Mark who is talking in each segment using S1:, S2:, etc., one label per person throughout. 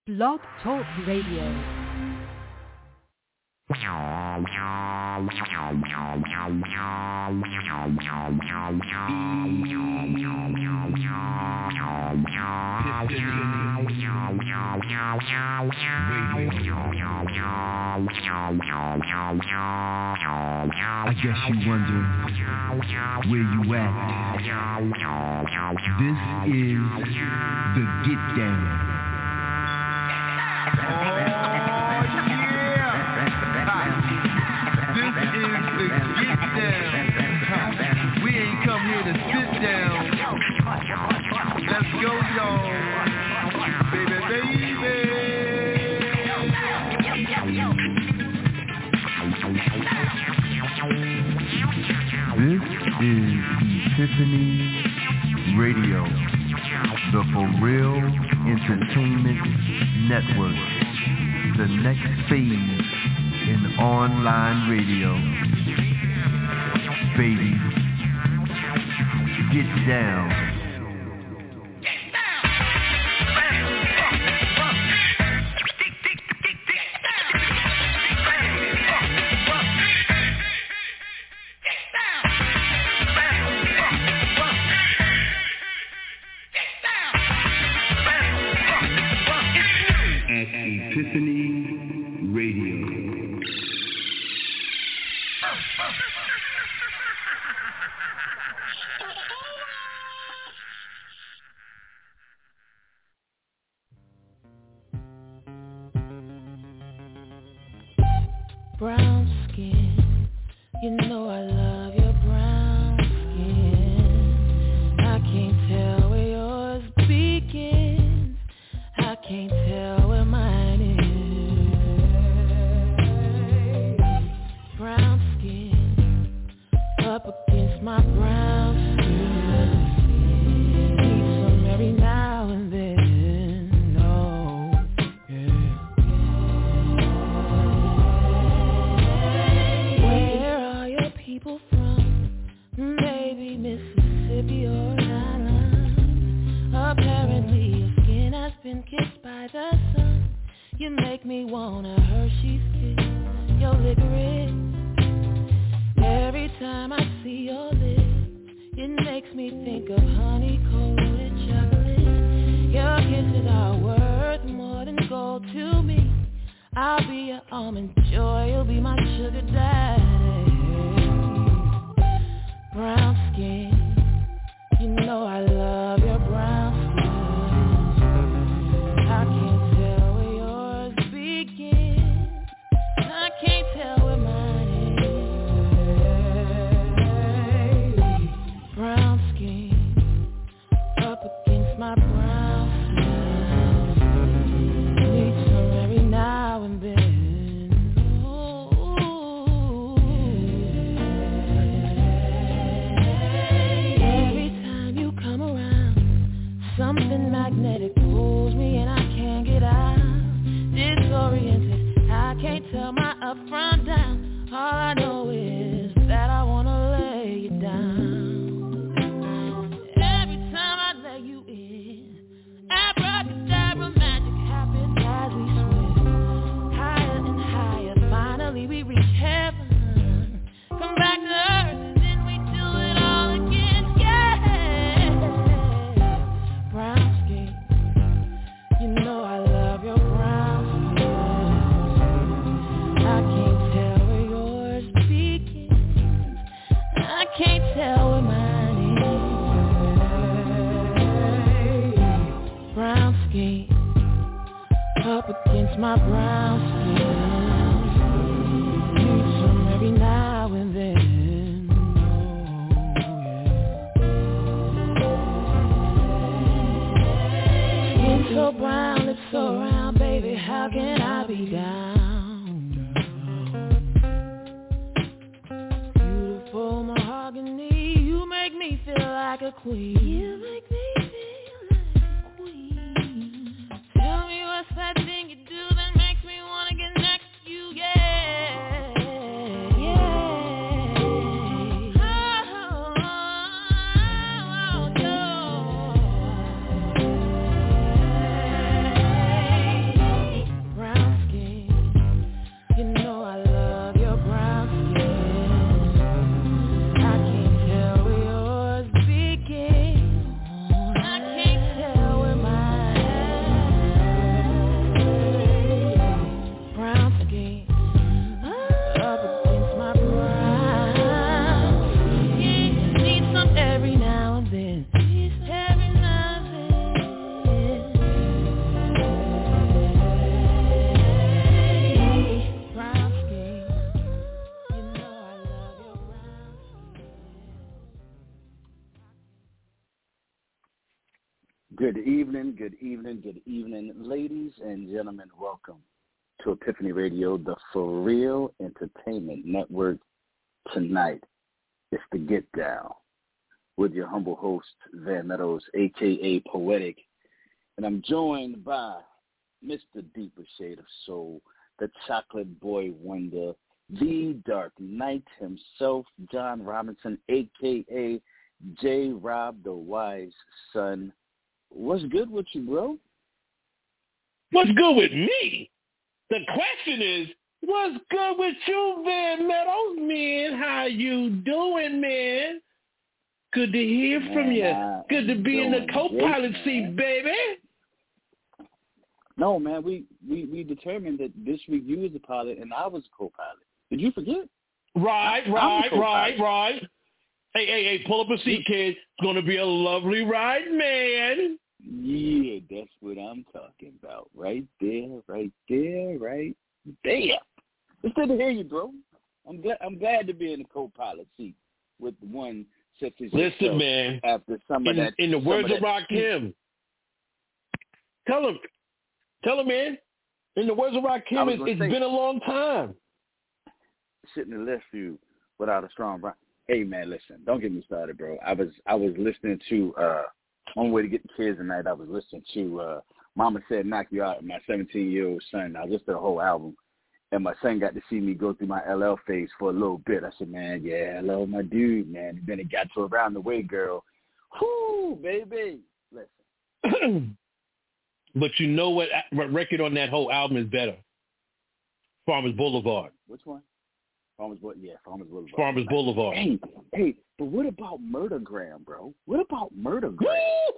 S1: Blog Talk Radio.
S2: I guess you wonder where you at. This is the Get Down. Oh yeah! This is the Get Down. We ain't come here to sit down. Let's go, y'all. Baby, baby. This is Epiphany Radio, the For Real Entertainment Network, the next phase in online radio. Baby, get down. Epiphany Radio.
S3: Brown skin, you know I love your brown skin. I can't tell where yours begins. I can't tell where mine is. Brown skin, up against my brown skin. Need some every now and then. Oh, yeah. Where are your people from? Maybe Mississippi or Ireland. Apparently your skin has been kissed by the sun. You make me want a Hershey's kiss, your licorice. Every time I see your lips, it makes me think of honey-coated chocolate. Your kisses are worth more than gold to me. I'll be your almond joy, you'll be my sugar daddy. Brown skin, you know I love your brown skin. I can't tell where yours begins. I can't tell where mine is. Brown skin, up against my brown skin. Need some every now and then. Ooh. Every time you come around, something magnetic pulls me and I can't get out. Disoriented, I can't tell my up from down. All I know is that I wanna lay you down. Every time I let you in, abracadabra magic happens as we swim. Higher and higher, finally we reach heaven. Come back to earth and then we do it all again, yeah. Brown skin, you know I love your brown skin. I can't tell where yours begins. I can't tell where mine is. Brown skin, up against my brown skin. Need some every now and then. Oh, yeah. Skin so brown, lips so round, baby, how can I be down? Beautiful mahogany, you make me feel like a queen. You make me feel like a queen. Tell me what's that thing you do that makes me wanna get next to you, yeah. Yeah. Oh, no.
S1: Good evening, ladies and gentlemen. Welcome to Epiphany Radio, the For Real Entertainment Network. Tonight, it's the Get Down with your humble host, Van Meadows, a.k.a. Poetic. And I'm joined by Mr. Deeper Shade of Soul, the Chocolate Boy Wonder, the Dark Knight himself, John Robinson, a.k.a. J. Rob, the Wise Son. What's good with you, bro?
S4: What's good with me? The question is, what's good with you, Van Meadows, man? How you doing, man? Good to hear from you. Good to be in the co-pilot seat, baby.
S1: No, man, we determined that this week you was the pilot and I was the co-pilot. Did you forget?
S4: Right. Hey, pull up a seat, kid. It's going to be a lovely ride, man.
S1: Yeah, that's what I'm talking about. Right there. It's good to hear you, bro. I'm glad to be in the co-pilot seat with one such as
S4: Listen,
S1: yourself
S4: man.
S1: After some of that.
S4: In the words of Rakim. Tell him, man. In the words of Rakim, it's been a long time.
S1: Shouldn't have left you without a strong rock. Hey, man, listen, don't get me started, bro. I was listening to, on the way to get the kids tonight, I was listening to Mama Said Knock You Out, my 17-year-old son. I listened to the whole album, and my son got to see me go through my LL phase for a little bit. I said, man, yeah, hello, my dude, man. And then it got to Around the Way, girl. Whoo, baby. Listen.
S4: But you know what record on that whole album is better? Farmers Boulevard.
S1: Which one? Farmers Boulevard.
S4: Farmers Boulevard.
S1: Hey, but what about Murdergram, bro? What about Murdergram?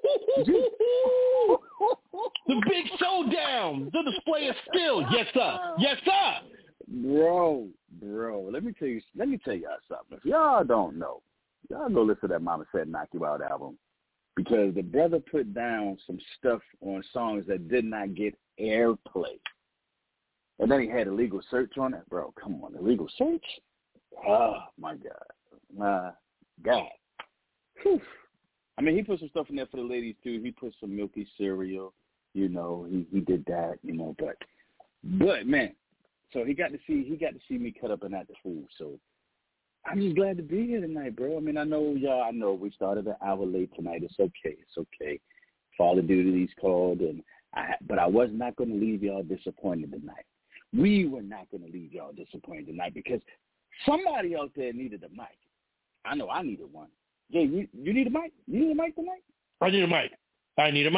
S4: The big showdown. The display of skill. Yes, sir.
S1: Bro. Let me tell y'all something. If y'all don't know, y'all go listen to that Mama Said Knock You Out album. Because the brother put down some stuff on songs that did not get airplay. And then he had Illegal Search on it. Bro, come on, Illegal Search? Oh, my God. Whew. I mean, he put some stuff in there for the ladies, too. He put some milky cereal. You know, he did that, you know. But, man, so he got to see me cut up and act the fool. So I'm just glad to be here tonight, bro. I mean, I know we started an hour late tonight. It's okay. Father Duty's called, but I was not going to leave y'all disappointed tonight. We were not going to leave y'all disappointed tonight because somebody out there needed a mic. I know I needed one. Jay, you need a mic? You need a mic tonight?
S4: I need a mic. I needed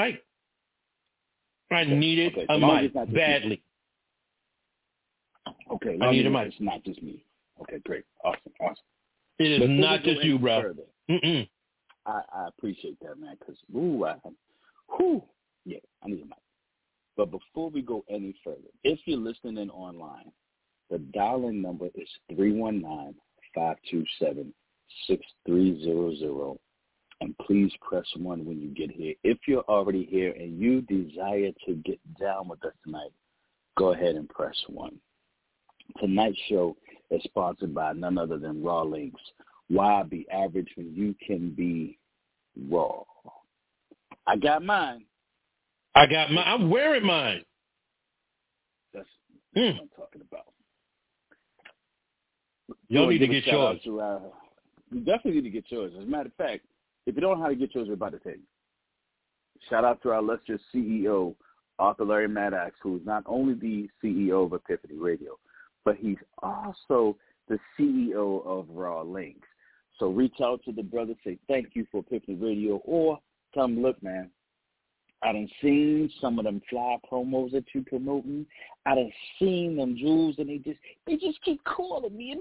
S4: a mic badly.
S1: Okay,
S4: I need a mic.
S1: It's not just me. Okay, great. Awesome.
S4: It is not just you, bro.
S1: I appreciate that, man, because, I need a mic. But before we go any further, if you're listening in online, the dial-in number is 319-527-6300. And please press 1 when you get here. If you're already here and you desire to get down with us tonight, go ahead and press 1. Tonight's show is sponsored by none other than Raw Links. Why be average when you can be raw? I got mine.
S4: I'm wearing mine.
S1: That's what I'm talking about.
S4: Y'all need to get yours.
S1: You definitely need to get yours. As a matter of fact, if you don't know how to get yours, we're about to tell you. Shout out to our illustrious CEO, Arthur Larry Maddox, who's not only the CEO of Epiphany Radio, but he's also the CEO of Raw Links. So reach out to the brother, say thank you for Epiphany Radio, or tell him, look, man, I done seen some of them fly promos that you promoting. I done seen them jewels, and they just keep calling me.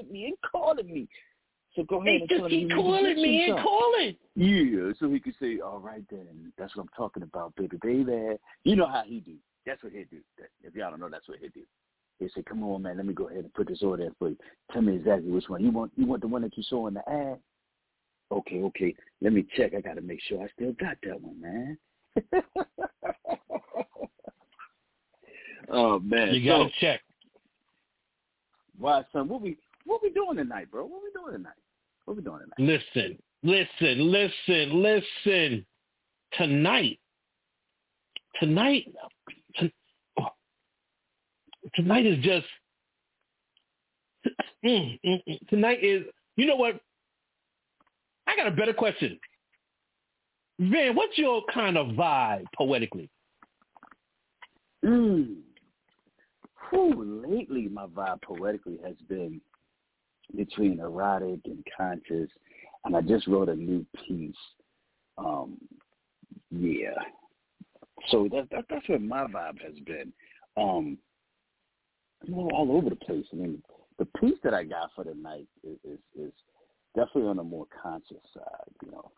S1: So go ahead and tell him.
S4: Keep calling me and calling.
S1: Yeah, so he could say, all right then, that's what I'm talking about, baby. You know how he do. That's what he do. If y'all don't know, that's what he do. He say, come on, man, let me go ahead and put this order in for you. Tell me exactly which one. You want the one that you saw in the ad? Okay. Let me check. I got to make sure I still got that one, man. Oh man,
S4: you gotta check.
S1: Why, son? What we doing tonight, bro? What we doing tonight?
S4: Listen. Tonight, tonight is just tonight is. You know what? I got a better question. Van, what's your kind of vibe poetically?
S1: Lately, my vibe poetically has been between erotic and conscious, and I just wrote a new piece. Yeah. So that's where my vibe has been. I'm all over the place. I mean, the piece that I got for tonight is definitely on the more conscious side, you know.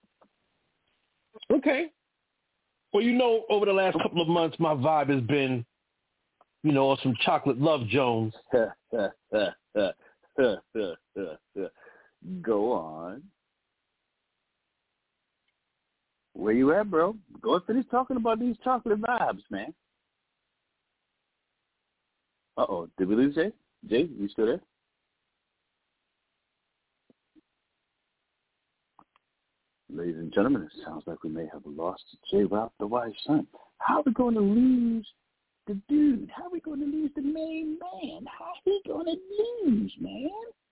S4: Okay. Well, you know, over the last couple of months, my vibe has been, you know, some Chocolate Love Jones.
S1: Go on. Where you at, bro? Go and finish talking about these chocolate vibes, man. Uh-oh. Did we lose Jay? Jay, you still there? Ladies and gentlemen, it sounds like we may have lost J. Rob, the wise son. How are we going to lose the dude? How are we going to lose the main man? How are we going to lose, man?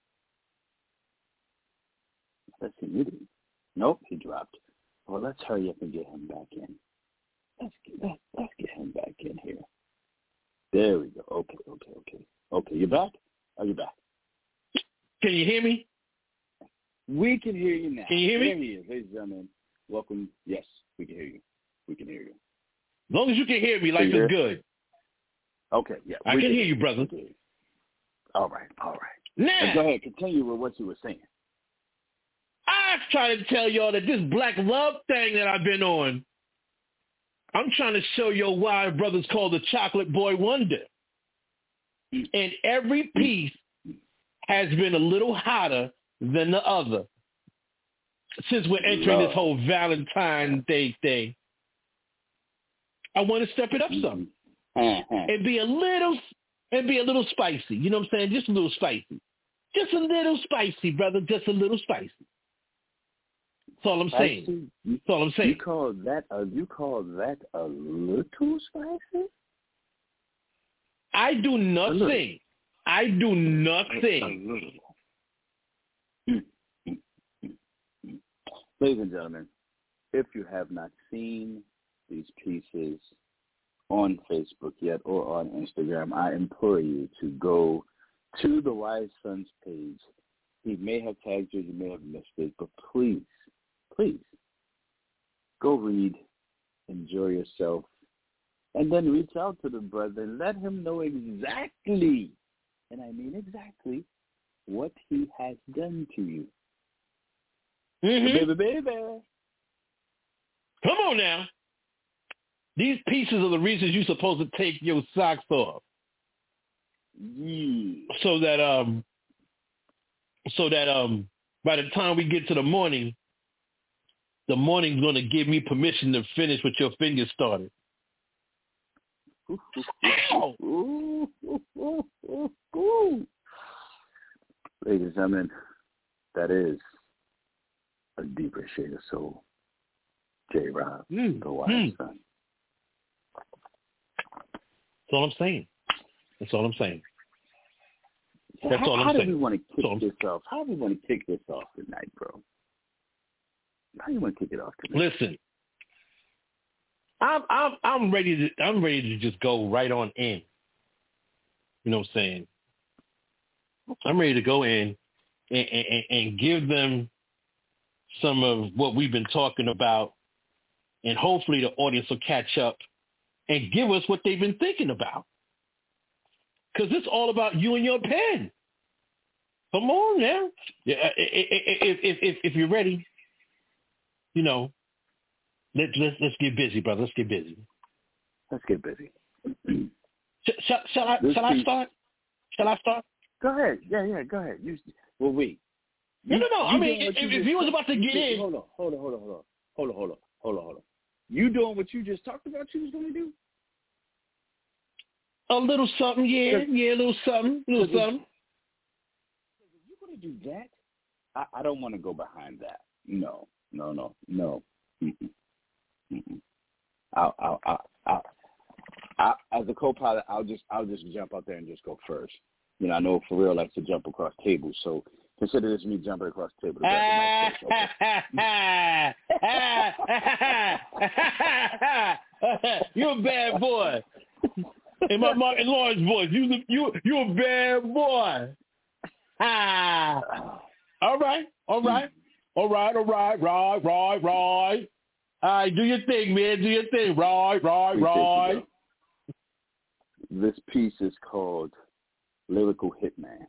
S1: Let's see, you did. Nope, he dropped. Well, let's hurry up and get him back in. Let's get him back in here. There we go. Okay. Okay, you back? Are you back?
S4: Can you hear me?
S1: We can hear you now.
S4: Can you hear me?
S1: There he is. Ladies and gentlemen, welcome. Yes, we can hear you. As
S4: long as you can hear me, life is good.
S1: Okay, yeah.
S4: I can hear you, brother.
S1: All right.
S4: Now,
S1: go ahead. Continue with what you were saying.
S4: I try to tell y'all that this black love thing that I've been on, I'm trying to show your why brothers called the Chocolate Boy Wonder. And every piece has been a little hotter than the other since we're entering this whole Valentine's Day thing. I want to step it up some and be a little spicy. You know what I'm saying? Just a little spicy. Just a little spicy, brother. Just a little spicy. That's all I'm saying. That's all I'm saying.
S1: You call that a little spicy?
S4: I do nothing. I do nothing.
S1: Ladies and gentlemen, if you have not seen these pieces on Facebook yet or on Instagram, I implore you to go to the Wise Sons page. He may have tagged you, you may have missed it, but please, go read, enjoy yourself, and then reach out to the brother and let him know exactly, and I mean exactly, what he has done to you.
S4: Mm-hmm.
S1: Baby.
S4: Come on now. These pieces are the reasons you're supposed to take your socks off.
S1: Yeah.
S4: So that by the time we get to the morning's going to give me permission to finish what your fingers started. Ow!
S1: Ladies and gentlemen, that is a deeper shade of soul. J. Rob, the Wise Son.
S4: That's all I'm saying.
S1: How do we want to kick this off? How do we want to kick this off tonight, bro? How do you want to kick it off tonight?
S4: Listen, I'm ready to just go right on in. You know what I'm saying? I'm ready to go in and give them some of what we've been talking about, and hopefully the audience will catch up and give us what they've been thinking about. Because it's all about you and your pen. Come on now. If you're ready, you know, let's get busy, brother. Let's get busy. Shall I start? Shall I start?
S1: Go ahead. Yeah, go ahead. Wait.
S4: No. I mean, if he was about to get in.
S1: Hold on. You doing what you just talked about you was going to do?
S4: A little something, yeah, a little something.
S1: If you're going to do that, I don't want to go behind that. No. as a co-pilot, I'll just jump out there and just go first. You know, I know for real likes to jump across tables, so consider this me jumping across the table.
S4: You're a bad boy. In my Martin Lawrence voice, you a bad boy. All right. All right, do your thing, man. Do your thing. Right.
S1: This piece is called Lyrical Hitman.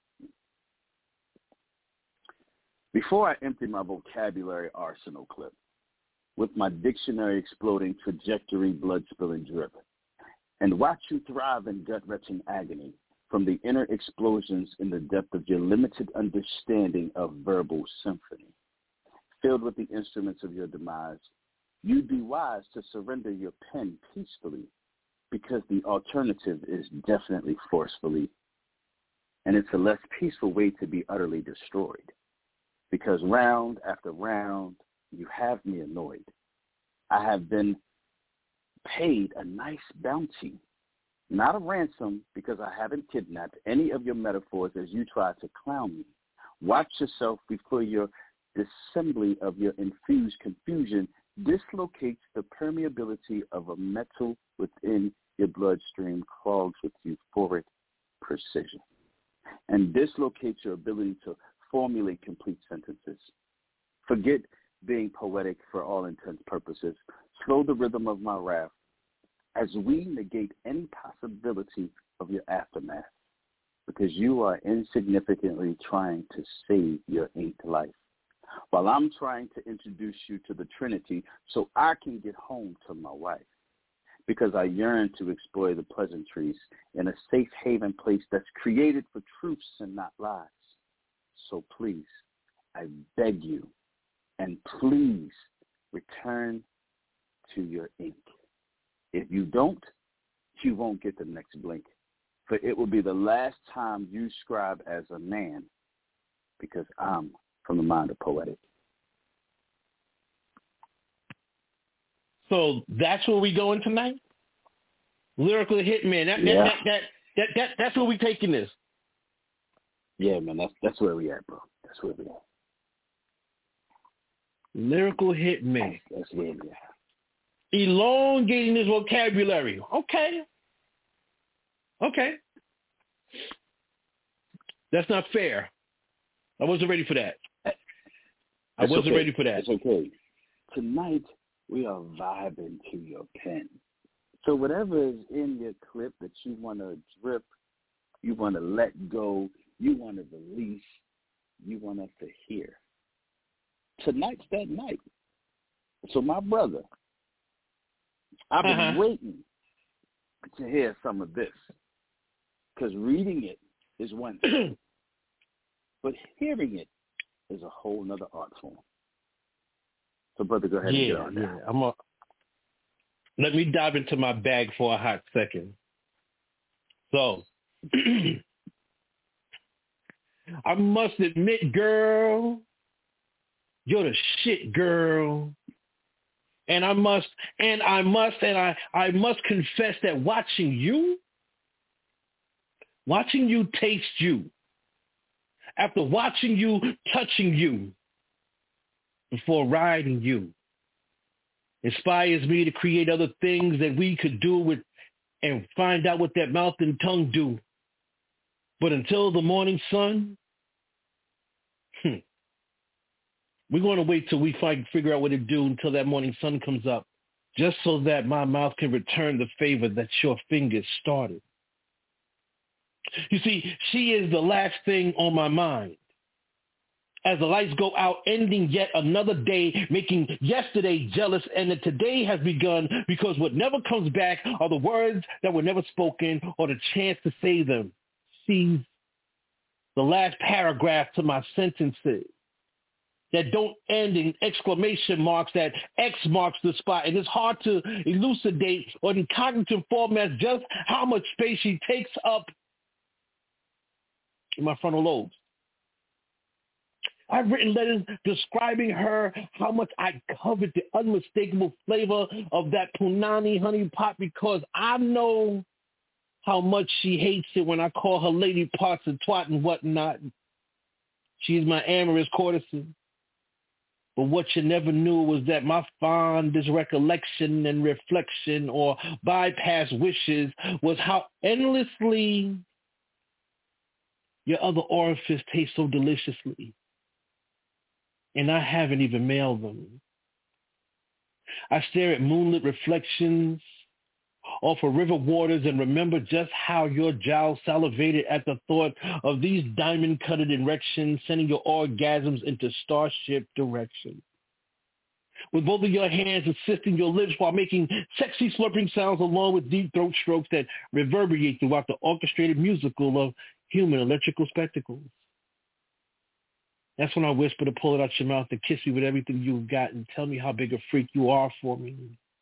S1: Before I empty my vocabulary arsenal clip, with my dictionary exploding trajectory, blood-spilling drip, and watch you thrive in gut-wrenching agony from the inner explosions in the depth of your limited understanding of verbal symphony. Filled with the instruments of your demise, you'd be wise to surrender your pen peacefully, because the alternative is definitely forcefully, and it's a less peaceful way to be utterly destroyed. Because round after round, you have me annoyed. I have been paid a nice bounty, not a ransom, because I haven't kidnapped any of your metaphors as you try to clown me. Watch yourself before your dissembly of your infused confusion dislocates the permeability of a metal within your bloodstream, clogs with euphoric precision, and dislocates your ability to formulate complete sentences. Forget being poetic for all intents purposes. Slow the rhythm of my wrath as we negate any possibility of your aftermath, because you are insignificantly trying to save your inked life, while I'm trying to introduce you to the Trinity so I can get home to my wife, because I yearn to explore the pleasantries in a safe haven place that's created for truths and not lies. So please, I beg you, and please return to your ink. If you don't, you won't get the next blink, for it will be the last time you scribe as a man, because I'm from the mind of poetic.
S4: So that's where we going tonight? Lyrical Hitman. That's where we taking this.
S1: Yeah, man, that's where we at, bro. That's where we at.
S4: Lyrical Hitman.
S1: That's where we at.
S4: Elongating his vocabulary. Okay. That's not fair. I wasn't ready for that. I wasn't ready for that.
S1: It's okay. Tonight, we are vibing to your pen. So whatever is in your clip that you want to drip, you want to let go, you want to release, you want us to hear. Tonight's that night. So my brother, I've been waiting to hear some of this, because reading it is one thing, but hearing it is a whole nother art form. So, brother, go ahead and get on that.
S4: Let me dive into my bag for a hot second. So, I must admit, girl, you're the shit, girl. And I must confess that watching you taste you, after watching you, touching you, before riding you, inspires me to create other things that we could do with and find out what that mouth and tongue do. But until the morning sun, we're going to wait till we figure out what to do until that morning sun comes up, just so that my mouth can return the favor that your fingers started. You see, she is the last thing on my mind. As the lights go out, ending yet another day, making yesterday jealous, and that today has begun, because what never comes back are the words that were never spoken or the chance to say them. She's the last paragraph to my sentences that don't end in exclamation marks, that X marks the spot. And it's hard to elucidate or in cognitive formats just how much space she takes up in my frontal lobes. I've written letters describing her, how much I covet the unmistakable flavor of that punani honey pot, because I know how much she hates it when I call her lady parts and twat and whatnot. She's my amorous courtesan. But what you never knew was that my fondest recollection and reflection or bypass wishes was how endlessly your other orifice tastes so deliciously. And I haven't even mailed them. I stare at moonlit reflections off of river waters and remember just how your jowls salivated at the thought of these diamond-cutted erections sending your orgasms into starship direction. With both of your hands assisting your lips while making sexy slurping sounds along with deep throat strokes that reverberate throughout the orchestrated musical of human electrical spectacles. That's when I whisper to pull it out your mouth and kiss me with everything you've got and tell me how big a freak you are for me.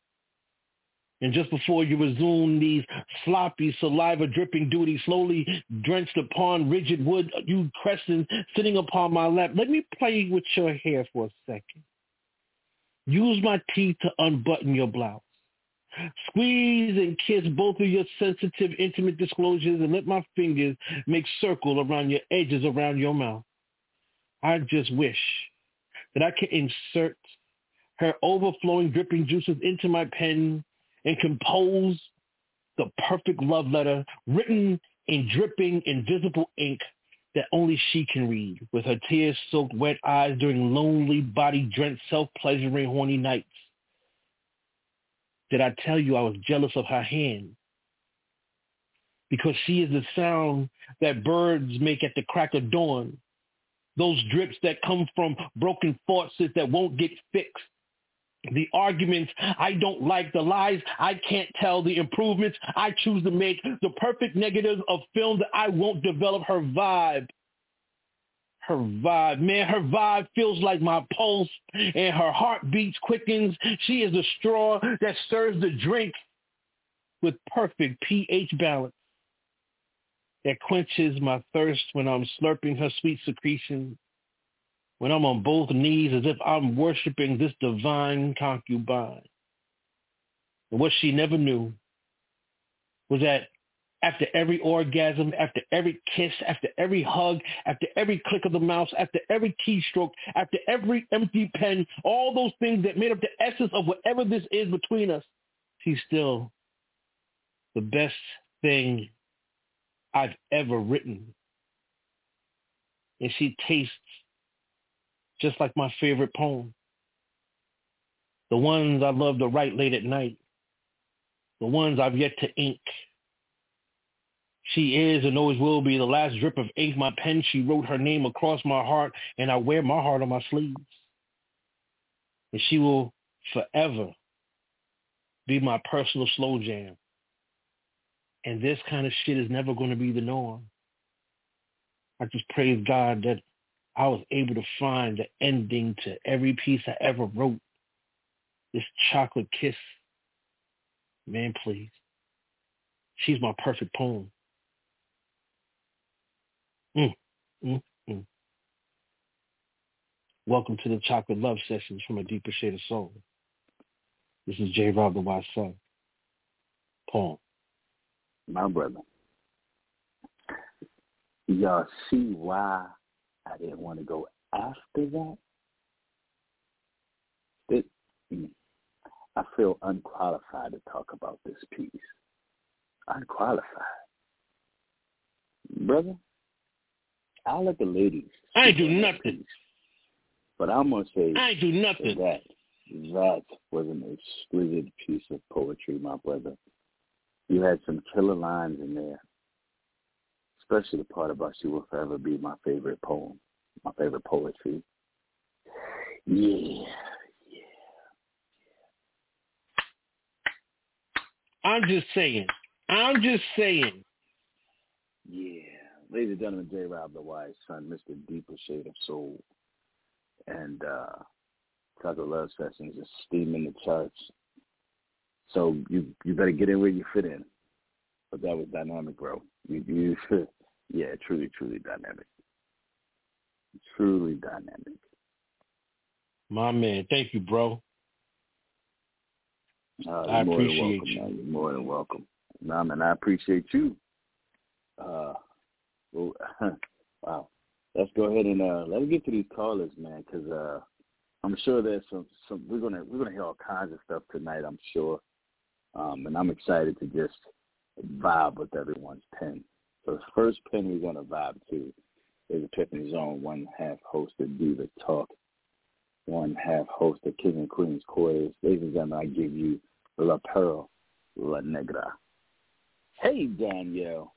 S4: And just before you resume these sloppy, saliva-dripping duties, slowly drenched upon rigid wood, you crescent sitting upon my lap, let me play with your hair for a second. Use my teeth to unbutton your blouse. Squeeze and kiss both of your sensitive, intimate disclosures and let my fingers make circle around your edges around your mouth. I just wish that I could insert her overflowing, dripping juices into my pen and compose the perfect love letter written in dripping, invisible ink that only she can read with her tear-soaked wet eyes during lonely, body-drenched, self-pleasuring, horny nights. Did I tell you I was jealous of her hand? Because she is the sound that birds make at the crack of dawn. Those drips that come from broken faucets that won't get fixed. The arguments I don't like, the lies I can't tell, the improvements I choose to make, the perfect negatives of film that I won't develop. Her vibe. Her vibe, man, her vibe feels like my pulse and her heartbeats quickens. She is the straw that stirs the drink with perfect pH balance that quenches my thirst when I'm slurping her sweet secretion, when I'm on both knees as if I'm worshiping this divine concubine. And what she never knew was that after every orgasm, after every kiss, after every hug, after every click of the mouse, after every keystroke, after every empty pen, all those things that made up the essence of whatever this is between us, she's still the best thing I've ever written. And she tastes just like my favorite poem. The ones I love to write late at night. The ones I've yet to ink. She is and always will be the last drip of ink my pen. She wrote her name across my heart, and I wear my heart on my sleeves. And she will forever be my personal slow jam. And this kind of shit is never going to be the norm. I just praise God that I was able to find the ending to every piece I ever wrote. This chocolate kiss. Man, please. She's my perfect poem. Welcome to the Chocolate Love Sessions from a Deeper Shade of Soul. This is J. Rob the Wise Son. Poem.
S1: My brother. Y'all see why I didn't want to go after that? I feel unqualified to talk about this piece. Unqualified. Brother, I'll let the ladies.
S4: I do nothing.
S1: But I'm going to say
S4: I do nothing.
S1: That was an exquisite piece of poetry, my brother. You had some killer lines in there, especially the part about "She Will Forever Be My Favorite Poem," my favorite poetry. Yeah.
S4: I'm just saying.
S1: Yeah. Ladies and gentlemen, J. Rob the Wise Son, Mr. Deeper Shade of Soul. And Chocolate Love Sessions is steaming the charts. So you better get in where you fit in. But that was dynamic, bro. Yeah, truly, truly dynamic. Truly dynamic.
S4: My man, thank you, bro. I appreciate you.
S1: Man. You're more than welcome. Nah, man, I appreciate you. Wow. Let's go ahead and let's get to these callers, man, because I'm sure there's some we're gonna hear all kinds of stuff tonight, I'm sure. And I'm excited to just vibe with everyone's pen. So the first pen we're gonna vibe to is Epiphany Zone, one half host of Diva Talk, one half host of King and Queens Quarters. Ladies and gentlemen, I give you La Pearl La Negra. Hey, Danielle.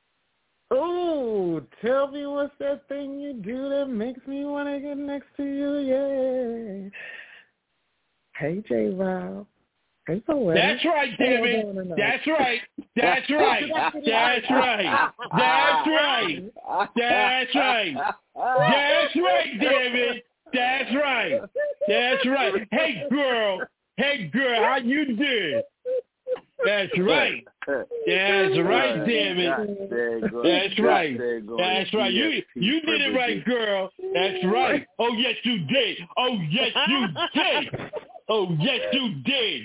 S5: Oh, tell me what's that thing you do that makes me want to get next to you, yeah. Hey, J-Rob. Hey, Poetic.
S4: That's right, David. That's right. That's right. That's right. That's right. That's right. That's right, David. That's right. That's right. Hey, girl. Hey, girl, how you doing? That's right. That's right, David. That's right. That's right. You did it right, girl. That's right. Oh, yes, you did. Oh, yes, you did. Oh, yes, you did.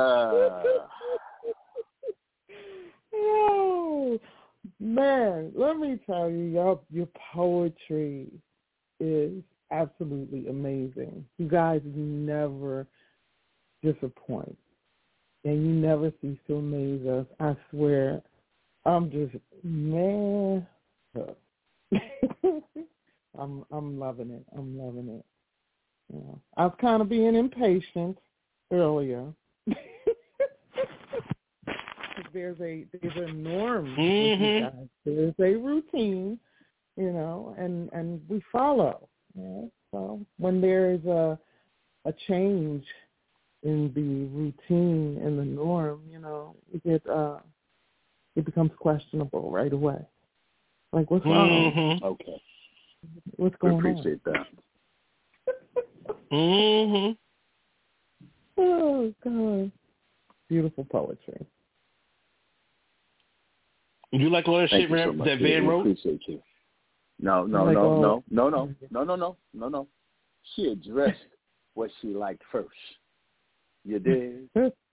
S5: Oh, man, let me tell you, your poetry is absolutely amazing. You guys never disappoint, and you never cease to amaze us. I swear, I'm just, man, I'm loving it. I'm loving it. You know, I was kind of being impatient earlier. There's a norm.
S4: Mm-hmm.
S5: Guys. There's a routine, you know, and we follow. You know? So when there's a change in the routine and the norm, you know, it becomes questionable right away. Like, what's wrong?
S4: Mm-hmm.
S1: Okay.
S5: What's going on?
S1: Appreciate that.
S4: Mm-hmm.
S5: Oh, God. Beautiful poetry.
S4: You like all that shit
S1: So
S4: that Van wrote?
S1: Appreciate you. No. She addressed what she liked first. You did.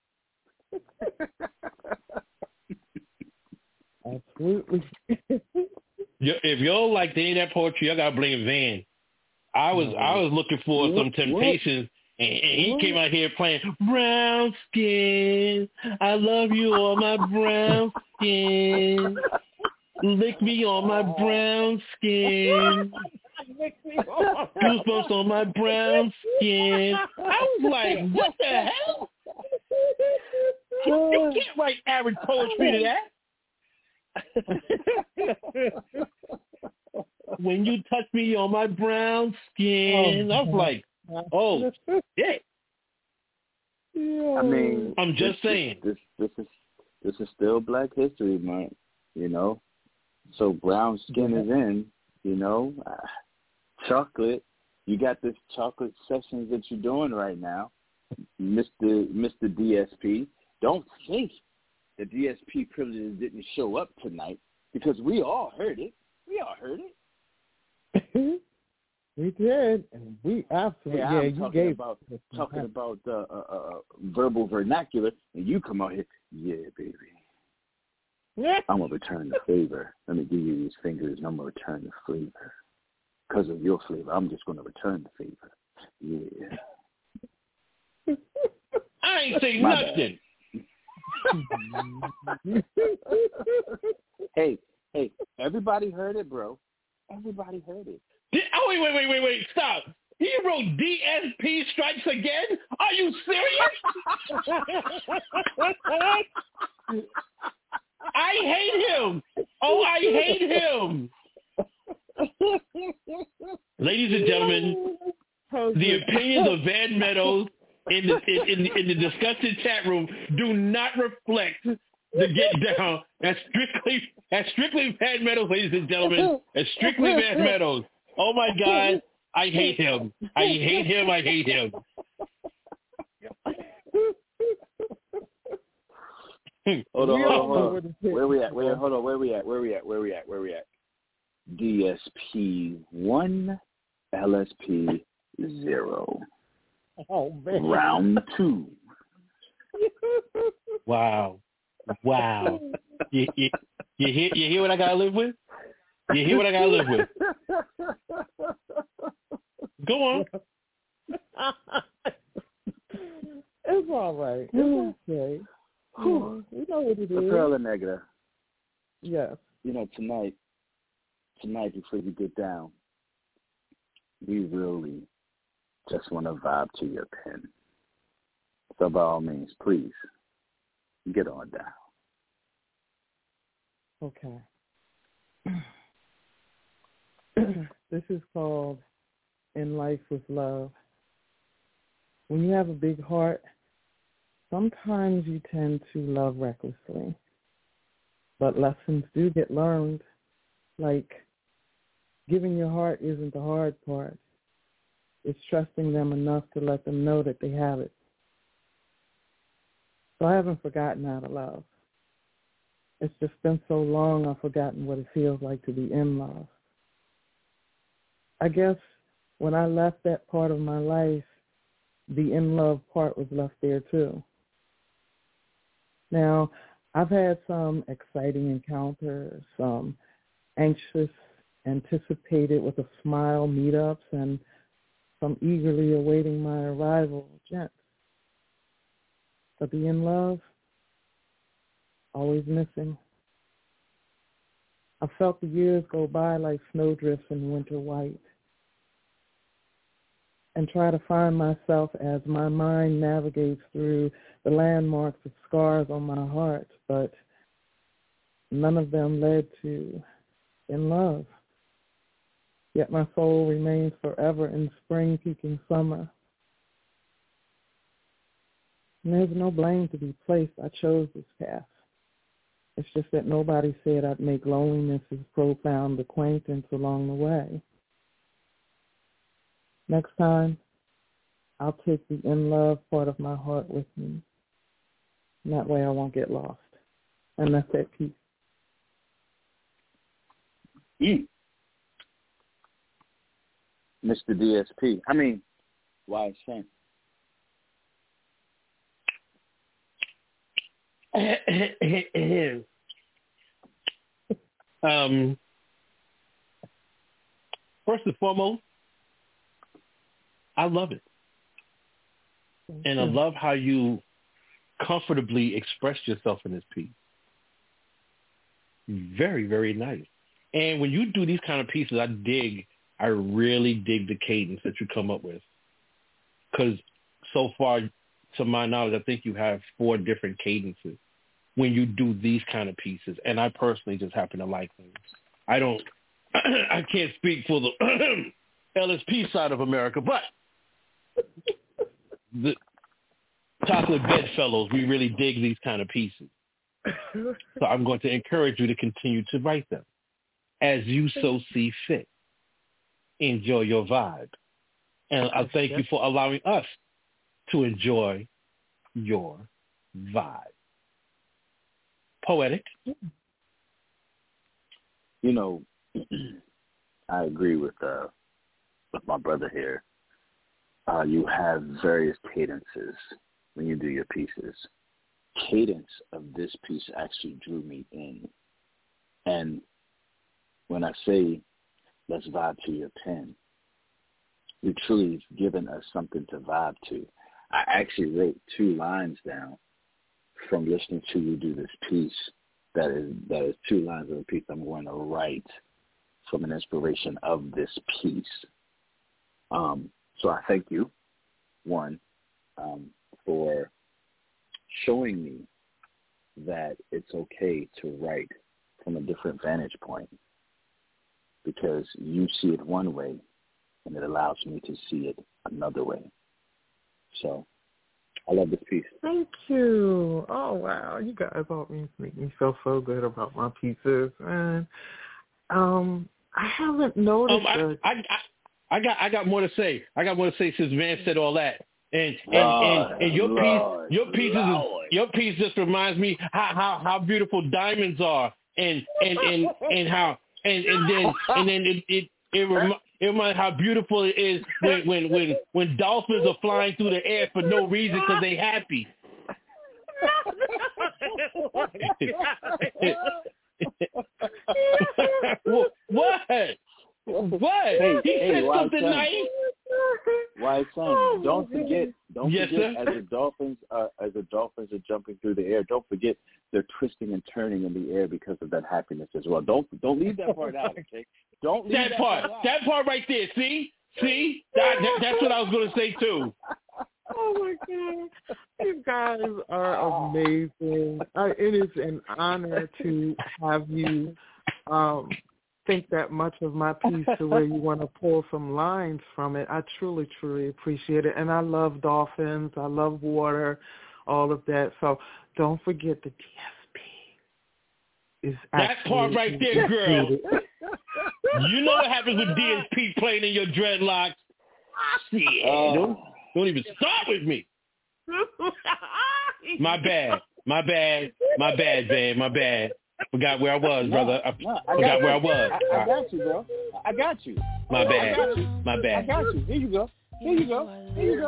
S5: Absolutely.
S4: If y'all like any of that poetry, y'all gotta blame Van. I was looking for some Temptations, and he came out here playing brown skin. I love you on my brown skin. Lick me on my brown skin. Goosebumps on my brown skin. I was like, what the hell? You can't write average poetry to that. When you touch me on my brown skin, I was like, oh, shit.
S1: I mean,
S4: I'm just saying.
S1: This is still Black History Month, you know. So brown skin is in, you know. Chocolate, you got this chocolate sessions that you're doing right now, Mr. DSP. Don't think the DSP privileges didn't show up tonight, because we all heard it.
S5: We did, and we absolutely.
S1: Yeah, I'm talking about verbal vernacular, and you come out here, yeah, baby.
S5: Yeah.
S1: I'm gonna return the favor. Let me give you these fingers, and I'm gonna return the flavor. Because of your flavor, I'm just gonna return the favor. Yeah.
S4: I ain't saying nothing.
S1: Hey, everybody heard it, bro. Everybody heard it.
S4: Wait, stop. He wrote DSP Strikes Again? Are you serious? I hate him. Oh, I hate him. Ladies and gentlemen, the opinions of Van Meadows in the disgusted chat room do not reflect the Get Down. That's strictly Van Meadows, ladies and gentlemen. That's strictly Van Meadows. Oh my God, I hate him. I hate him.
S1: Hold on. Where we at? Where we at? DSP 1 LSP 0.
S5: Oh, man.
S1: Round 2.
S4: Wow. You hear what I gotta live with? You hear what I gotta live with? Go on.
S5: It's all right. It's okay. We know what it is.
S1: Pearl and Negative.
S5: Yes.
S1: You know, tonight before you get down, we really just want to vibe to your pen. So by all means, please, get on down.
S5: Okay. This is called In Life with Love. When you have a big heart, sometimes you tend to love recklessly. But lessons do get learned, like giving your heart isn't the hard part. It's trusting them enough to let them know that they have it. So I haven't forgotten how to love. It's just been so long I've forgotten what it feels like to be in love. I guess when I left that part of my life, the in love part was left there too. Now, I've had some exciting encounters, some anxious, anticipated with a smile meetups, and some eagerly awaiting my arrival gents. But the in love, always missing. I felt the years go by like snowdrifts in winter white, and try to find myself as my mind navigates through the landmarks of scars on my heart, but none of them led to in love. Yet my soul remains forever in spring peaking summer. And there's no blame to be placed. I chose this path. It's just that nobody said I'd make loneliness a profound acquaintance along the way. Next time, I'll take the in love part of my heart with me. And that way I won't get lost. And that's that peace.
S1: Mr. DSP. I mean, why Saint?
S4: First and foremost, I love it. And I love how you comfortably expressed yourself in this piece. Very, very nice. And when you do these kind of pieces, I really dig the cadence that you come up with. Because so far, to my knowledge, I think you have 4 different cadences when you do these kind of pieces. And I personally just happen to like them. I can't speak for the LSP side of America, but the Chocolate Bedfellows, we really dig these kind of pieces. So I'm going to encourage you to continue to write them as you so see fit. Enjoy your vibe. And I thank you for allowing us to enjoy your vibe. Poetic.
S1: You know, I agree with my brother here. You have various cadences when you do your pieces. Cadence of this piece actually drew me in. And when I say, let's vibe to your pen, you truly have given us something to vibe to. I actually wrote 2 lines down from listening to you do this piece. That is 2 lines of a piece I'm going to write from an inspiration of this piece. So I thank you, one, for showing me that it's okay to write from a different vantage point, because you see it one way and it allows me to see it another way. So I love this piece.
S5: Thank you. Oh, wow. You guys always make me feel so good about my pieces. And I haven't noticed
S4: I got more to say. I got more to say since Van said all that. And your piece just reminds me how beautiful diamonds are, and how and then it It reminds how beautiful it is when dolphins are flying through the air for no reason because they happy. What?
S1: Hey,
S4: he said something nice.
S1: Why, son? Don't forget.
S4: Yes, sir.
S1: As the dolphins are jumping through the air, don't forget they're twisting and turning in the air because of that happiness as well. Don't leave that part out, okay? Don't leave that part out. That part right there. See, that's what I was going to say too.
S5: Oh my God, you guys are amazing. It is an honor to have you think that much of my piece to where you want to pull some lines from it. I truly, truly appreciate it. And I love dolphins. I love water, all of that. So don't forget the DSP is
S4: that part right there, girl. You know what happens with DSP playing in your dreadlocks? Shit. Don't even start with me. My bad, man. My bad. Forgot where I was, brother. I forgot where I was.
S1: I got you, bro. I got you.
S4: My bad.
S1: I got you. Here you go. Woo! There you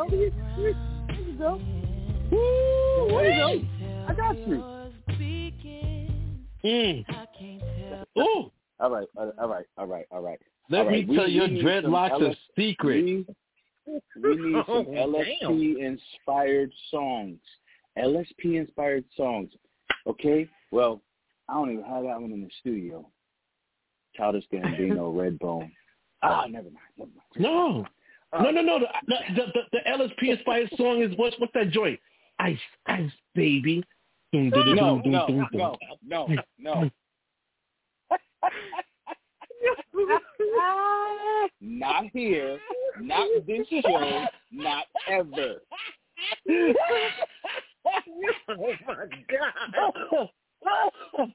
S1: go. I got you.
S4: Ooh.
S1: All right.
S4: Let me tell your dreadlocks a secret.
S1: We need some LSP-inspired songs. LSP-inspired songs. Okay? Well, I don't even have that one in the studio. Childish Gambino, Redbone. Never mind.
S4: No. The LSP-inspired song is, what's that joint? Ice, baby.
S1: No. Not here, not this show, not ever.
S5: Oh my God.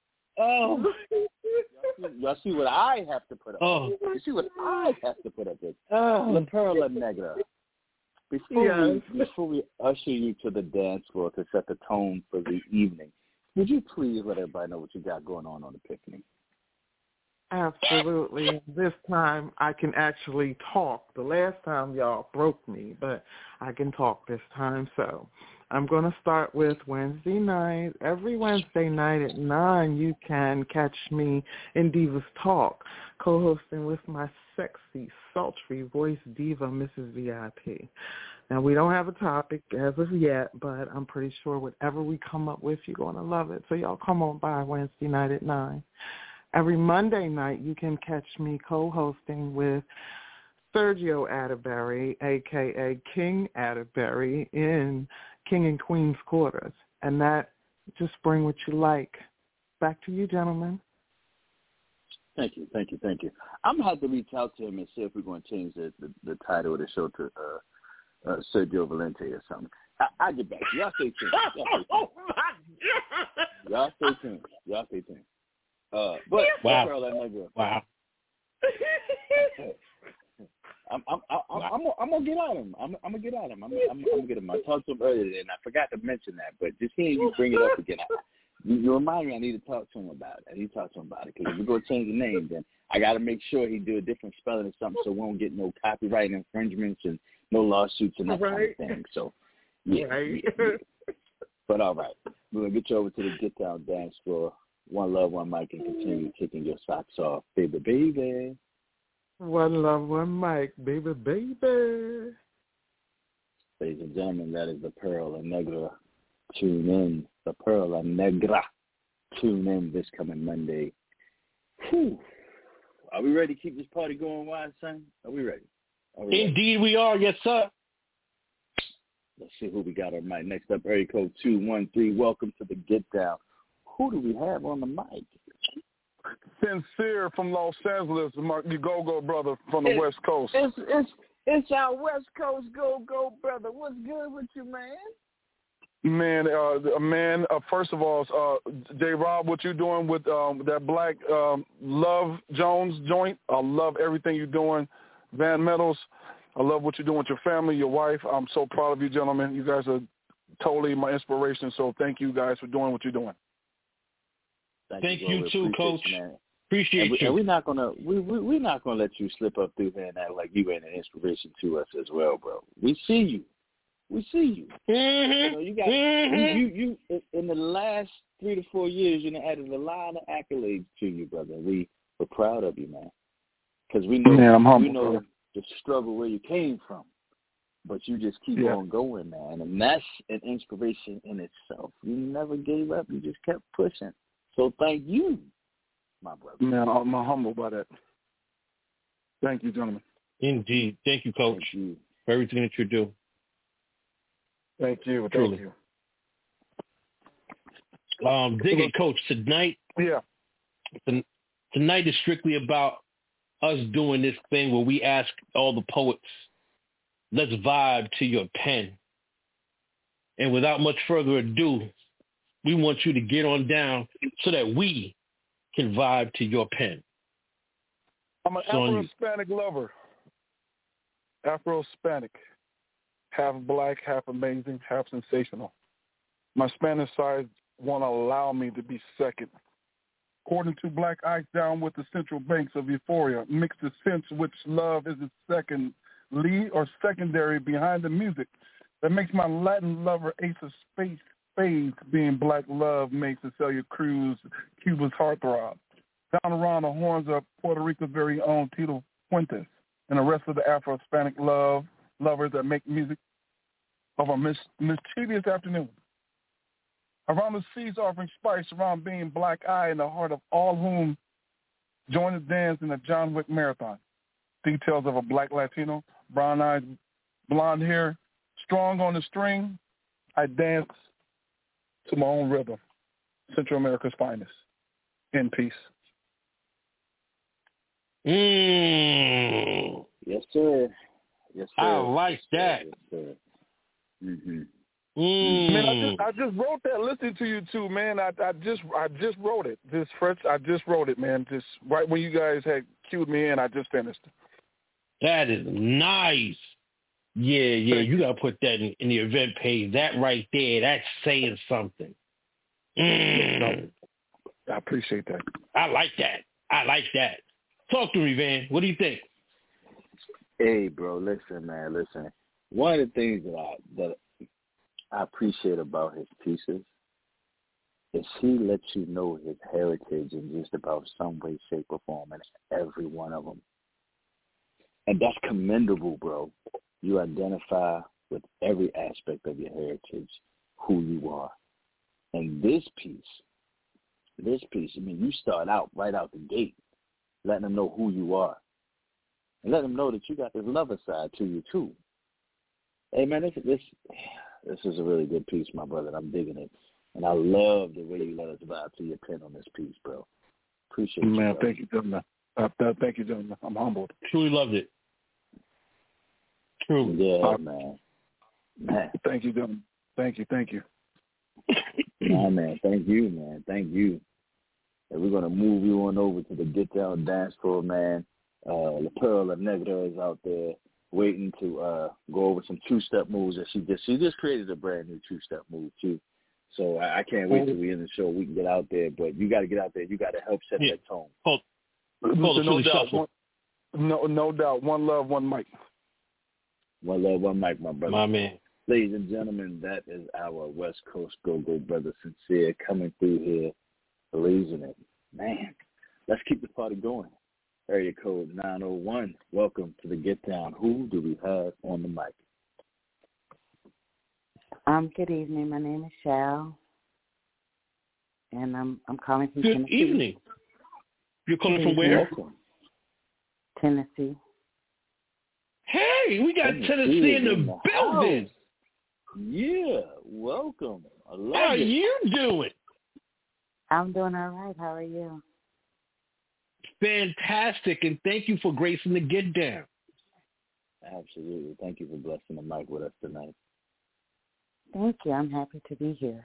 S1: Y'all see what I have to put up. You see what I have to put up with. La Perla Negra. Before we usher you to the dance floor to set the tone for the evening, would you please let everybody know what you got going on Epiphany?
S5: Absolutely. This time I can actually talk. The last time y'all broke me, but I can talk this time. So I'm going to start with Wednesday night. Every Wednesday night at 9, you can catch me in Divas Talk, co-hosting with my sexy, sultry voice diva, Mrs. VIP. Now, we don't have a topic as of yet, but I'm pretty sure whatever we come up with, you're going to love it. So y'all come on by Wednesday night at 9. Every Monday night, you can catch me co-hosting with Sergio Atterbury, a.k.a. King Atterbury, in King and Queen's Quarters. And that, just bring what you like. Back to you, gentlemen.
S1: Thank you. I'm going to have to reach out to him and see if we're going to change the title of the show to Sergio Valente or something. I'll get back to you. Y'all stay tuned. Y'all stay tuned. But
S4: wow.
S1: Wow. I'm gonna get at him. I'm gonna get at him. I'm gonna get him. I talked to him earlier and I forgot to mention that, but just hearing you bring it up again, you remind me I need to talk to him about it. Because if we're gonna change the name, then I got to make sure he do a different spelling or something, so we won't get no copyright infringements and no lawsuits and that kind of thing. So yeah. But all right, we're gonna get you over to the Get Down dance floor. One love, one mic, and continue kicking your socks off, baby.
S5: One love, one mic, baby.
S1: Ladies and gentlemen, that is the Perla Negra. Tune in, the Perla Negra. Tune in this coming Monday. Whew. Are we ready to keep this party going, Wise Son? Are we ready?
S4: Indeed we are, yes, sir.
S1: Let's see who we got on mic. Next up, area code 213. Welcome to the Get Down. Who do we have on the mic?
S6: Sincere from Los Angeles, your go-go brother from the West Coast.
S1: It's our West Coast go-go brother. What's good with you, man?
S6: Man, first of all, J-Rob, what you doing with that Black Love Jones joint? I love everything you're doing. Van Metals, I love what you're doing with your family, your wife. I'm so proud of you, gentlemen. You guys are totally my inspiration, so thank you guys for doing what you're doing.
S4: Thank you too, Coach.
S1: Man.
S4: Appreciate you.
S1: And we're not gonna let you slip up through there and act like you ain't an inspiration to us as well, bro. We see you.
S4: Mm-hmm.
S1: You got you in the last 3 to 4 years, you added a lot of accolades to you, brother. We're proud of you, man. Because we know the struggle where you came from, but you just keep on going, man, and that's an inspiration in itself. You never gave up. You just kept pushing. So thank you, my brother.
S6: Man, I'm humbled by that. Thank you, gentlemen.
S4: Indeed. Thank you, Coach, for everything that you do.
S6: Thank you.
S4: Truly. Dig it, Coach. Tonight, tonight is strictly about us doing this thing where we ask all the poets, let's vibe to your pen. And without much further ado, we want you to get on down so that we can vibe to your pen.
S6: I'm an Afro-Hispanic lover. Afro-Hispanic. Half black, half amazing, half sensational. My Spanish side won't allow me to be second. According to Black Ice, down with the central banks of euphoria, mixed the sense which love is the second lead or secondary behind the music. That makes my Latin lover ace of space fades, being black love makes the Celia Cruz Cuba's heartthrob. Down around the horns of Puerto Rico's very own Tito Fuentes and the rest of the Afro-Hispanic lovers that make music of a mischievous afternoon. Around the seas offering spice, around being black eye in the heart of all whom join the dance in the John Wick marathon. Details of a black Latino, brown eyes, blonde hair, strong on the string. I dance to my own rhythm. Central America's finest. In peace.
S1: Yes, sir. Yes, sir.
S4: I like that.
S1: Yes, sir. Mm-hmm.
S6: Man, I just wrote that listening to you too, man. I just wrote it. I just wrote it, man. Just right when you guys had cued me in, I just finished it.
S4: That is nice. Yeah. You gotta put that in the event page. That right there, that's saying something.
S6: I appreciate that.
S4: I like that. Talk to me, Van. What do you think?
S1: Hey, bro, listen, man, listen. One of the things that I appreciate about his pieces is he lets you know his heritage in just about some way, shape, or form in every one of them. And that's commendable, bro. You identify with every aspect of your heritage, who you are. And this piece, I mean, you start out right out the gate, letting them know who you are. And let them know that you got this lover side to you, too. Hey, man, this is a really good piece, my brother. I'm digging it. And I love the way you let us vibe to your pen on this piece, bro. Appreciate you,
S6: man.
S1: Bro.
S6: Thank you, gentlemen. Thank you, gentlemen. I'm humbled.
S4: Truly loved it. Truly.
S1: Yeah, man.
S6: Thank you, gentlemen. Thank you.
S1: Nah, man. Thank you, man. Thank you. And we're going to move you on over to the Get Down dance floor, man. La Pearl of Negra is out there waiting to go over some two-step moves that she just created a brand new two-step move too. So I can't wait till we end the show. We can get out there, but you got to get out there. You got to help set that tone.
S6: No doubt. No doubt. One love, one mic.
S1: One love, one mic, my brother.
S4: My man.
S1: Ladies and gentlemen, that is our West Coast Go-Go brother Sincere coming through here, blazing it. Man, let's keep the party going. Area code 901. Welcome to the Get Down. Who do we have on the mic?
S7: Good evening. My name is Shal, and I'm calling from Tennessee.
S4: Good evening. You're calling from where?
S7: Tennessee.
S4: Hey, we got Tennessee in the building.
S1: Yeah, welcome. I love
S4: How
S1: it.
S4: you doing?
S7: I'm doing all right. How are you?
S4: Fantastic, and thank you for gracing the Get Down.
S1: Absolutely. Thank you for blessing the mic with us tonight.
S7: Thank you. I'm happy to be here.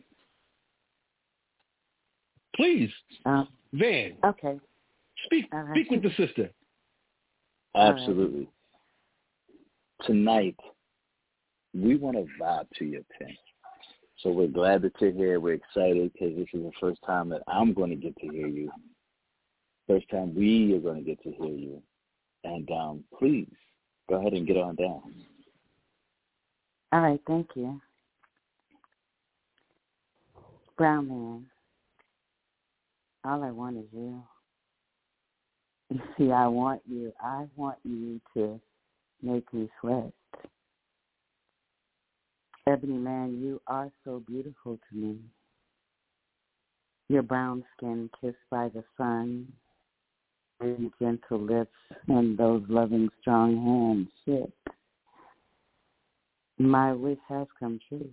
S4: Please, Van.
S7: Okay.
S4: Speak with the sister.
S1: Absolutely. Right. Tonight, we want to vibe to your pen. So we're glad that you're here. We're excited because this is the first time that I'm going to get to hear you. First time we are going to get to hear you. And please, go ahead and get on down.
S7: All right, thank you. Brown man, all I want is you. You see, I want you to make me sweat. Ebony man, you are so beautiful to me. Your brown skin kissed by the sun, very gentle lips, and those loving, strong hands. Shit. My wish has come true.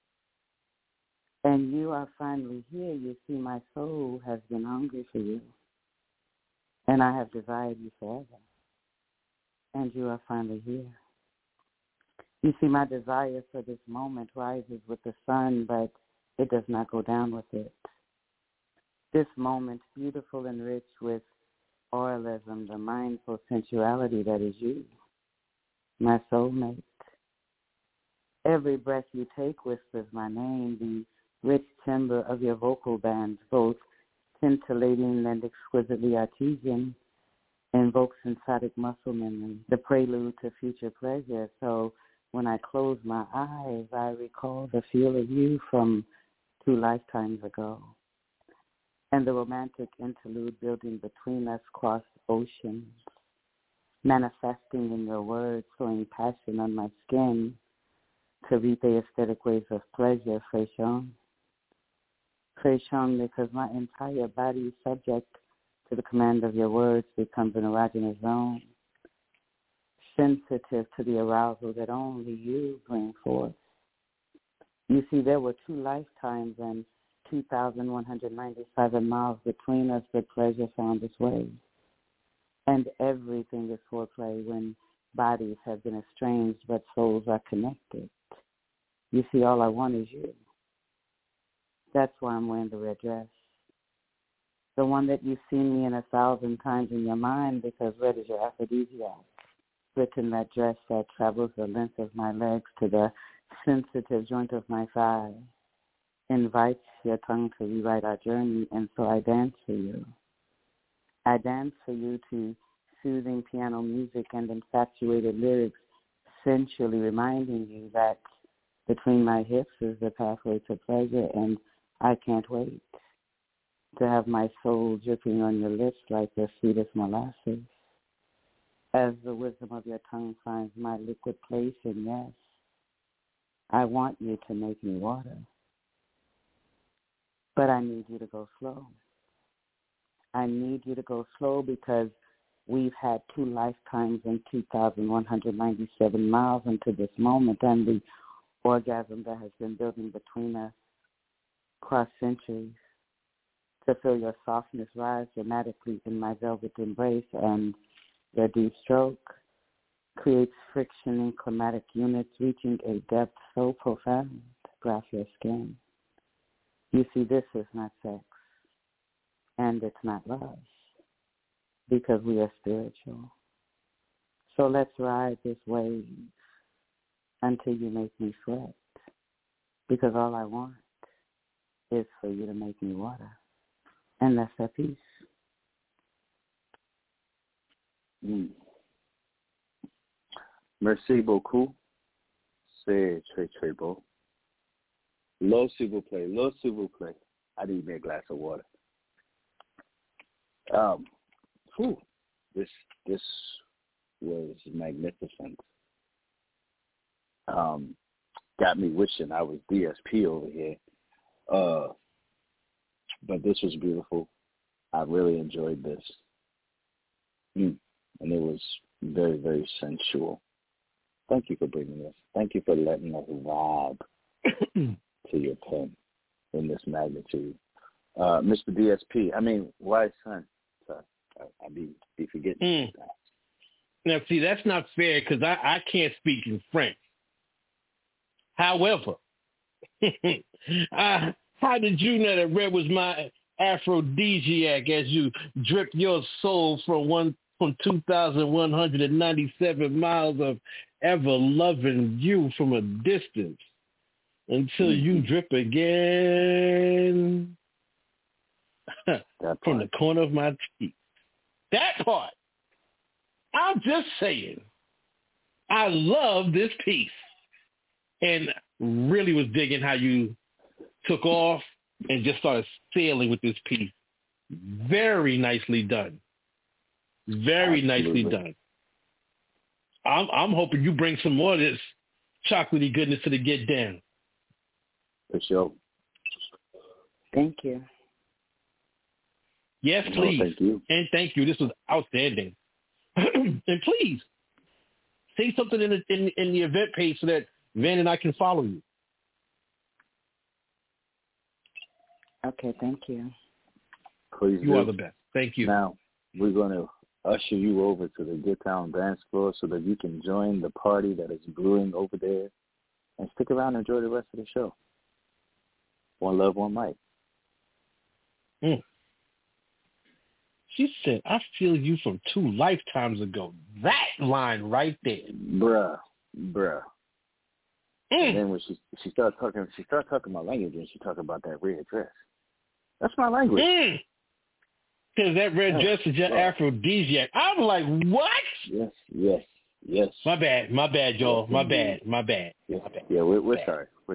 S7: And you are finally here. You see, my soul has been hungry for you. And I have desired you forever. And you are finally here. You see, my desire for this moment rises with the sun, but it does not go down with it. This moment, beautiful and rich with oralism, the mindful sensuality that is you, my soulmate. Every breath you take whispers my name, the rich timbre of your vocal bands, both scintillating and exquisitely artesian, invokes synthetic muscle memory, the prelude to future pleasure. So when I close my eyes, I recall the feel of you from 2 lifetimes ago. And the romantic interlude building between us crossed oceans, manifesting in your words, sowing passion on my skin to read the aesthetic waves of pleasure, Freshon. Freshon, because my entire body is subject to the command of your words, becomes an erogenous zone, sensitive to the arousal that only you bring forth. You see, there were 2 lifetimes and 2,197 miles between us, but pleasure found its way. And everything is foreplay when bodies have been estranged, but souls are connected. You see, all I want is you. That's why I'm wearing the red dress. The one that you've seen me in 1,000 times in your mind, because red is your aphrodisiac. Written that dress that travels the length of my legs to the sensitive joint of my thigh, invites your tongue to rewrite our journey, and so I dance for you. I dance for you to soothing piano music and infatuated lyrics, sensually reminding you that between my hips is the pathway to pleasure, and I can't wait to have my soul dripping on your lips like the sweetest molasses. As the wisdom of your tongue finds my liquid place, and yes, I want you to make me water. But I need you to go slow. I need you to go slow because we've had 2 lifetimes and 2,197 miles into this moment, and the orgasm that has been building between us across centuries to feel your softness rise dramatically in my velvet embrace, and your deep stroke creates friction in climatic units reaching a depth so profound to grasp your skin. You see, this is not sex, and it's not love, because we are spiritual. So let's ride this wave until you make me sweat, because all I want is for you to make me water, and that's that peace.
S1: Merci beaucoup. C'est très, très beau. L'eau, s'il vous plaît. L'eau, s'il vous plaît. I need me a glass of water. This was magnificent. Got me wishing I was DSP over here. But this was beautiful. I really enjoyed this. And it was very, very sensual. Thank you for bringing this. Thank you for letting us vibe to your pen in this magnitude. Mr. DSP, I mean, wise son. Sorry, I be forgetting.
S4: Now, see, that's not fair because I can't speak in French. However, how did you know that red was my aphrodisiac as you dripped your soul from 2,197 miles of ever loving you from a distance until you drip again from the corner of my cheek? That part. I'm just saying. I love this piece. And really was digging how you took off and just started sailing with this piece. Very nicely done. Very nicely done. I'm hoping you bring some more of this chocolatey goodness to the Get Down.
S1: For sure.
S7: Thank you.
S4: Yes, please.
S1: Thank you.
S4: And thank you. This was outstanding. And please, say something in the event page so that Van and I can follow you.
S7: Okay, thank you.
S1: Please
S4: You are the best. Thank you.
S1: Now, we're going to usher you over to the Get Down dance floor so that you can join the party that is brewing over there and stick around and enjoy the rest of the show. One love, one mic.
S4: She said, I feel you from 2 lifetimes ago. That line right there.
S1: Bruh. And then when she started talking my language, and she talked about that red dress. That's my language.
S4: Because that red dress is your aphrodisiac. I'm like, what?
S1: Yes.
S4: My bad, y'all. My bad.
S1: Yes. Yeah, we're sorry. We'll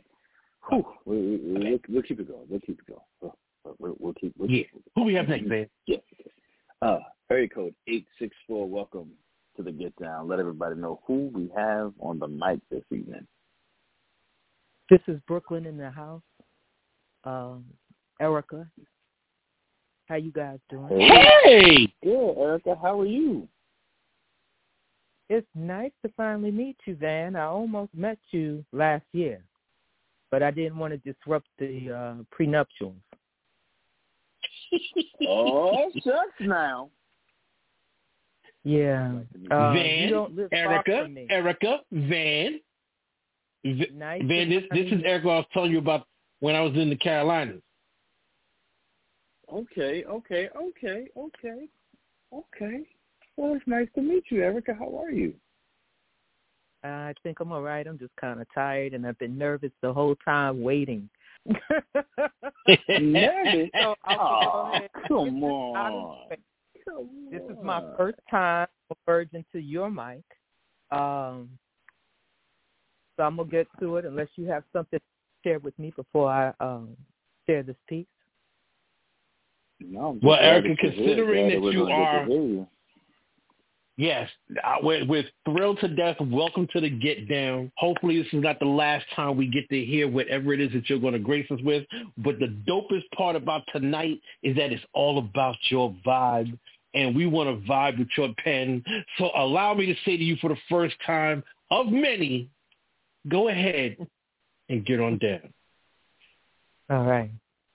S1: keep it going. We'll keep
S4: Who we have next, man?
S1: Yeah. Area code 864. Welcome to the Get Down. Let everybody know who we have on the mic this evening.
S8: This is Brooklyn in the house. Erica, how you guys doing?
S4: Hey!
S1: Good, Erica. How are you?
S8: It's nice to finally meet you, Van. I almost met you last year, but I didn't want to disrupt the prenuptials.
S1: Oh, shucks now.
S8: Yeah.
S4: Van, Erica, Van.
S8: Nice
S4: Van, this is Erica I was telling you about when I was in the Carolinas.
S1: Okay. Well, it's nice to meet you, Erica. How are you?
S8: I think I'm all right. I'm just kind of tired, and I've been nervous the whole time waiting.
S1: Nervous?
S8: So
S1: come on.
S8: This is my first time converging to your mic. So I'm going to get to it unless you have something to share with me before I share this piece.
S1: No,
S4: well, Erica, considering that you are, yes, we're thrilled to death. Welcome to the Get Down. Hopefully this is not the last time we get to hear whatever it is that you're going to grace us with. But the dopest part about tonight is that it's all about your vibe, and we want to vibe with your pen. So allow me to say to you for the first time of many, go ahead and get on down.
S8: All right.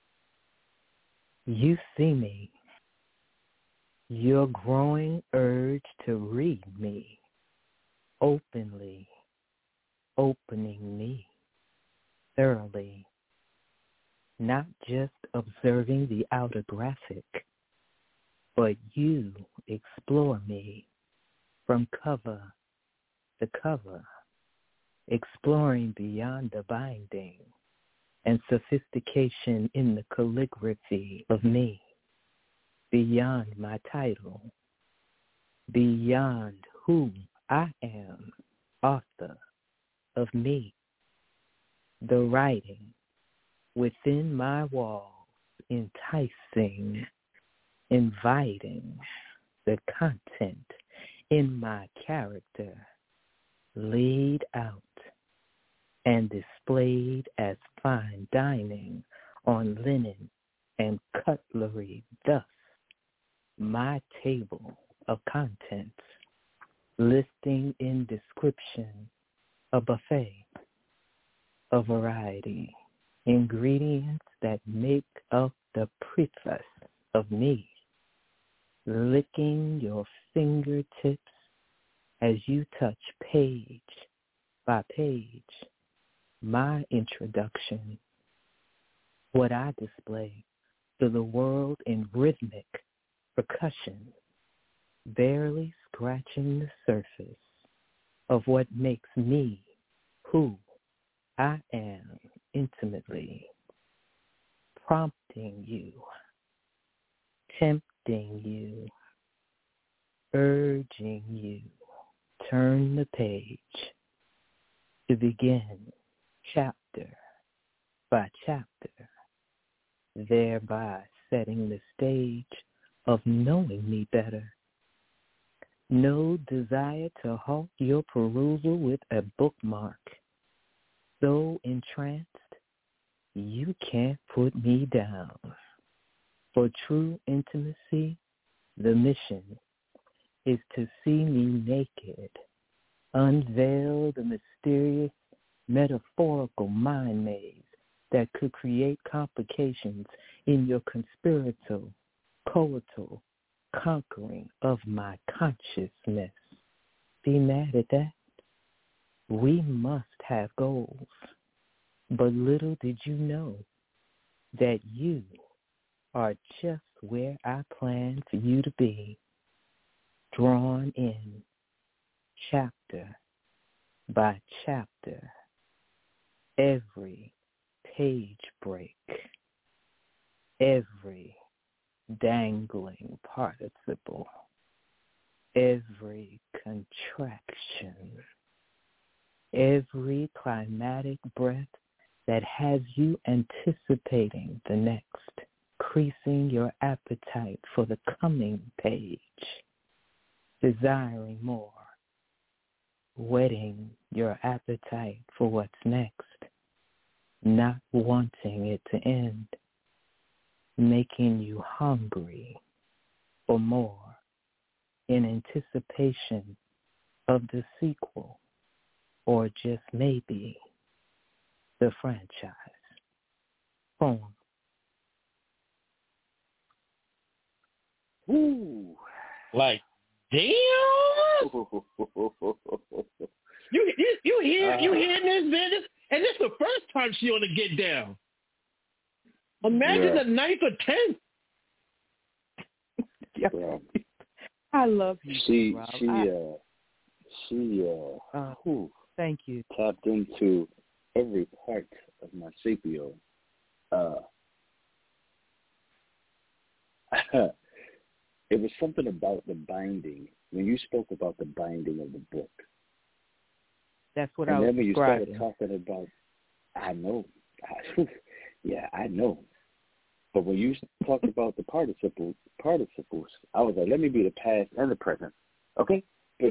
S8: You see me. Your growing urge to read me, openly, opening me, thoroughly, not just observing the outer graphic, but you explore me from cover to cover, exploring beyond the binding and sophistication in the calligraphy of me, beyond my title, beyond who I am, author of me, the writing within my walls, enticing, inviting, the content in my character laid out and displayed as fine dining on linen and cutlery, thus my table of contents, listing in description a buffet, a variety, ingredients that make up the preface of me, licking your fingertips as you touch page by page my introduction, what I display to the world in rhythmic percussion, barely scratching the surface of what makes me who I am intimately, prompting you, tempting you urging you, turn the page to begin chapter by chapter, thereby setting the stage of knowing me better. No desire to halt your perusal with a bookmark. So entranced, you can't put me down. For true intimacy, the mission is to see me naked, unveil the mysterious metaphorical mind maze that could create complications in your conspiratorial, coital conquering of my consciousness. Be mad at that? We must have goals, but little did you know that you are just where I planned for you to be, drawn in chapter by chapter, every page break, every dangling participle, every contraction, every climatic breath that has you anticipating the next, increasing your appetite for the coming page, desiring more, whetting your appetite for what's next, not wanting it to end, making you hungry for more in anticipation of the sequel or just maybe the franchise. Poem.
S1: Ooh.
S4: Like, damn! You hear this, man? And this is the first time she on the get down. Imagine the 9th or 10th.
S8: Yeah. I love you, Rob. Thank you.
S1: Tapped into every part of my Scipio. It was something about the binding. When you spoke about the binding of the book.
S8: That's what I was describing. And then when you started
S1: talking about, I know. I know. But when you talked about the participles, I was like, let me be the past and the present. Okay? But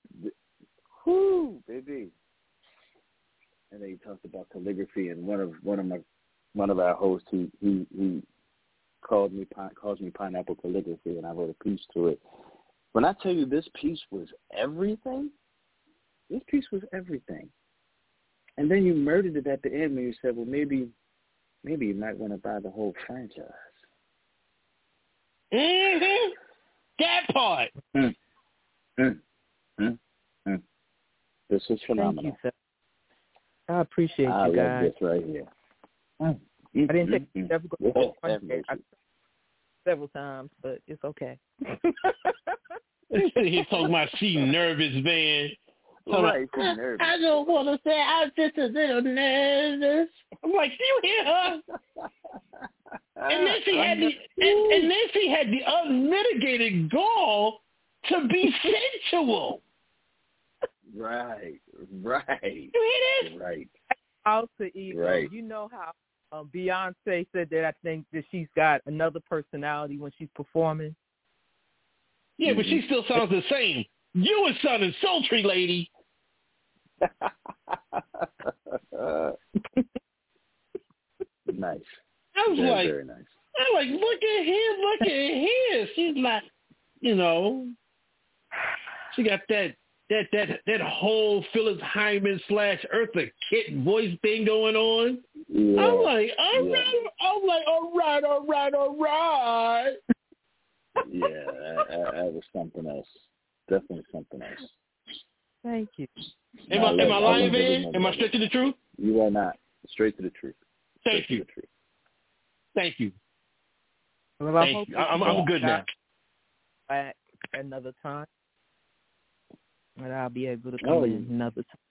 S1: baby. And then you talked about calligraphy, and one of our hosts, he calls me Pineapple Calligraphy, and I wrote a piece to it. When I tell you this piece was everything, and then you murdered it at the end when you said, well, maybe you might want to buy the whole franchise.
S4: Mm-hmm. That part.
S1: This was phenomenal.
S8: Thank you, sir. I appreciate you guys.
S1: I love this right here.
S8: I didn't take several times, but it's okay.
S4: He told my she nervous, man.
S1: Right, nervous.
S4: I don't want to say I'm just a little nervous. I'm like, do you hear her? And then she had the unmitigated gall to be sensual.
S1: Right.
S4: You hear this?
S1: Right.
S8: Also, Eva,
S1: right.
S8: You know how Beyonce said that I think that she's got another personality when she's performing.
S4: Yeah, but she still sounds the same. You were sounding sultry, lady.
S1: Nice.
S4: I was
S1: very nice.
S4: I'm like, look at here. She's like, she got that whole Phyllis Hyman / Eartha Kitt voice thing going on.
S1: Yeah.
S4: I'm like, all right.
S1: Yeah, that was something else. Definitely something else.
S8: Thank you.
S4: Am I lying, Van? Am I straight to the truth?
S1: You are not. Straight to the truth.
S4: Thank you. Thank you.
S8: Well, I hope
S4: I'm good now.
S8: Back another time, and I'll be able to come in another time.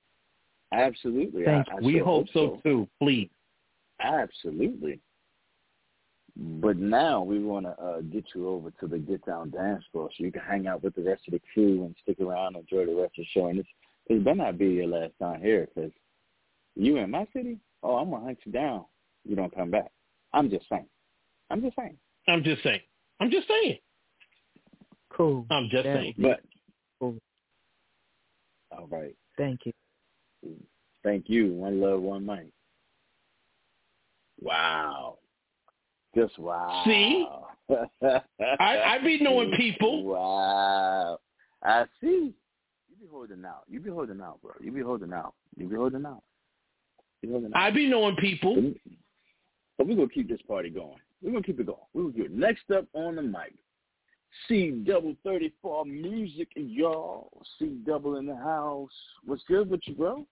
S1: Absolutely.
S4: We hope so too. Please.
S1: Absolutely. But now we want to get you over to the Get Down dance floor so you can hang out with the rest of the crew and stick around and enjoy the rest of the show. And it better not be your last time here, because you in my city, I'm going to hunt you down. You don't come back. I'm just saying.
S8: Cool.
S4: I'm just saying.
S1: But,
S8: cool.
S1: All right.
S8: Thank you.
S1: Thank you. One love, one mic. Wow. Just wow.
S4: See? I be knowing people.
S1: Wow. I see. You be holding out, bro. You be holding out.
S4: I be knowing people.
S1: But we're going to keep this party going. We're going to keep it going. We're going to get next up on the mic. C-double-34 music, y'all. C-double in the house. What's good with you, bro?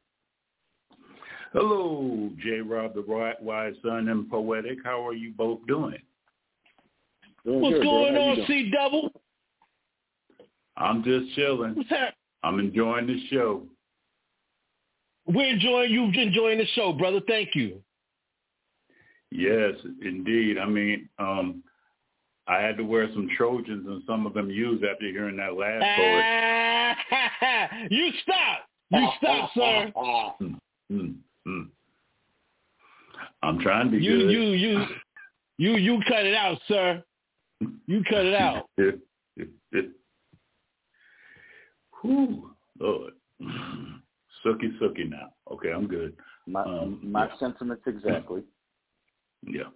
S9: Hello, J. Rob, the Wise Son and Poetic. How are you both doing?
S4: What's going on, C-double?
S9: I'm just chilling.
S4: What's happening?
S9: I'm enjoying the show.
S4: We're enjoying you enjoying the show, brother. Thank you.
S9: Yes, indeed. I mean, I had to wear some Trojans and some of them used after hearing that last poet.
S4: You stop, sir.
S9: I'm trying to be good.
S4: You cut it out, sir. You cut it out.
S9: Whew, Lord. Sucky now. Okay, I'm good.
S1: My sentiments exactly.
S9: Yeah.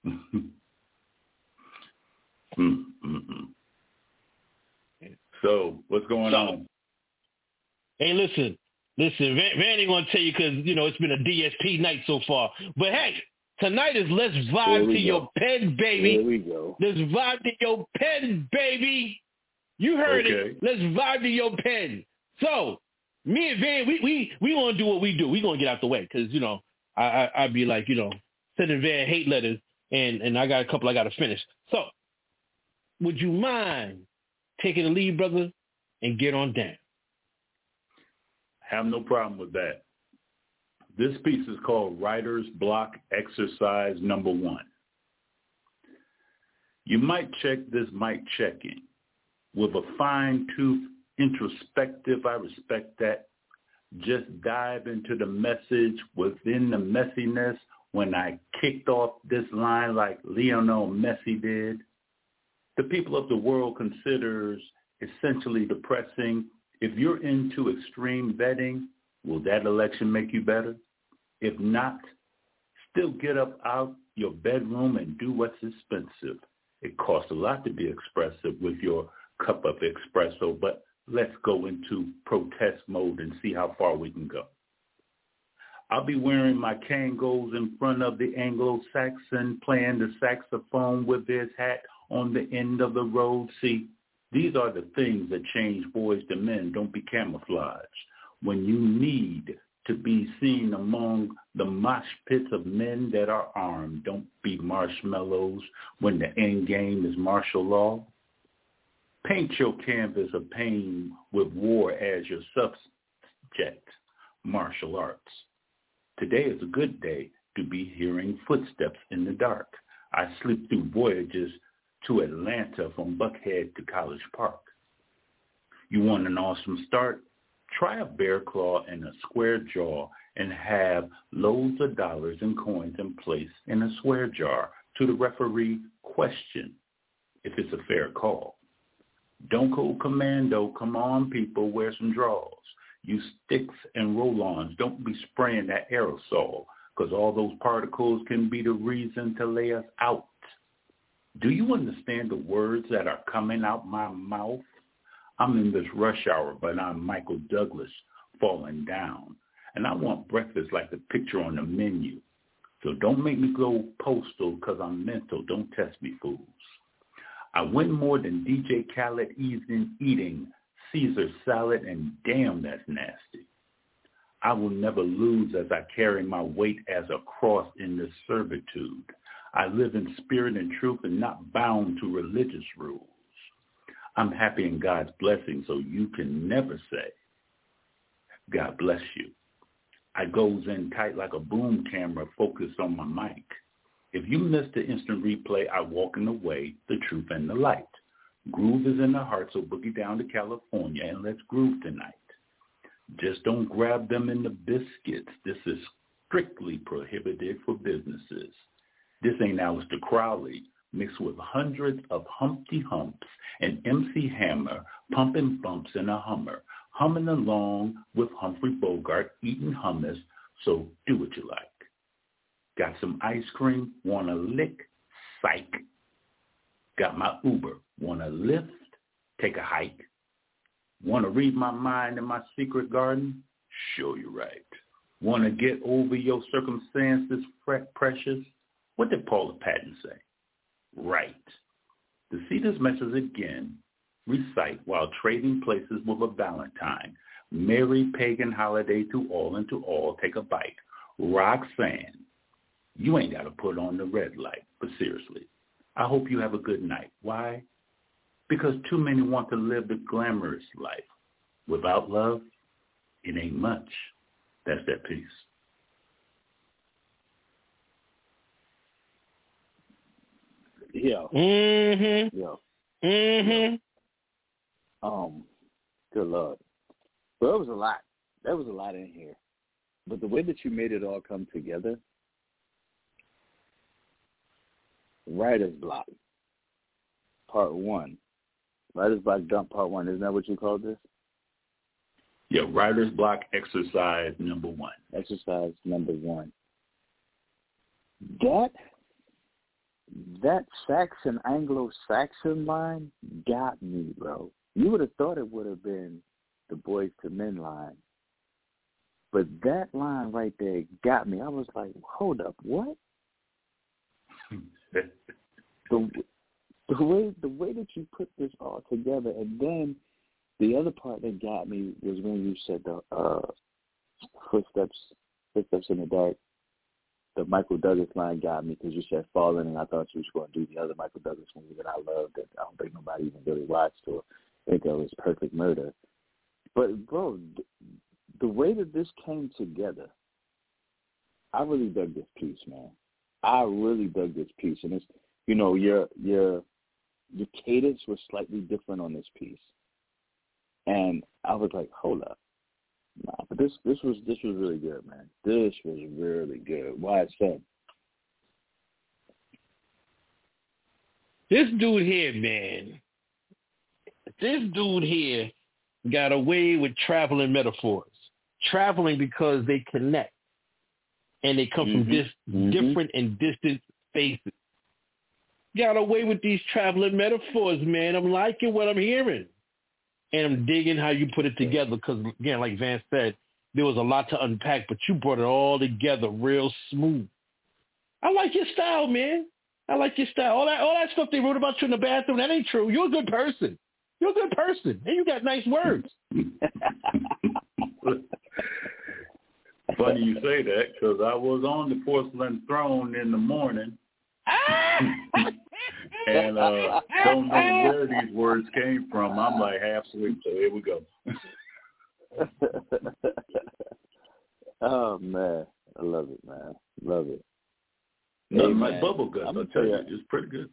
S9: So, what's going on?
S4: Hey, listen. Van ain't gonna tell you because it's been a DSP night so far. But hey, tonight is Let's Vibe to Your Pen, baby.
S1: Here we go.
S4: Let's vibe to your pen, baby. You heard it. Let's vibe to your pen. So, me and Van, we gonna do what we do. We gonna get out the way because I'd be like sending Van hate letters and I got a couple I gotta finish. So, would you mind taking the lead, brother, and get on down?
S9: Have no problem with that. This piece is called Writer's Block Exercise Number 1. You might check this mic checking with a fine-tooth introspective. I respect that. Just dive into the message within the messiness when I kicked off this line like Lionel Messi did. The people of the world considers essentially depressing. If you're into extreme vetting, will that election make you better? If not, still get up out your bedroom and do what's expensive. It costs a lot to be expressive with your cup of espresso, but let's go into protest mode and see how far we can go. I'll be wearing my Kangol in front of the Anglo-Saxon, playing the saxophone with his hat on the end of the road. See, these are the things that change boys to men. Don't be camouflaged. When you need to be seen among the mosh pits of men that are armed, don't be marshmallows when the end game is martial law. Paint your canvas of pain with war as your subject, martial arts. Today is a good day to be hearing footsteps in the dark. I sleep through voyages to Atlanta from Buckhead to College Park. You want an awesome start? Try a bear claw and a square jaw and have loads of dollars and coins in place in a swear jar. To the referee, question if it's a fair call. Don't go commando. Come on, people, wear some draws. Use sticks and roll-ons. Don't be spraying that aerosol because all those particles can be the reason to lay us out. Do you understand the words that are coming out my mouth? I'm in this rush hour, but I'm Michael Douglas falling down. And I want breakfast like the picture on the menu. So don't make me go postal because I'm mental. Don't test me, fools. I win more than DJ Khaled eating Caesar salad, and damn, that's nasty. I will never lose as I carry my weight as a cross in this servitude. I live in spirit and truth and not bound to religious rules. I'm happy in God's blessing, so you can never say, God bless you. I goes in tight like a boom camera focused on my mic. If you missed the instant replay, I walk in the way, the truth and the light. Groove is in the heart, so boogie down to California and let's groove tonight. Just don't grab them in the biscuits. This is strictly prohibited for businesses. This ain't Aleister Crowley mixed with hundreds of Humpty Humps and MC Hammer pumping bumps in a Hummer, humming along with Humphrey Bogart eating hummus, so do what you like. Got some ice cream, want a lick? Psych. Got my Uber, want a lift? Take a hike. Want to read my mind in my secret garden? Sure you're right. Want to get over your circumstances, precious? What did Paula Patton say? Right. To see this message again, recite while trading places with a Valentine. Merry pagan holiday to all, and to all take a bite. Roxanne, you ain't got to put on the red light, but seriously, I hope you have a good night. Why? Because too many want to live the glamorous life. Without love, it ain't much. That's that piece.
S1: Yeah.
S4: Mm-hmm.
S1: Yeah.
S4: Mm-hmm.
S1: Good Lord. Well, it was a lot. There was a lot in here. But the way that you made it all come together, Writer's Block, Part 1. Writer's Block Dump Part 1. Isn't that what you called this?
S9: Yeah, Writer's Block Exercise number 1.
S1: Exercise number 1. That Saxon, Anglo-Saxon line got me, bro. You would have thought it would have been the Boyz II Men line. But that line right there got me. I was like, hold up, what? the way that you put this all together, and then the other part that got me was when you said the footsteps in the dark. The Michael Douglas line got me because you said Fallen, and I thought you were going to do the other Michael Douglas movie that I loved that I don't think nobody even really watched or think of as Perfect Murder. But, bro, the way that this came together, I really dug this piece, man. I really dug this piece. And it's, you know, your cadence was slightly different on this piece. And I was like, hold up. Nah, but this was really good, man. This was really good. Why is that?
S4: This dude here, man. This dude here got away with traveling metaphors. Traveling because they connect. And they come from different and distant spaces. Got away with these traveling metaphors, man. I'm liking what I'm hearing. And I'm digging how you put it together because, again, like Vance said, there was a lot to unpack, but you brought it all together real smooth. I like your style, man. I like your style. All that stuff they wrote about you in the bathroom, that ain't true. You're a good person. You're a good person. And you got nice words.
S9: Funny you say that because I was on the porcelain throne in the morning. And don't know where these words came from. I'm like half asleep, so here we go.
S1: Oh, man. I love it, man. Love it.
S9: Nothing like bubble guts, I'll tell you. It's pretty good.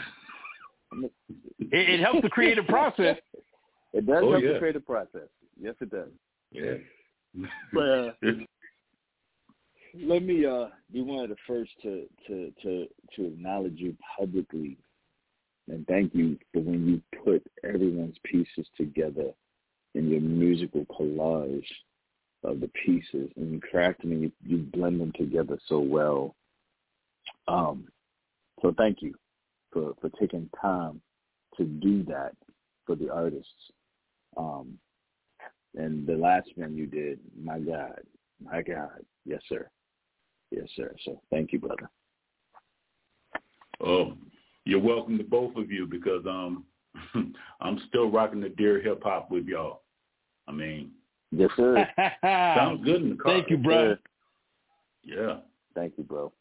S4: It helps the creative process.
S1: It does help the creative process. Yes, it does.
S9: Yeah.
S1: But let me be one of the first to acknowledge you publicly and thank you for when you put everyone's pieces together in your musical collage of the pieces and you craft them and you blend them together so well. So thank you for taking time to do that for the artists. And the last one you did, my God, yes, sir. Yes, sir. So thank you, brother.
S9: Oh, you're welcome to both of you because I'm still rocking the Dear Hip Hop with y'all. I mean,
S1: yes, sir.
S9: Sounds good in the car.
S4: Thank you, bro.
S9: Yeah.
S1: Thank you, bro.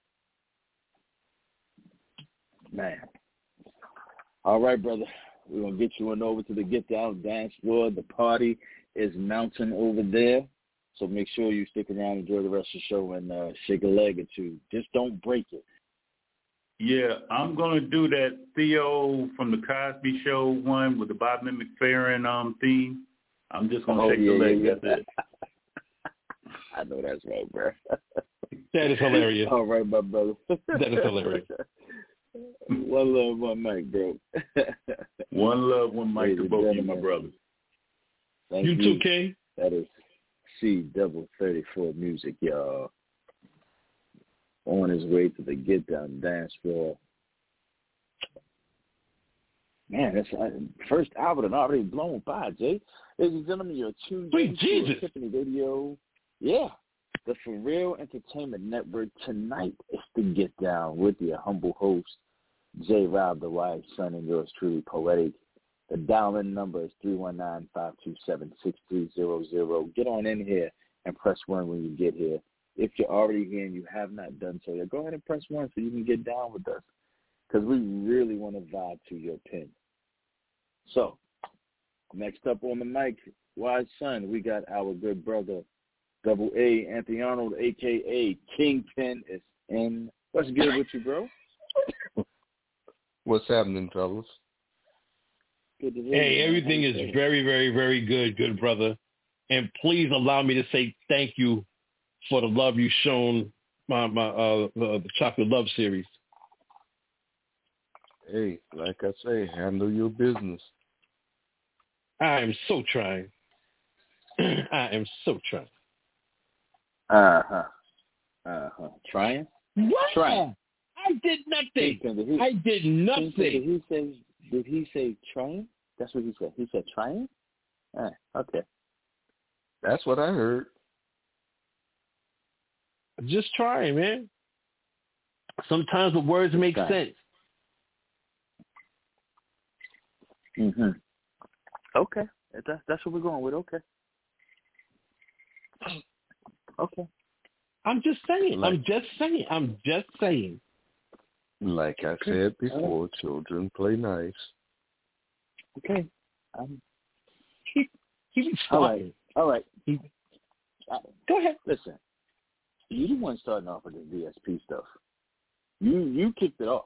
S1: Man. All right, brother. We're going to get you on over to the Get Down dance floor. The party is mounting over there. So make sure you stick around, enjoy the rest of the show, and shake a leg or two. Just don't break it.
S9: Yeah, I'm going to do that Theo from the Cosby Show one with the Bobby McFerrin theme. I'm just going to shake the leg.
S1: Yeah.
S9: That's it.
S1: I know that's right, bro.
S4: That is hilarious.
S1: All right, my brother.
S4: That is hilarious.
S1: One love, one mic, bro.
S9: One love, one mic to both of you, my brothers.
S1: Thank
S4: you too, King.
S1: That is C34 music, y'all. On his way to the Get Down dance floor. Man, that's first album and already blown by, Jay. Ladies and gentlemen, you're tuned in to Tiffany Radio. Yeah, the For Real Entertainment Network. Tonight is the Get Down with your humble host, J. Rob, the wise son, and yours truly, Poetic. The dial-in number is 319-527-6300. Get on in here and press 1 when you get here. If you're already here and you have not done so, go ahead and press 1 so you can get down with us, because we really want to vibe to your pen. So, next up on the mic, wise son, we got our good brother, Double A, Anthony Arnold, a.k.a. Kingpin, is in. What's good with you, bro?
S10: What's happening, fellas?
S1: Good to hear
S4: Hey,
S1: you,
S4: everything is very, very, very good brother. And please allow me to say thank you for the love you've shown the Chocolate Love series.
S10: Hey, like I say, handle your business.
S4: I am so trying. I am so trying.
S1: Trying?
S4: What?
S1: Trying.
S4: I did nothing.
S1: Kingpin,
S4: I did nothing.
S1: Kingpin, did he say trying? That's what he said. He said trying? Okay.
S10: That's what I heard.
S4: Just trying, man. Sometimes the words make sense.
S1: Mm-hmm. Okay. That's what we're going with. Okay. Okay.
S4: I'm just saying. I'm just saying.
S10: Like I said before, children play nice.
S1: Okay.
S4: He's talking.
S1: All right.
S4: Go ahead.
S1: Listen, you the one starting off with the VSP stuff. You kicked it off.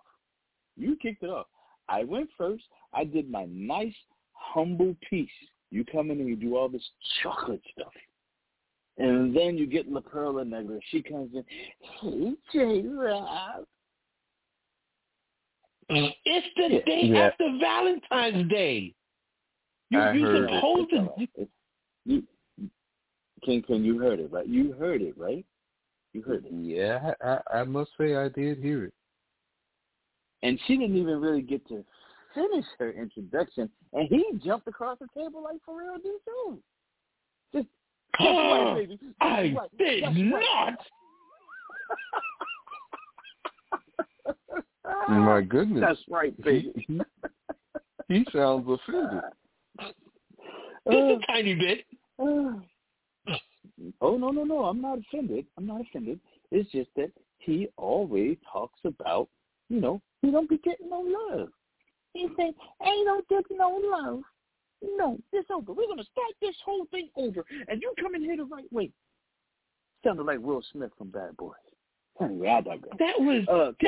S1: I went first. I did my nice, humble piece. You come in and you do all this chocolate stuff. And then you get La Perla Negra. She comes in, hey, J-Rob.
S4: It's the day after Valentine's Day. You're supposed to.
S1: Kingpin, you heard it, right? You heard it, right?
S10: Yeah, I must say I did hear it.
S1: And she didn't even really get to finish her introduction, and he jumped across the table like for real, dude, too. Just right, baby.
S4: I did not.
S10: My goodness.
S1: That's right, baby.
S10: He sounds offended.
S4: Just a tiny bit.
S1: Oh, no. I'm not offended. It's just that he always talks about, he don't be getting no love. He said, ain't no getting no love. No, it's over. We're going to start this whole thing over, and you come in here the right way. Sounded like Will Smith from Bad Boys. Anyway, I digress.
S4: That was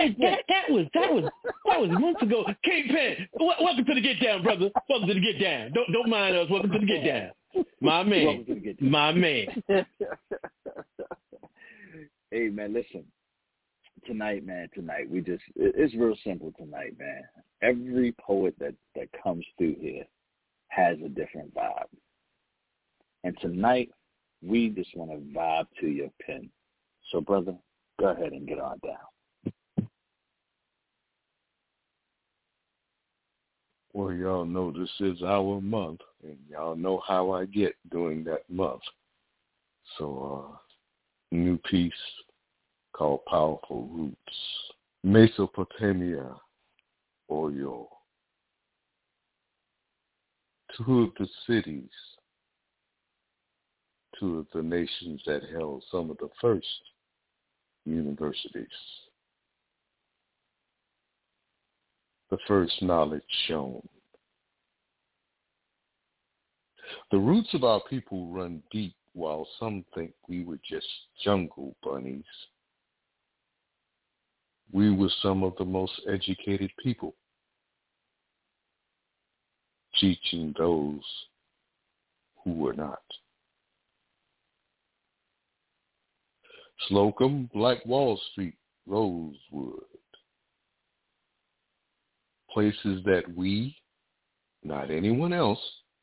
S4: months ago. Kingpin, welcome to the Get Down, brother. Welcome to the Get Down. Don't mind us. Welcome to the Get Down. My man.
S1: Hey, man, listen. Tonight, it's real simple tonight, man. Every poet that comes through here has a different vibe. And tonight, we just want to vibe to your pen. So, brother, go ahead and get on down.
S10: Well, y'all know this is our month, and y'all know how I get during that month. So, new piece called Powerful Roots. Mesopotamia, Oyo. Two of the cities, two of the nations that held some of the first universities. The first knowledge shown. The roots of our people run deep, while some think we were just jungle bunnies. we were some of the most educated people, teaching those who were not. Slocum, Black Wall Street, Rosewood, places that we, not anyone else,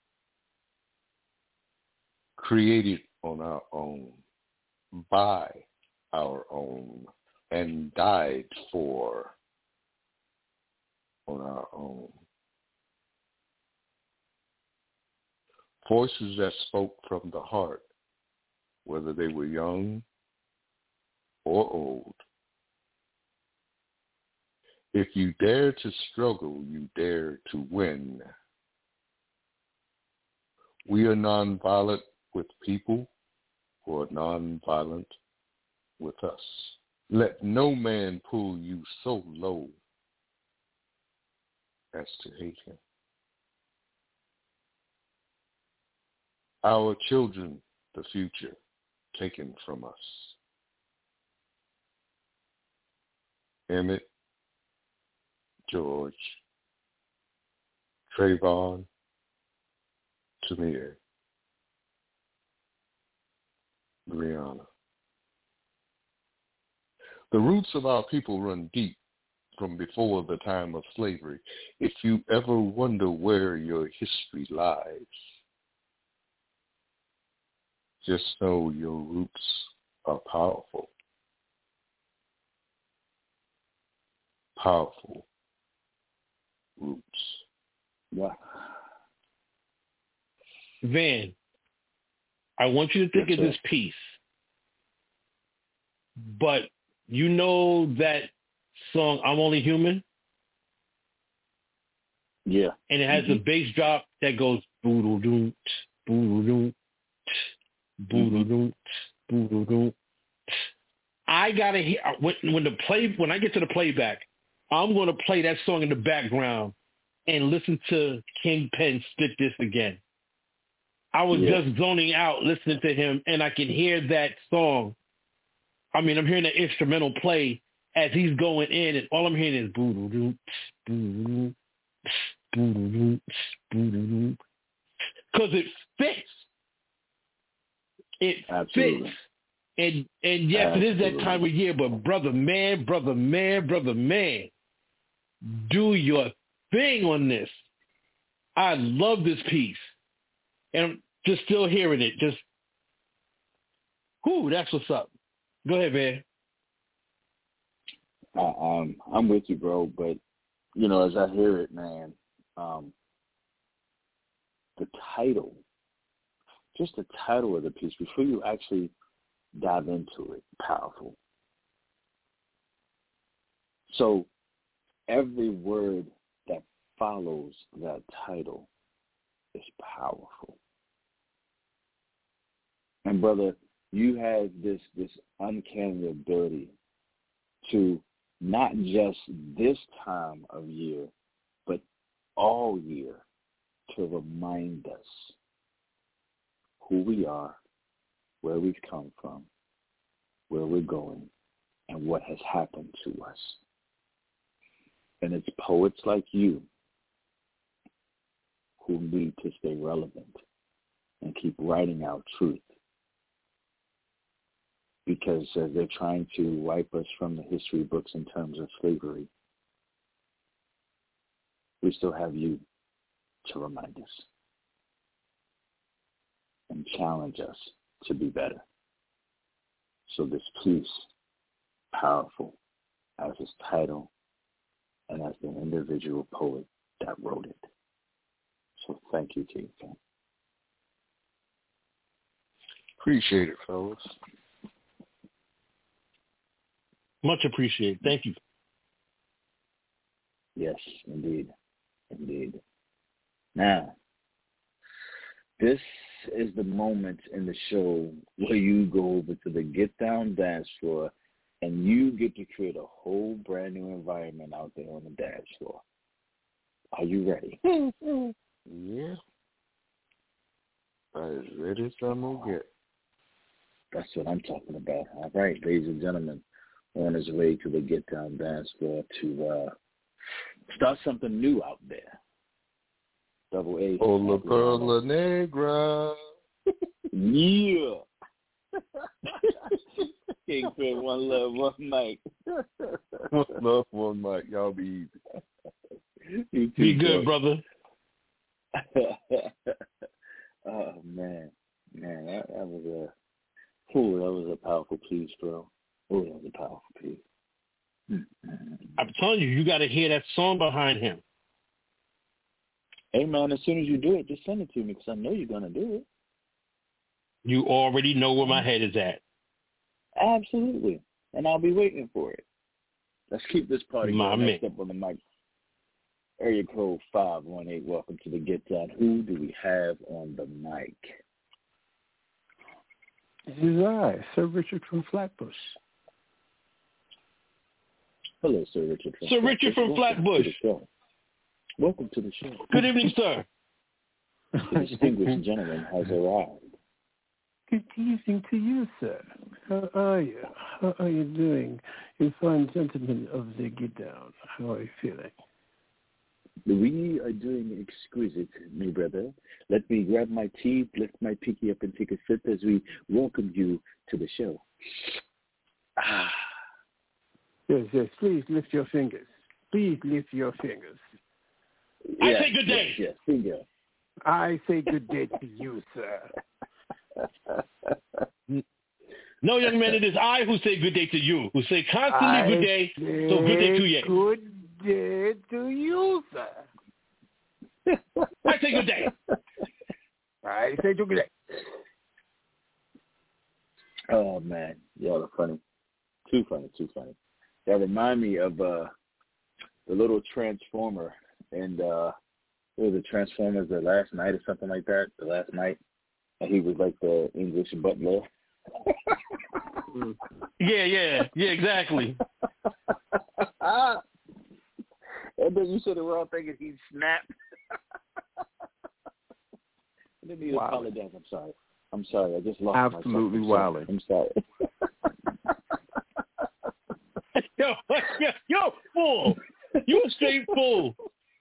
S10: created on our own, by our own, and died for on our own. Voices that spoke from the heart, whether they were young or old. If you dare to struggle, you dare to win. We are nonviolent with people who are nonviolent with us. Let no man pull you so low as to hate him. Our children, the future, taken from us. Emmett, George, Trayvon, Tamir, Breonna. The roots of our people run deep from before the time of slavery. If you ever wonder where your history lies, just know your roots are powerful. Powerful roots.
S1: Wow.
S4: Van, I want you to think
S1: Yes,
S4: of this piece, but you know that song, I'm Only Human?
S1: Yeah.
S4: And it has a bass drop that goes boo-doo-doo, boo-doo-doo, boo-doo-doo, boo-doo-doo. I gotta hear when I get to the playback, I'm gonna play that song in the background and listen to Kingpin spit this again. I was just zoning out listening to him, and I can hear that song. I mean, I'm hearing the instrumental play as he's going in, and all I'm hearing is boo-doo-doo, boo-doo-doo, boo-doo-doo, boo-doo-doo. Because it fits. It
S1: Absolutely.
S4: fits. And yes,
S1: Absolutely.
S4: it is that time of year, but brother man, do your thing on this. I love this piece. And I'm just still hearing it. Just, that's what's up. Go ahead, man.
S1: I'm with you, bro. But, as I hear it, man, the title, just the title of the piece, before you actually dive into it, powerful. So every word that follows that title is powerful. And brother, you have this uncanny ability to not just this time of year, but all year to remind us who we are, where we've come from, where we're going, and what has happened to us. And it's poets like you who need to stay relevant and keep writing out truth. Because they're trying to wipe us from the history books in terms of slavery, we still have you to remind us and challenge us to be better. So this piece, powerful as its title and as the individual poet that wrote it. So thank you, King.
S10: Appreciate it, fellas.
S4: Much appreciated. Thank you.
S1: Yes, indeed. Indeed. Now, this is the moment in the show where you go over to the Get Down dance floor and you get to create a whole brand new environment out there on the dance floor. Are you ready?
S10: Yeah. As ready as I'm going to get.
S1: That's what I'm talking about. All right, ladies and gentlemen, on his way to the Get Down Dance Floor to start something new out there. Double A.
S10: Hola Perla Negra.
S1: Yeah. Kingpin, one love, one mic.
S10: One love, one mic. Y'all be easy.
S4: Be good, brother.
S1: Oh man, that was a powerful piece, bro. Oh, that was a powerful piece.
S4: I'm telling you, you got to hear that song behind him.
S1: Hey man, as soon as you do it, just send it to me because I know you're gonna do it.
S4: You already know where my head is at.
S1: Absolutely, and I'll be waiting for it. Let's keep this party going. Next up on the mic, area code 518. Welcome to the Get Down. Who do we have on the mic?
S11: This is I, Sir Richard from Flatbush.
S1: Hello, Sir Richard.
S4: Sir Richard from Flatbush.
S1: Welcome to the show.
S4: Good evening, sir.
S1: The distinguished gentleman has arrived.
S11: Good evening to you, sir. How are you? How are you doing? You fine gentlemen of the Get Down. How are you feeling?
S1: We are doing exquisite, my brother. Let me grab my teeth, lift my pinky up, and take a sip as we welcome you to the show.
S11: Yes, please lift your fingers. Please lift your fingers.
S4: I say good day.
S1: Yes, finger.
S11: I say good day to you, sir.
S4: No, young man, it is I who say good day to you, who say constantly good day, so good day to you.
S11: Good day to you, sir.
S4: I say good day.
S11: I say good day.
S1: Oh, man. Y'all are funny. Too funny. That remind me of the little Transformer, and it was the Transformers the last night or something like that, the last night, and he was like the English butler.
S4: Yeah, exactly.
S1: And then you said the wrong thing and he snapped. Let me apologize. I'm sorry. I just lost myself.
S11: Absolutely wilding.
S1: I'm sorry.
S4: Yo, fool. You a straight fool.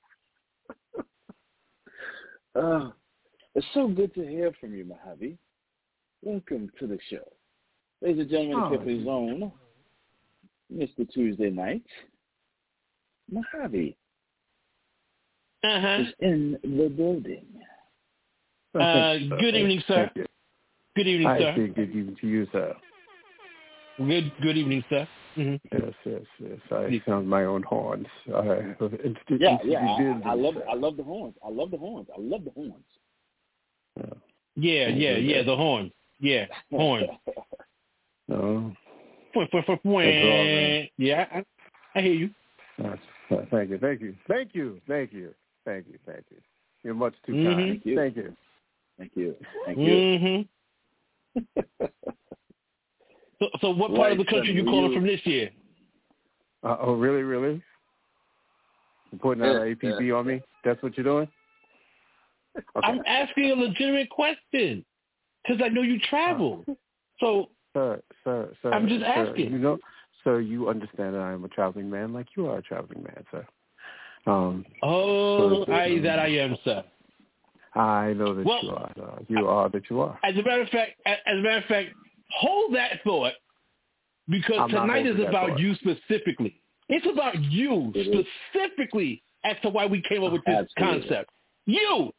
S1: It's so good to hear from you, Mojave. Welcome to the show. Ladies and gentlemen, Epiphany Zone, Mr. Tuesday Night, Mojave is in the building.
S4: Good evening, sir. Good evening, sir.
S11: I say good evening to you, sir.
S4: Good evening, sir. Mm-hmm.
S11: Yes. I sound my own horns.
S1: I love the horns.
S4: Yeah, the horns. Yeah, horns.
S11: No.
S4: Yeah, I hear you.
S11: Thank you. You're much too kind.
S1: Thank you.
S4: Mm-hmm. So what part of the country you calling from this year?
S11: Oh, really? You're putting out an APB on me? That's what you're doing? Okay.
S4: I'm asking a legitimate question because I know you travel. So,
S11: sir,
S4: I'm just asking.
S11: You know, sir, you understand that I am a traveling man like you are a traveling man, sir.
S4: I am, sir.
S11: I know that you are. You are that you are.
S4: As a matter of fact, hold that thought because tonight is about you specifically. It's about you specifically as to why we came up with this concept. You.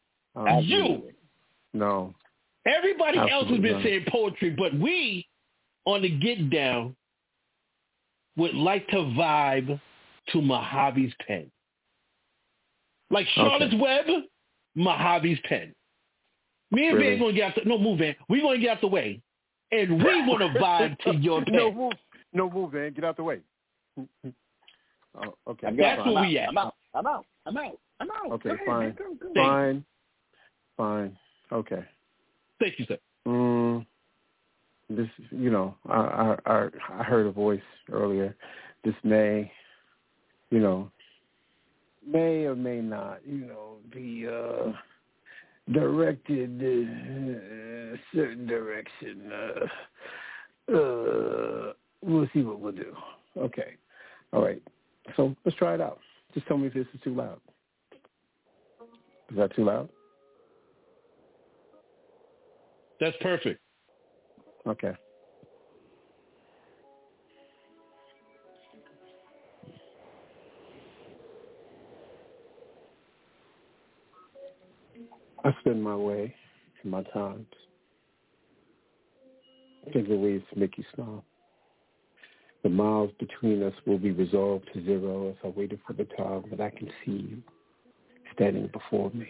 S11: No.
S4: Everybody else has been saying poetry, but we on the Get Down would like to vibe to Mojave's pen. Like Charlotte's Web, Mojave's pen. Me and Van going to get out Van. We're going to get out the way. And we want to vibe to your pen.
S11: No move, Van. Get out the way. Okay.
S4: That's where we at.
S1: I'm out.
S11: Okay, fine. Okay.
S4: Thank you, sir.
S11: This, I heard a voice earlier. This may or may not, be directed in a certain direction. We'll see what we'll do. Okay. All right. So let's try it out. Just tell me if this is too loud. Is that too loud?
S4: That's perfect.
S11: Okay. I spend my way and my times thinking ways to make you smile. The miles between us will be resolved to zero as I waited for the time that I can see you standing before me.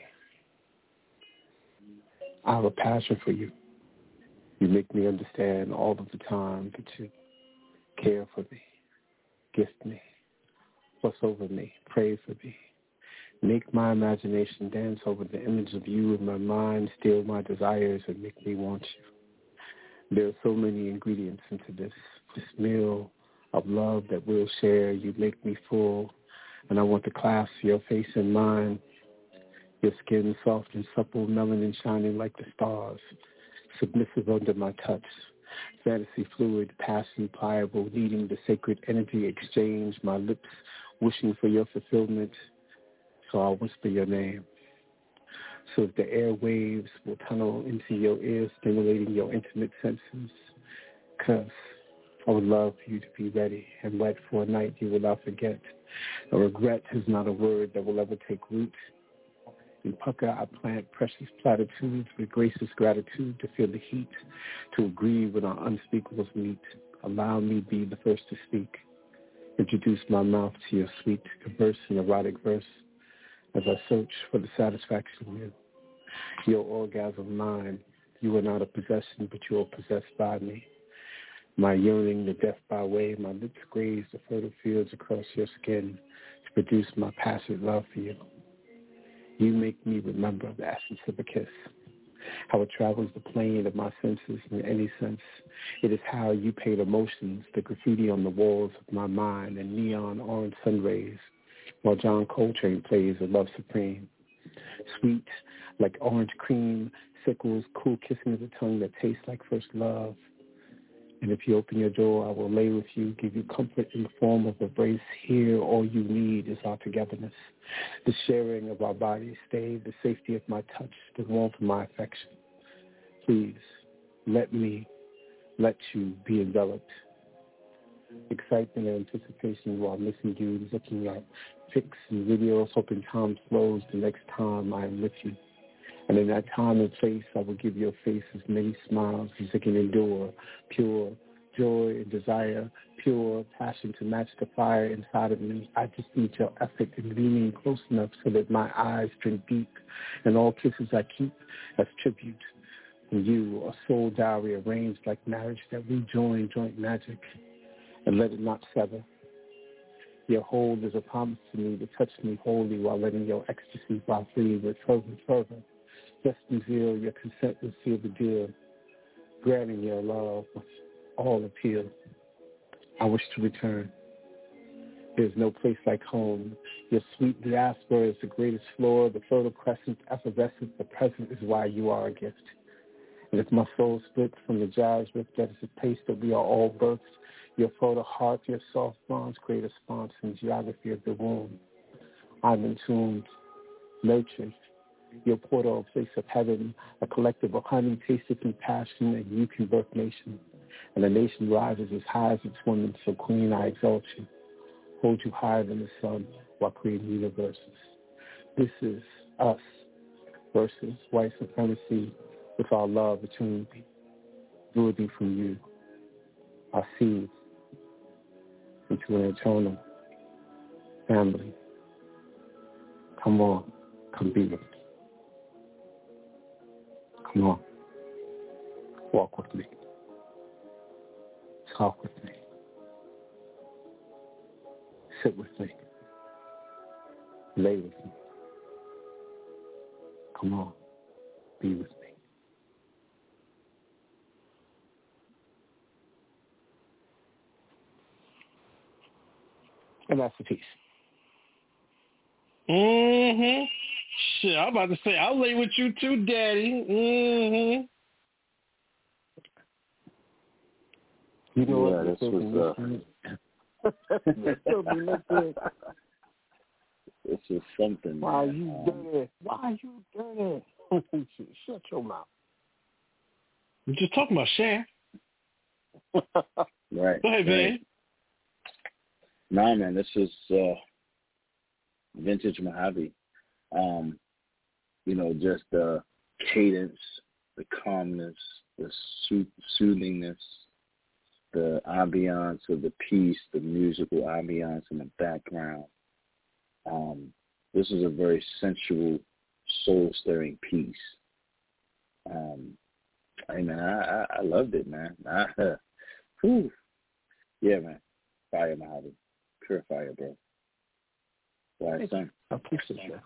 S11: I have a passion for you. You make me understand all of the time that you care for me, gift me, fuss over me, pray for me. Make my imagination dance over the image of you in my mind, steal my desires, and make me want you. There are so many ingredients into this meal of love that we'll share. You make me full, and I want to clasp your face in mine, your skin soft and supple, melanin shining like the stars, submissive under my touch, fantasy fluid, passion pliable, needing the sacred energy exchange, my lips wishing for your fulfillment. So I'll whisper your name. So if the airwaves will tunnel into your ears, stimulating your intimate senses. Because I would love for you to be ready and wet for a night you will not forget. A regret is not a word that will ever take root. In pucker, I plant precious platitudes with gracious gratitude to feel the heat, to agree when our unspeakables meet. Allow me be the first to speak. Introduce my mouth to your sweet, conversing erotic verse. As I search for the satisfaction of you. Your orgasm mine. You are not a possession, but you are possessed by me. My yearning, the death by way, my lips graze the fertile fields across your skin to produce my passionate love for you. You make me remember the essence of a kiss, how it travels the plane of my senses in any sense. It is how you paint emotions, the graffiti on the walls of my mind and neon orange sun rays, while John Coltrane plays a love supreme. Sweet like orange cream, sickles, cool kissing of the tongue that tastes like first love. And if you open your door, I will lay with you, give you comfort in the form of embrace. Here, all you need is our togetherness, the sharing of our bodies, stay, the safety of my touch, the warmth of my affection. Please, let me let you be enveloped. Excitement and anticipation while missing you, looking at pics and videos, hoping time slows the next time I am with you. And in that time and place, I will give your face as many smiles as it can endure, pure joy and desire, pure passion to match the fire inside of me. I just need your effort in leaning close enough so that my eyes drink deep, and all kisses I keep as tribute from you, a soul diary arranged like marriage that we join joint magic. And let it not sever. Your hold is a promise to me to touch me wholly while letting your ecstasy fly free with fervent fervor. Just and zeal, your consent will seal the deal, granting your love with all appeal. I wish to return. There's no place like home. Your sweet diaspora is the greatest floor, the fertile crescent, effervescent. The present is why you are a gift. And if my soul splits from the jazz rift that is the pace that we are all births, your fertile heart, your soft bonds create a sponge in geography of the womb. I'm entombed, nurtured, your portal, a place of heaven, a collective of honey tasted in passion, and you can birth nation. And a nation rises as high as its woman, so queen, I exalt you, hold you higher than the sun while creating universes. This is us versus white supremacy with our love between fluidity from you, our seeds, into an eternal family. Come on, come be with me. Come on, walk with me. Talk with me. Sit with me. Lay with me. Come on, be with me. And that's the piece.
S4: Mm-hmm. Shit, I'm about to say, I'll lay with you too, Daddy. Mm-hmm.
S11: You know
S1: yeah, this was This is something.
S11: Why you dirty? Why you dirty? Shut your mouth.
S4: We're just talking about Cher.
S1: Right.
S4: Go ahead, man.
S1: Nah, man, this is vintage Mojave. Just the cadence, the calmness, the soothingness, the ambiance of the piece, the musical ambiance in the background. This is a very sensual, soul-stirring piece. I loved it, man. Yeah, man. Fire, Mojave. Pure fire, bro. Why, son?
S11: I appreciate that.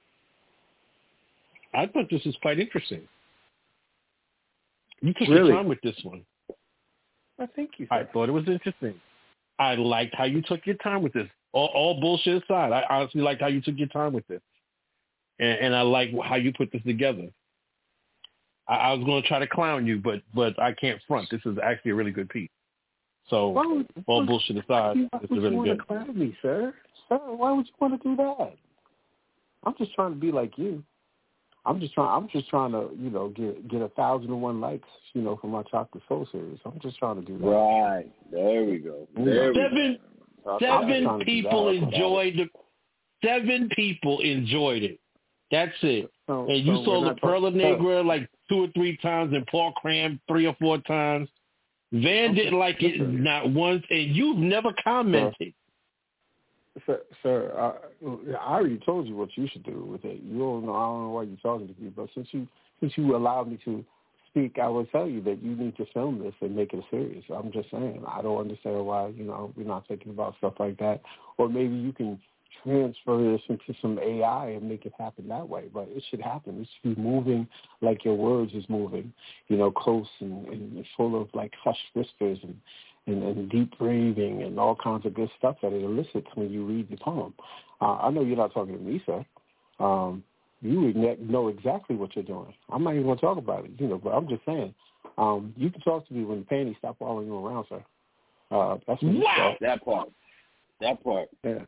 S4: I thought this was quite interesting. You took
S11: Really?
S4: your time with this one.
S11: I think you.
S4: I thought it was interesting. I liked how you took your time with this. All bullshit aside, I honestly liked how you took your time with this, and I like how you put this together. I was going to try to clown you, but I can't front. This is actually a really good piece. So all bullshit aside, this is really good.
S11: Why would you want to clown me, sir? Sir, why would you want to do that? I'm just trying to be like you. I'm just trying to, get 1,001 likes, for my Chocolate Soul series. I'm just trying to do that.
S1: Right. There we go.
S4: Seven people enjoyed it. 7 people enjoyed it. That's it. And you saw La Perla Negra like 2 or 3 times and Paul Cram 3 or 4 times. Van didn't like it not once, and you've never commented.
S11: Sir, I already told you what you should do with it. I don't know why you're talking to me, but since you allowed me to speak, I will tell you that you need to film this and make it serious. I'm just saying, I don't understand why, we're not thinking about stuff like that. Or maybe you can transfer this into some AI and make it happen that way. But it should happen. It should be moving like your words is moving, close and full of like hushed whispers and deep breathing and all kinds of good stuff that it elicits when you read the poem. I know you're not talking to me, sir. You would know exactly what you're doing. I'm not even going to talk about it, but I'm just saying, you can talk to me when the panties stop following you around, sir. That's what
S1: wow, that part.
S11: Yeah.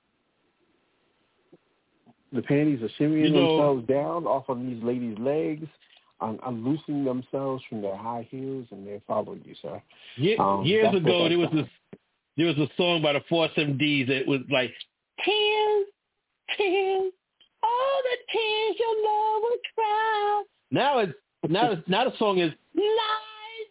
S11: The panties are shimmying themselves down off of these ladies' legs, unloosening themselves from their high heels, and they're following you, sir.
S4: Years ago, there was a song by the Force MDs that was like, tears, all the tears your love will cry. Now the song is lies,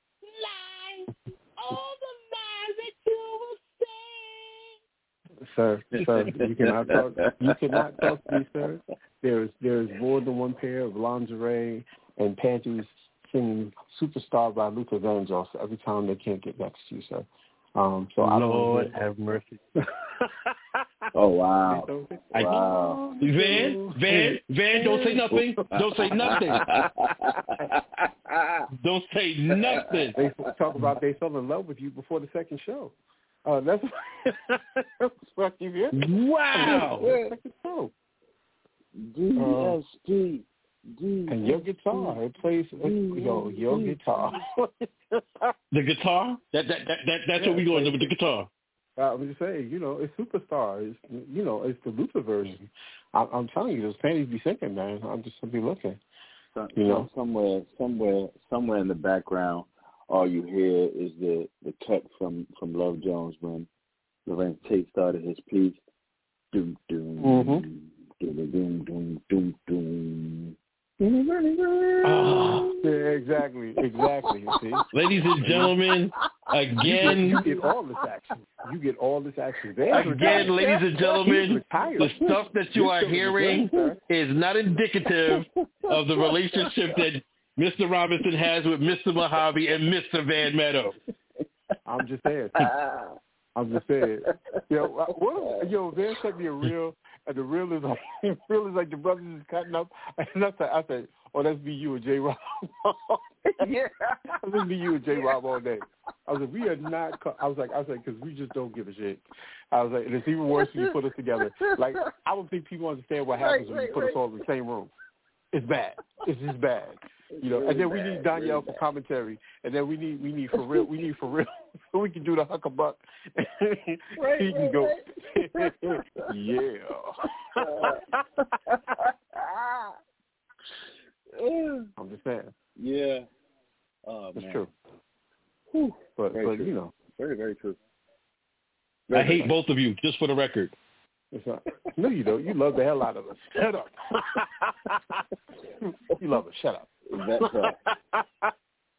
S4: all the lies that you will say.
S11: Sir, you cannot talk to me, sir. There's more than one pair of lingerie and panties singing "Superstar" by Luther Vandross every time they can't get next to you, sir.
S4: Lord have mercy.
S1: Oh wow!
S4: Wow. Van, don't say nothing. Don't say nothing. Don't say nothing.
S11: They talk about they fell in love with you before the second show. That's what you hear.
S4: Wow.
S11: Second show.
S1: DSG.
S11: And your guitar, it plays your guitar.
S4: The guitar? That's what we going with the guitar.
S11: I'm just saying, it's Superstar. It's the Luther version. I'm telling you, those panties be sinking, man. I'm just be looking.
S1: Somewhere in the background, all you hear is the cut from Love Jones when Lorenz Tate started his piece. Doom doom doom doom doom doom doom.
S11: Oh, yeah, exactly. See?
S4: Ladies and gentlemen, again,
S11: you get all this action.
S4: Again, ladies and gentlemen, the stuff that you are hearing is not indicative of the relationship that Mr. Robinson has with Mr. Mojave and Mr. Van Meadow.
S11: I'm just saying. Van sent me a reel. And the real is like the brothers is cutting up. And I said, oh, that's be you and J. Rob. Yeah, that's be you and J. Rob all day. I was like, we are not. I was like, because we just don't give a shit. I was like, and it's even worse when you put us together. Like, I don't think people understand what happens when you put us all in the same room. It's bad. It's just bad. You know, and then we need Danielle for commentary, and then we need for real, so we can do the huckabuck. He can go, yeah. I'm just saying.
S1: Yeah. Oh,
S11: that's
S1: man.
S11: true.
S1: Whew.
S11: But
S1: true.
S11: You know,
S1: very, very true.
S4: I hate both of you, just for the record.
S11: It's not, no, you don't. You love the hell out of us. Shut up. You love us. Shut up.
S1: That's right.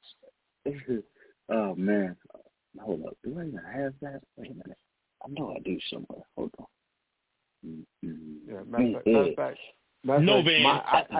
S1: Oh, man. Hold up. Do I even have that? Wait a minute. I know I do somewhere. Hold on.
S11: Yeah, matter of fact.
S4: No, Van.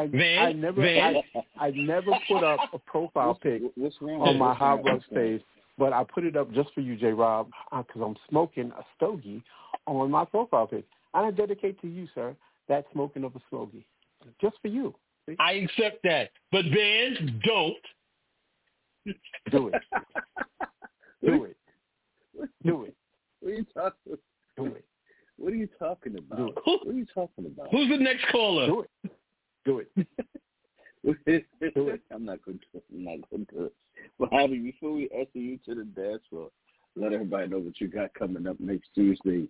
S11: I never put up a profile pic on my Hot Rocks page, but I put it up just for you, J-Rob, because I'm smoking a stogie on my profile pic. And I dedicate to you, sir, that smoking of a stogie, just for you. See?
S4: I accept that, but Van, don't.
S11: Do it. Do it. Do it.
S1: What are you talking?
S11: Do it.
S1: What are you talking about? What are you talking about?
S4: Who's the next caller?
S11: Do it. Do it. Do it.
S1: I'm not going to do it. Well, Javi, before we usher you to the dance floor, let everybody know what you got coming up next Tuesday.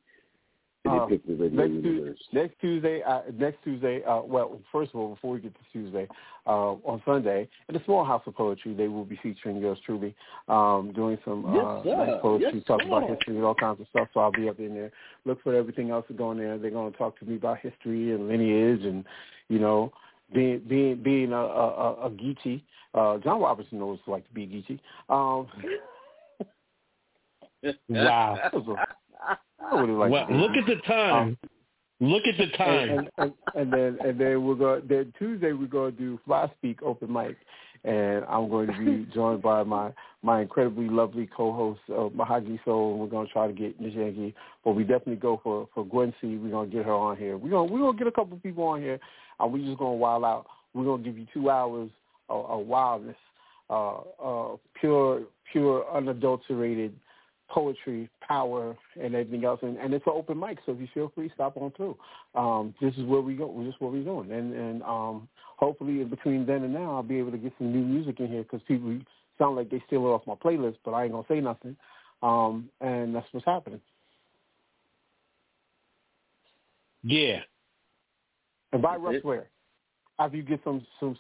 S11: Next Tuesday. Well, first of all, before we get to Tuesday, on Sunday, in the Small House of Poetry, they will be featuring yours truly, doing some nice poetry, talking about history and all kinds of stuff. So I'll be up in there. Look for everything else to go in there. They're going to talk to me about history and lineage, and you know, being a Geechee. John Robertson knows what it's like to be Geechee.
S4: Wow. Well, look at the time. Look at the time.
S11: And then we're going. Then Tuesday we're going to do Fly Speak open mic, and I'm going to be joined by my incredibly lovely co-host Mahagi Soul. And we're going to try to get Miss Yankee, but we definitely go for Gwen C. We're going to get her on here. We're going to get a couple of people on here, and we're just going to wild out. We're going to give you 2 hours of wildness, pure unadulterated poetry, power, and everything else, and it's an open mic, so if you feel free, stop on through. This is where we go. This is what we're doing, and hopefully in between then and now, I'll be able to get some new music in here because people sound like they steal it off my playlist, but I ain't gonna say nothing, and that's what's happening.
S4: Yeah.
S11: And buy Rushware after you get some of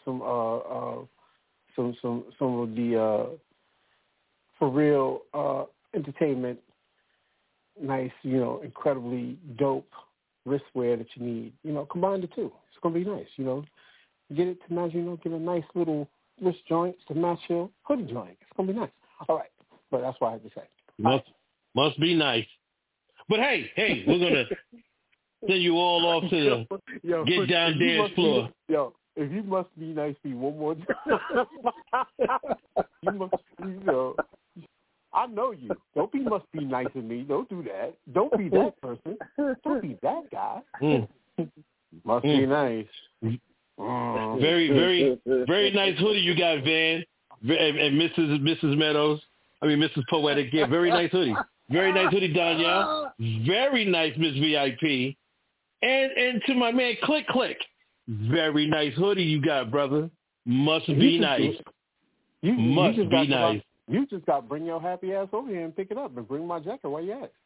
S11: the for real. Entertainment, nice, you know, incredibly dope wristwear that you need. You know, combine the two. It's going to be nice, you know. Get it to match, you know, get a nice little wrist joint to match your hoodie joint. It's going to be nice. All right. But that's what I had to say.
S4: Must be nice. But hey, we're going to send you all off to the get down dance floor.
S11: If you must be nice to me one more time, you must, you know. I know you. Don't be must be nice to me. Don't do that. Don't be that person. Don't be that guy. Must be nice.
S4: Very, very, very nice hoodie you got, Van. And Mrs. Meadows. I mean, Mrs. Poetic. Yeah, very nice hoodie. Very nice hoodie, Danielle. Very nice, Miss VIP. And to my man, Click. Very nice hoodie you got, brother. Must be nice. Must be nice.
S11: You just got to bring your happy ass over here and pick it up and bring my jacket while you at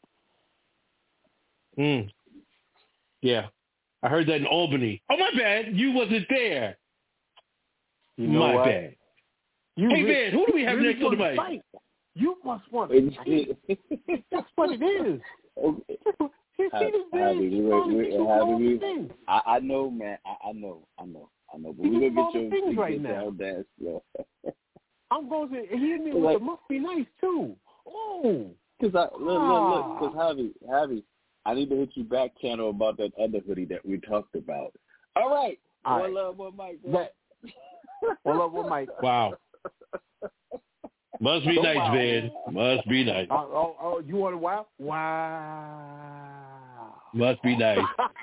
S11: it.
S4: Yeah. I heard that in Albany. Oh, my bad. You wasn't there.
S11: You know
S4: my
S11: what?
S4: Bad. Van, who do we have next on the mic?
S11: Fight. You must want to fight. That's what it is.
S1: I know, man. I know. But we're going to get your
S11: right now. I'm going to hear me with it must be nice too. Oh,
S1: because look, because Javi, I need to hit you back channel about that other hoodie that we talked about. All right, one love, one mic.
S11: One love, one mic.
S4: Wow. Must be nice, man. Must be nice.
S11: Oh, you want to wow? Wow.
S4: Must be nice.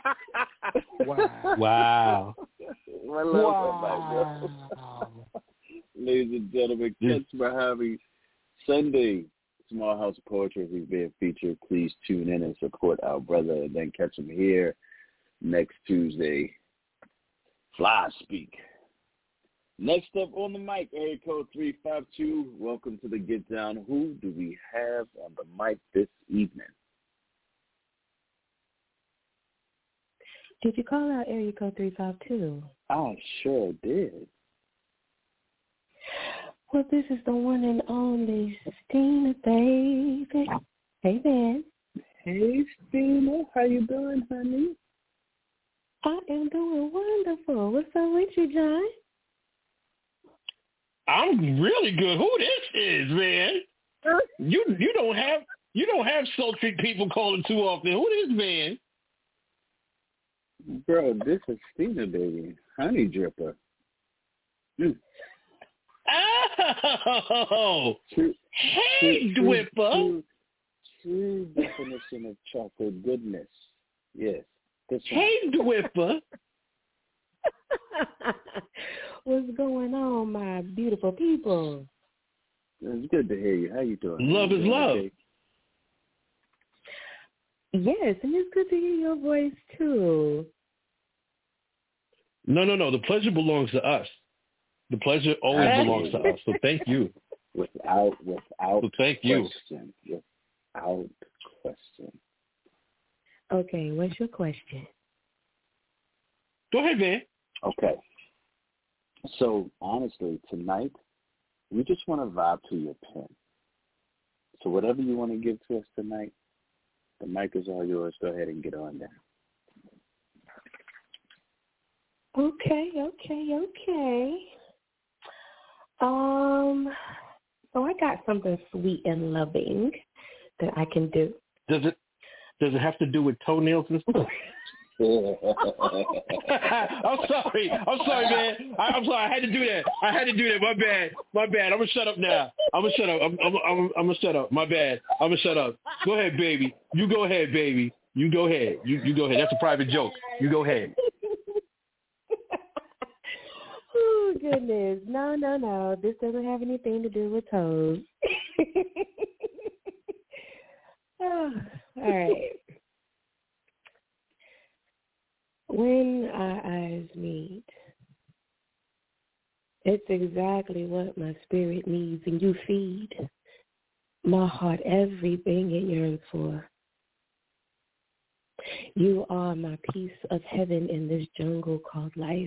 S4: Wow.
S1: One love, one mic, bro. Ladies and gentlemen, catch Mojave Sunday, Small House of Poetry. He's being featured. Please tune in and support our brother, and then catch him here next Tuesday. Fly Speak. Next up on the mic, area code 352. Welcome to the Get Down. Who do we have on the mic this evening?
S12: Did you call out area code 352?
S1: I sure did.
S12: Well, this is the one and only Stina, baby. Hey, man.
S1: Hey, Stina. How you doing, honey?
S12: I am doing wonderful. What's up with you, John?
S4: I'm really good. Who this is, man? You don't have sultry people calling too often. Who this, man?
S1: Bro, this is Stina, baby. Honey dripper.
S4: Oh, hey, Dwipper.
S1: True definition of chocolate goodness. Yes.
S4: Hey, Dwipper.
S12: What's going on, my beautiful people?
S1: It's good to hear you. How you doing?
S4: Love is love.
S1: Okay?
S12: Yes, and it's good to hear your voice, too.
S4: No. The pleasure belongs to us. The pleasure always belongs to us. So thank you.
S1: Without
S4: so thank you.
S1: Question. Without question.
S12: Okay, what's your question?
S4: Go ahead, man.
S1: Okay. So, honestly, tonight, we just want to vibe to your pen. So whatever you want to give to us tonight, the mic is all yours. Go ahead and get on down.
S12: Okay. So I got something sweet and loving that I can do.
S4: Does it have to do with toenails and stuff? I'm sorry, man. I'm sorry. I had to do that. My bad. I'm gonna shut up now. I'm gonna shut up. My bad. I'm gonna shut up. Go ahead, baby. You go ahead, baby. You go ahead. You go ahead. That's a private joke. You go ahead.
S12: Oh, goodness. No. This doesn't have anything to do with toes. Oh, all right. When our eyes meet, it's exactly what my spirit needs, and you feed my heart everything it yearns for. You are my piece of heaven in this jungle called life.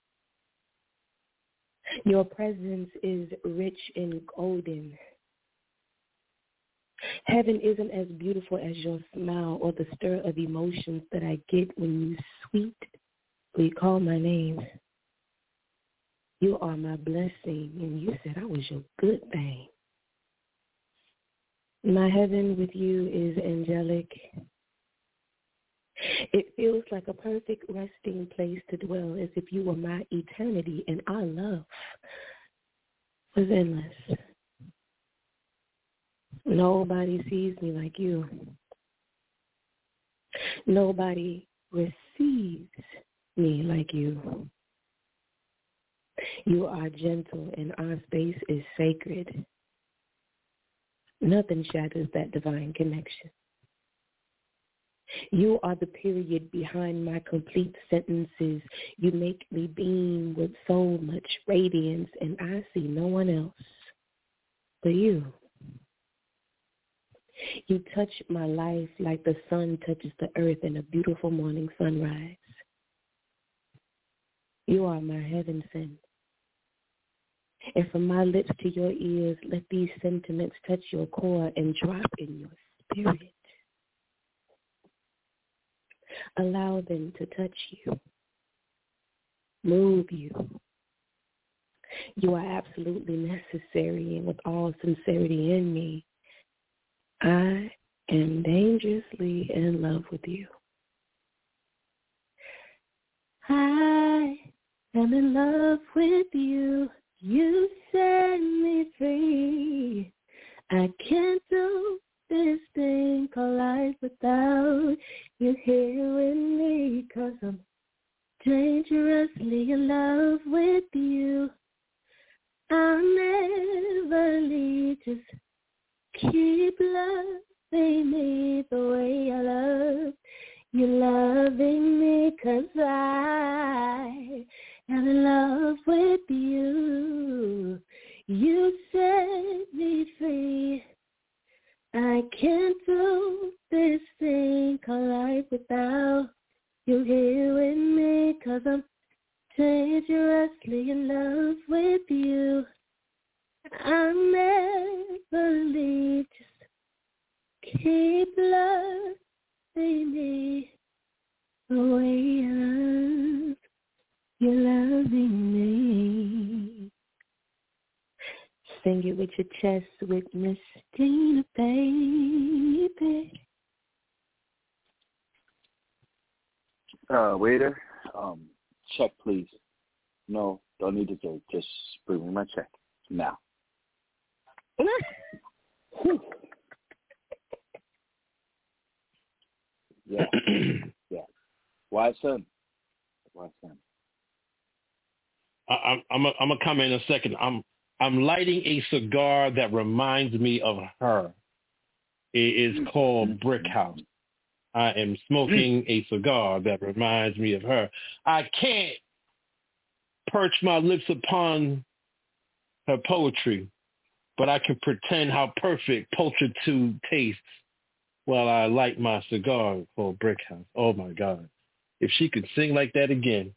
S12: Your presence is rich and golden. Heaven isn't as beautiful as your smile or the stir of emotions that I get when you sweetly call my name. You are my blessing, and you said I was your good thing. My heaven with you is angelic. It feels like a perfect resting place to dwell, as if you were my eternity, and our love was endless. Nobody sees me like you. Nobody receives me like you. You are gentle, and our space is sacred. Nothing shatters that divine connection. You are the period behind my complete sentences. You make me beam with so much radiance, and I see no one else but you. You touch my life like the sun touches the earth in a beautiful morning sunrise. You are my heaven sent. And from my lips to your ears, let these sentiments touch your core and drop in your spirit. Allow them to touch you, move you. You are absolutely necessary, and with all sincerity in me, I am dangerously in love with you. I am in love with you. You set me free. I can't do this thing called life without you here with me, 'cause I'm dangerously in love with you. I'll never leave, just keep loving me the way I love you, loving me, 'cause I am in love with you. love with you. I'll never leave. Just keep loving me the way you're loving me. Sing it with your chest with Miss Tina, baby.
S1: Waiter, check, please. No, don't need to do. Just bring me my check now. Yeah, yeah. Why, son?
S4: I'm gonna come in a second. I'm lighting a cigar that reminds me of her. It is called Brick House. I am smoking a cigar that reminds me of her. I can't perch my lips upon her poetry, but I can pretend how perfect Pulchritude tastes while I light my cigar called Brick House. Oh, my God. If she could sing like that again,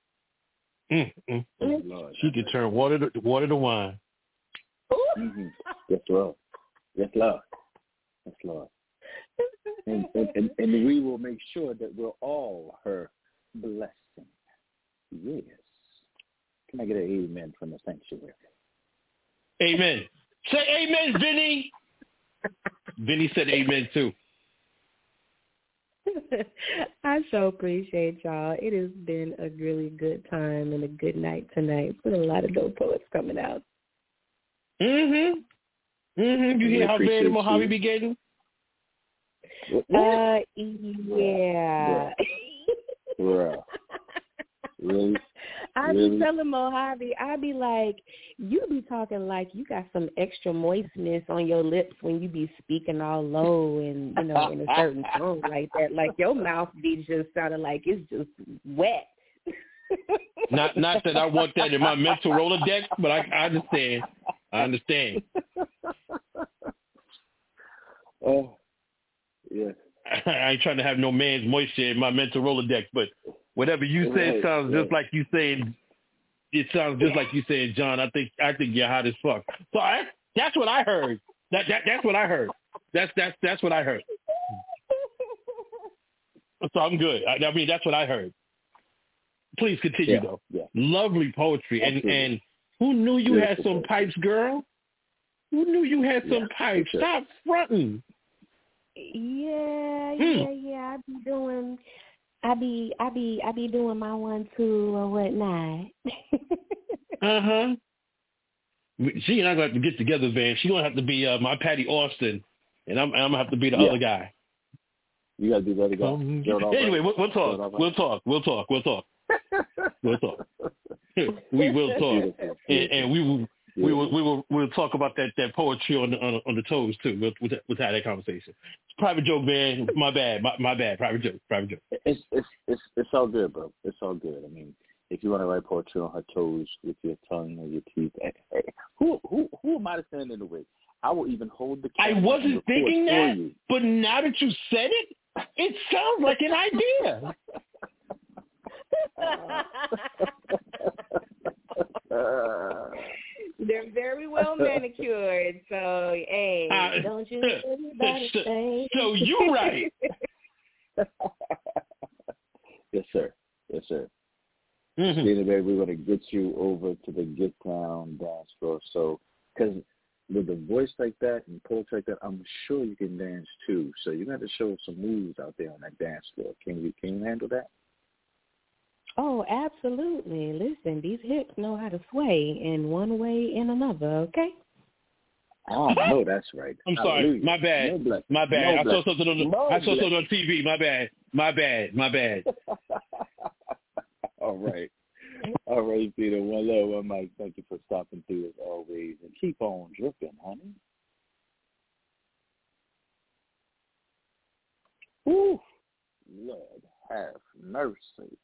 S4: she could turn water to wine.
S1: Mm-hmm. Yes, Lord. Yes, Lord. Yes, Lord. And we will make sure that we're all her blessing. Yes. Can I get an amen from the sanctuary?
S4: Amen. Say amen, Vinny. Vinny said amen, too.
S12: I so appreciate y'all. It has been a really good time and a good night tonight. With a lot of dope poets coming out.
S4: You hear how bad the Mojave be getting?
S12: Yeah.
S1: Bruh. Really?
S12: I be telling Mojave, I be like, you be talking like you got some extra moistness on your lips when you be speaking all low and, in a certain tone like that. Like your mouth be just sounding like it's just wet.
S4: Not that I want that in my mental Rolodex, but I understand.
S1: Oh, yeah.
S4: I ain't trying to have no man's moisture in my mental Rolodex, but whatever you said sounds just like you saying. It sounds just like you saying, John. I think you're hot as fuck. So that's what I heard. That's what I heard. That's what I heard. So I'm good. I mean, that's what I heard. Please continue though. Yeah. Lovely poetry. And who knew you had some pipes, girl? Who knew you had some pipes? Stop fronting.
S12: Yeah. I be doing my 1-2 or whatnot.
S4: She and I gonna have to get together, Van. She gonna have to be my Patty Austin, and I'm gonna have to be the other guy.
S1: You gotta be the other guy.
S4: Anyway, we'll talk. We will talk. We will talk, and we'll talk about that poetry on the toes too. We'll have that conversation. Private joke, man. My bad. Private joke.
S1: It's all good, bro. It's all good. I mean, if you want to write poetry on her toes with your tongue or your teeth, hey, who am I to stand in the way? I will even hold the camera.
S4: I wasn't thinking that, but now that you said it, it sounds like an idea.
S12: They're very well manicured, so hey, don't you everybody say?
S4: So you're right.
S1: Yes, sir. Christina, baby, we're going to get you over to the Get Down dance floor. So, because with a voice like that and poetry like that, I'm sure you can dance too. So you're going to have to show some moves out there on that dance floor. Can you handle that?
S12: Oh, absolutely. Listen, these hips know how to sway in one way and another, okay?
S1: Oh, no, that's right.
S4: I'm sorry. My bad.
S1: No
S4: my bad.
S1: No
S4: I saw something on TV. My bad.
S1: All right, Peter. One love, one mic. Thank you for stopping through as always. And keep on dripping, honey. Ooh, Lord have mercy.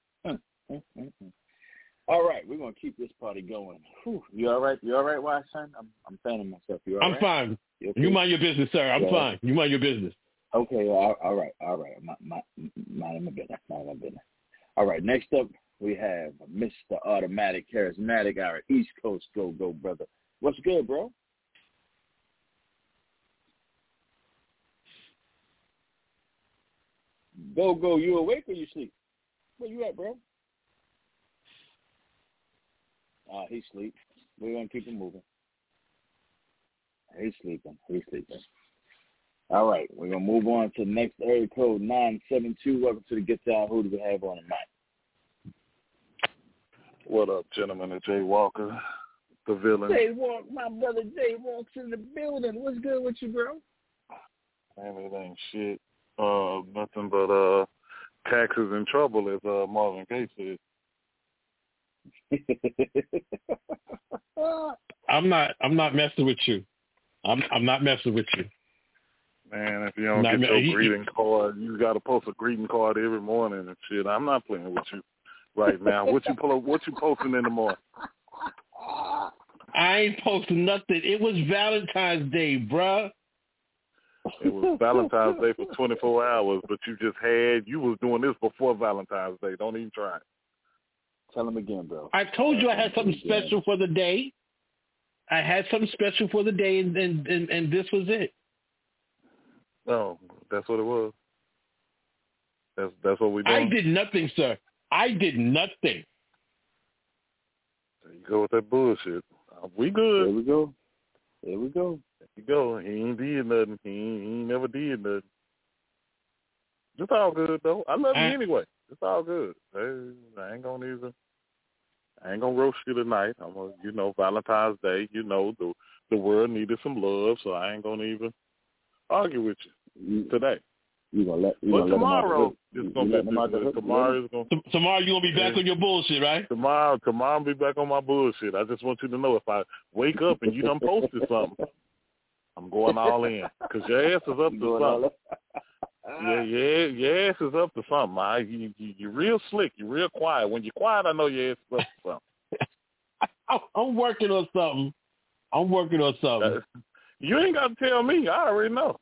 S1: All right, we're gonna keep this party going. Whew. You all right? You all right, wise son? I'm fanning myself. You all right?
S4: I'm fine.
S1: You okay?
S4: You mind your business, sir. I'm fine. You mind your business.
S1: Okay. All right. Mind my business. All right. Next up, we have Mr. Automatic Charismatic, our East Coast go brother. What's good, bro? Go, you awake or you sleep? Where you at, bro? He sleep. We're going to keep him moving. He's sleeping. All right, we're going to move on to the next area code, 972. Welcome to the Get Down. Who do we have on tonight?
S6: What up, gentlemen? It's Jay Walker, the villain.
S1: Jay Walk, my brother Jay Walk's in the building. What's good with you, bro?
S6: Man, it ain't shit. Nothing but taxes and trouble, as Marvin Gaye said.
S4: I'm not messing with you. I'm not messing with you.
S6: Man, if you don't get your greeting card, you got to post a greeting card every morning and shit. I'm not playing with you right now. What you posting in the morning?
S4: I ain't posting nothing. It was Valentine's Day, bruh.
S6: It was Valentine's Day for 24 hours, but you was doing this before Valentine's Day. Don't even try it.
S1: Tell him again, bro.
S4: I told you I had something special for the day. I had something special for the day, and this was it.
S6: Oh, that's what it was. That's what we doing.
S4: I did nothing, sir. I did nothing.
S6: There you go with that bullshit. We good.
S1: There we go.
S6: There you go. He ain't did nothing. He ain't never did nothing. It's all good, though. I love you anyway. It's all good. I ain't gonna roast you tonight. Valentine's Day, the world needed some love, so I ain't gonna even argue with you today.
S1: But
S6: tomorrow it's gonna be tomorrow you
S4: gonna be back on your bullshit, right?
S6: Tomorrow I'll be back on my bullshit. I just want you to know, if I wake up and you done posted something, I'm going all in, because your ass is up to something. Your ass is up to something. You're real slick. You're real quiet. When you're quiet, I know your ass is up to something.
S4: I'm working on something.
S6: You ain't got to tell me. I already know.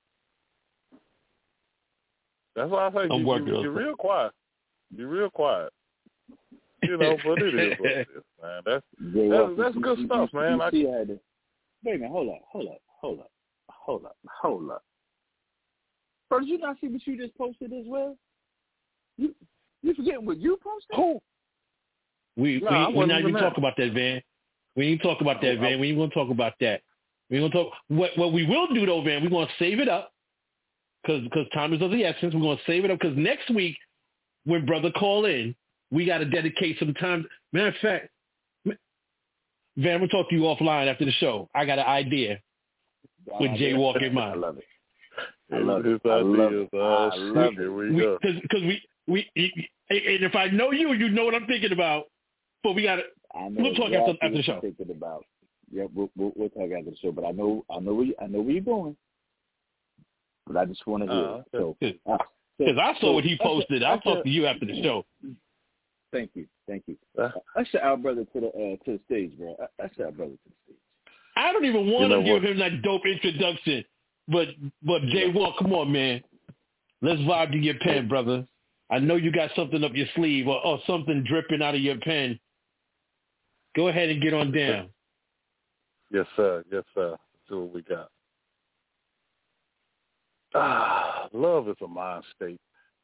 S6: That's why I say you're real quiet. You're real quiet. But it is what it is, man. That's good stuff, man.
S1: Wait a minute. Hold up. Bro, did you not see what you just posted as well? You forgetting what you posted?
S4: Who? We not even talk about that, Van. We ain't talk about that, Van. We ain't gonna talk about that. We ain't gonna talk. What we will do though, Van, we're gonna save it up because time is of the essence. We're gonna save it up because next week when brother call in, we got to dedicate some time. Matter of fact, Van, we'll talk to you offline after the show. I got an idea with Jay Walk in mind.
S1: I love it.
S6: I love it. Here we go.
S4: Because we and if I know you, you know what I'm thinking about. But we got to. We'll talk after the show.
S1: Thinking about. Yeah, we'll talk after the show. But I know where you're going. But I just want to hear.
S4: Because I saw what he posted. I'll talk to you after the show.
S1: Thank you. Usher our brother to the stage, bro. Usher our brother to the stage.
S4: I don't even want to give him that dope introduction. But Jay Walk, come on, man. Let's vibe to your pen, brother. I know you got something up your sleeve or something dripping out of your pen. Go ahead and get on down.
S6: Yes, sir. Let's see what we got. Love is a mind state.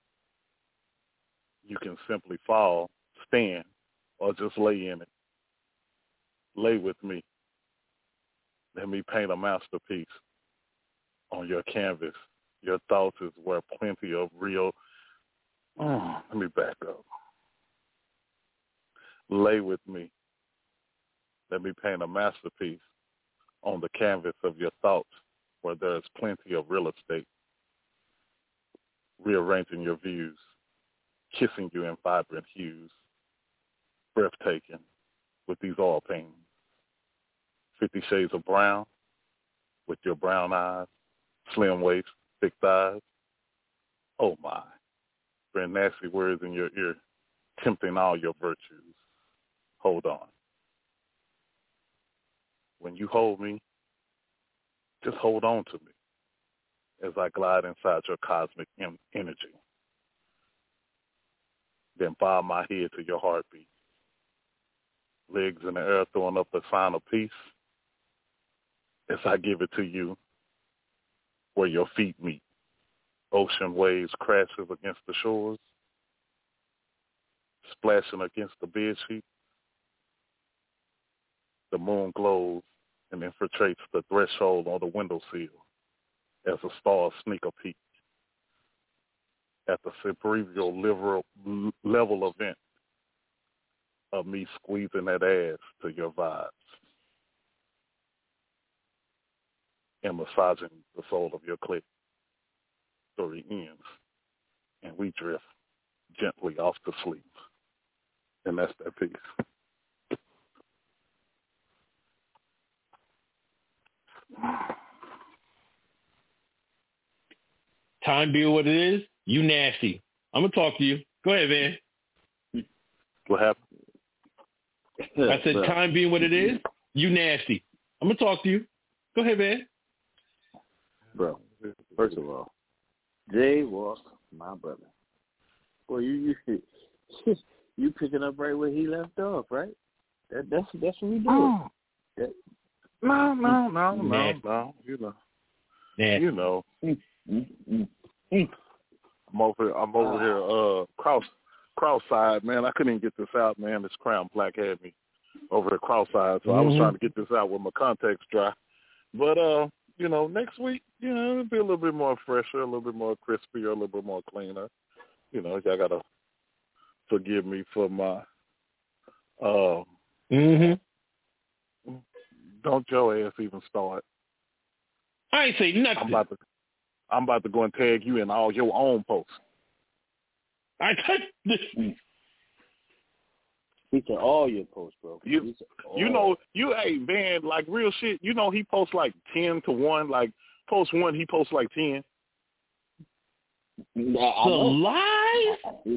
S6: You can simply fall, stand, or just lay in it. Lay with me. Let me paint a masterpiece on your canvas. Your thoughts is where plenty of real... let me back up. Lay with me. Let me paint a masterpiece on the canvas of your thoughts where there's plenty of real estate. Rearranging your views, kissing you in vibrant hues, breathtaking with these oil paintings. 50 shades of brown with your brown eyes, slim waist, thick thighs. Oh my, bring nasty words in your ear, tempting all your virtues. Hold on. When you hold me, just hold on to me as I glide inside your cosmic energy.
S13: then bow my head to your heartbeat. Legs in the air throwing up a sign of peace as I give it to you where your feet meet. Ocean waves crashes against the shores, splashing against the bed sheet. The moon glows and infiltrates the threshold on the windowsill as the stars sneak a peek at the cerebral level event of me squeezing that ass to your vibes and massaging the sole of your clit through the ends, and we drift gently off to sleep. And that's that piece.
S4: Time being what it is, you nasty. I'm going to talk to you. Go ahead, man.
S13: What happened?
S4: I said time being what it is, you nasty. I'm going to talk to you. Go ahead, man.
S1: Bro, first of all, Jay Walker, my brother. Well, you picking up right where he left off, right? That's what we do.
S13: No. You know. I'm over here, cross-eyed, man. I couldn't even get this out, man. This Crown Black had me over here cross-eyed, so I was trying to get this out with my contacts dry. But, next week, it'll be a little bit more fresher, a little bit more crispier, a little bit more cleaner. Y'all got to forgive me for my, don't your ass even start.
S4: I ain't say nothing.
S13: I'm about to go and tag you in all your own posts.
S1: I touched this. He said all your posts, bro.
S13: Hey, man, like real shit. He posts like 10 to 1. Like, post 1, he posts like 10.
S1: The lies?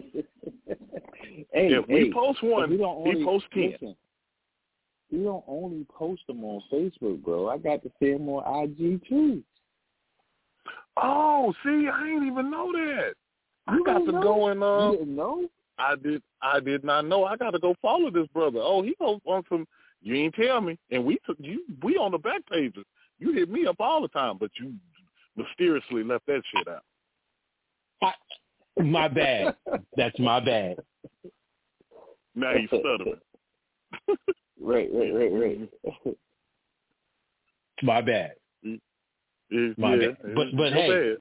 S13: If we post 1, he posts 10.
S1: Listen, we don't only post them on Facebook, bro. I got to see them on IG, too.
S13: Oh, see, I ain't even know that. I got to go and
S1: you didn't know?
S13: I did not know. I got to go follow this brother. Oh, he goes on some. You ain't tell me, and we on the back pages. You hit me up all the time, but you mysteriously left that shit out.
S4: My bad. That's my bad.
S13: Now he's stuttering.
S1: Right.
S4: My bad. My bad. But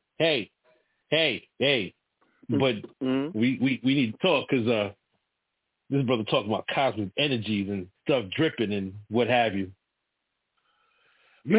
S4: hey. But we need to talk because this brother talking about cosmic energies and stuff dripping and what have you. He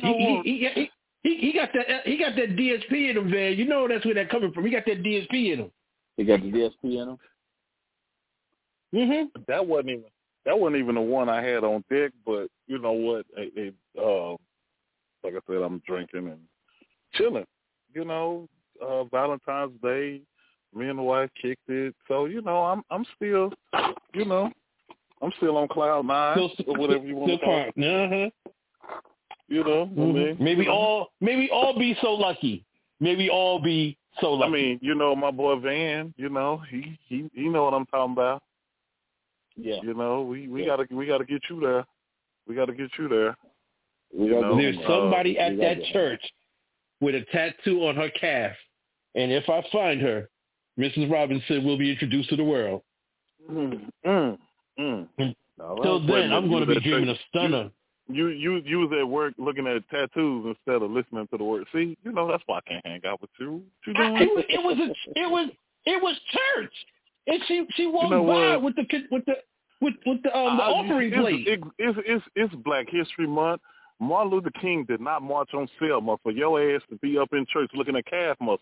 S4: got that DSP in him, man. You know that's where that coming from. He got that DSP in him.
S1: He got the DSP in him.
S4: Mm-hmm.
S13: That wasn't even the one I had on deck. But you know what? Like I said, I'm drinking and chilling. Valentine's Day. Me and the wife kicked it, so I'm still, I'm still on cloud 9 or whatever you want to call it. I mean,
S4: maybe all be so lucky. Maybe all be so lucky.
S13: I mean, my boy Van, he know what I'm talking about.
S1: Yeah.
S13: We gotta get you there. We gotta get you there.
S4: There's somebody at that church with a tattoo on her calf, and if I find her, Mrs. Robinson will be introduced to the world. Till then, I'm going to be dreaming of Stunner.
S13: You was at work looking at tattoos instead of listening to the word. See, that's why I can't hang out with you. What you doing?
S4: It was church, and she walked by with the offering plate.
S13: It's Black History Month. Martin Luther King did not march on Selma for your ass to be up in church looking at calf muscles.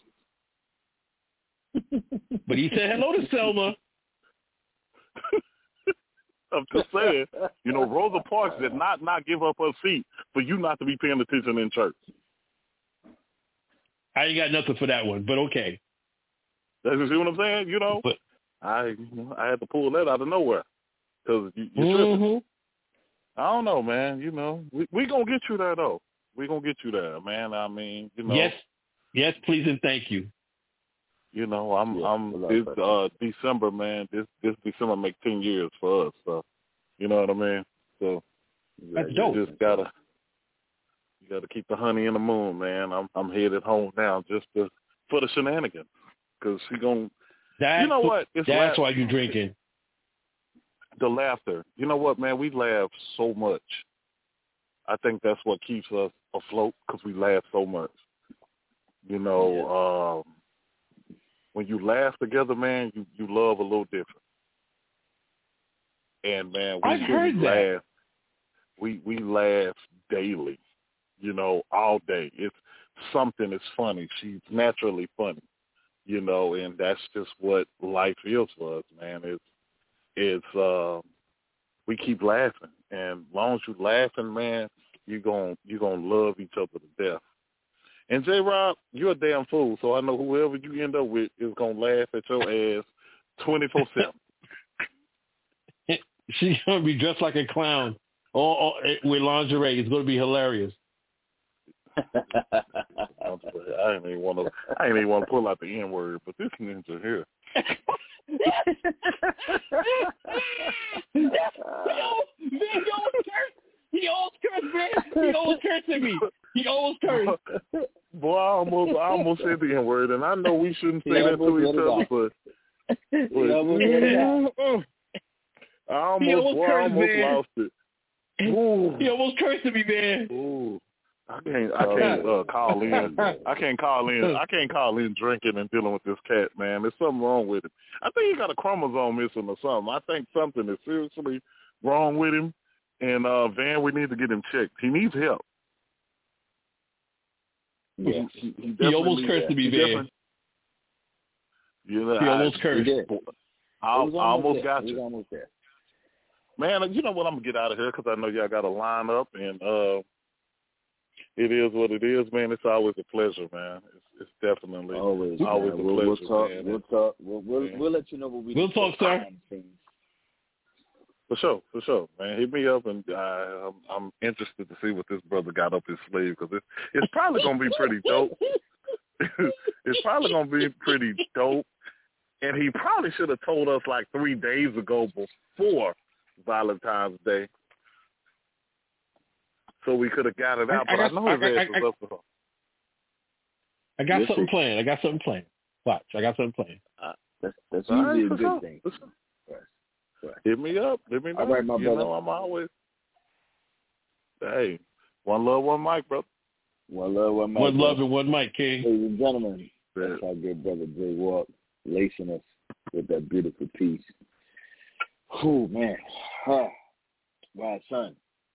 S4: But he said hello to Selma.
S13: I'm just saying, Rosa Parks did not give up her seat for you not to be paying attention in church.
S4: I ain't got nothing for that one, but okay.
S13: That's see what I'm saying? But I had to pull that out of nowhere because you're tripping. I don't know, man. We gonna get you there though. We gonna get you there, man. I mean,
S4: Yes, please and thank you.
S13: You know, this December, man. This December make 10 years for us. So, you know what I mean. So,
S4: that's dope.
S13: You gotta keep the honey in the moon, man. I'm headed home now just for the shenanigans, because she gonna. You know what?
S4: That's why you drinking.
S13: The laughter. You know what, man? We laugh so much. I think that's what keeps us afloat, because we laugh so much. You know, when you laugh together, man, you love a little different. And man,
S4: I've heard that.
S13: Laugh. We laugh daily. You know, all day. It's something is funny. She's naturally funny. You know, and that's just what life is for us, man. It's we keep laughing, and as long as you laughing, man, you're gonna love each other to death. And J-Rob, you're a damn fool, so I know whoever you end up with is gonna laugh at your ass 24/7.
S4: She's gonna be dressed like a clown, or with lingerie. It's gonna be hilarious.
S13: I ain't even want to pull out the N-word, but this ninja here.
S4: He always cursed, man. He always cursed at me. He always cursed.
S13: Boy, I almost said the N-word, and I know we shouldn't say that to each other, but I almost lost it. Ooh.
S4: He almost cursed at me, man.
S13: Ooh. I can't call in. I can't call in drinking and dealing with this cat, man. There's something wrong with him. I think he got a chromosome missing or something. I think something is seriously wrong with him. And Van, we need to get him checked. He needs help.
S1: Yeah.
S4: He almost cursed to me, Van.
S13: You know,
S4: he almost cursed.
S13: I almost got
S1: you.
S13: You.
S1: Almost there.
S13: Man, you know what? I'm going to get out of here because I know y'all got to line up, and it is what it is, man. It's always a pleasure, man. It's definitely always a pleasure,
S1: we'll talk,
S13: man.
S1: We'll talk. We'll let you know what we do.
S4: We'll talk, sir.
S13: For sure, man. Hit me up, and I'm interested to see what this brother got up his sleeve, because it's probably going to be pretty dope. It's probably going to be pretty dope, and he probably should have told us like 3 days ago before Valentine's Day, so we could have got it out. But I know his ass was up for him.
S4: I got something planned. Watch, I got something planned.
S1: That's usually a good thing.
S13: Right. Hit me up.
S1: All right, my brother.
S13: Know I'm always. Hey, one love, one mic, brother.
S1: One love, one mic.
S4: One love and one mic, King.
S1: Ladies and gentlemen, that's our good brother Jay Walk lacing us with that beautiful piece. Oh man, wow, son.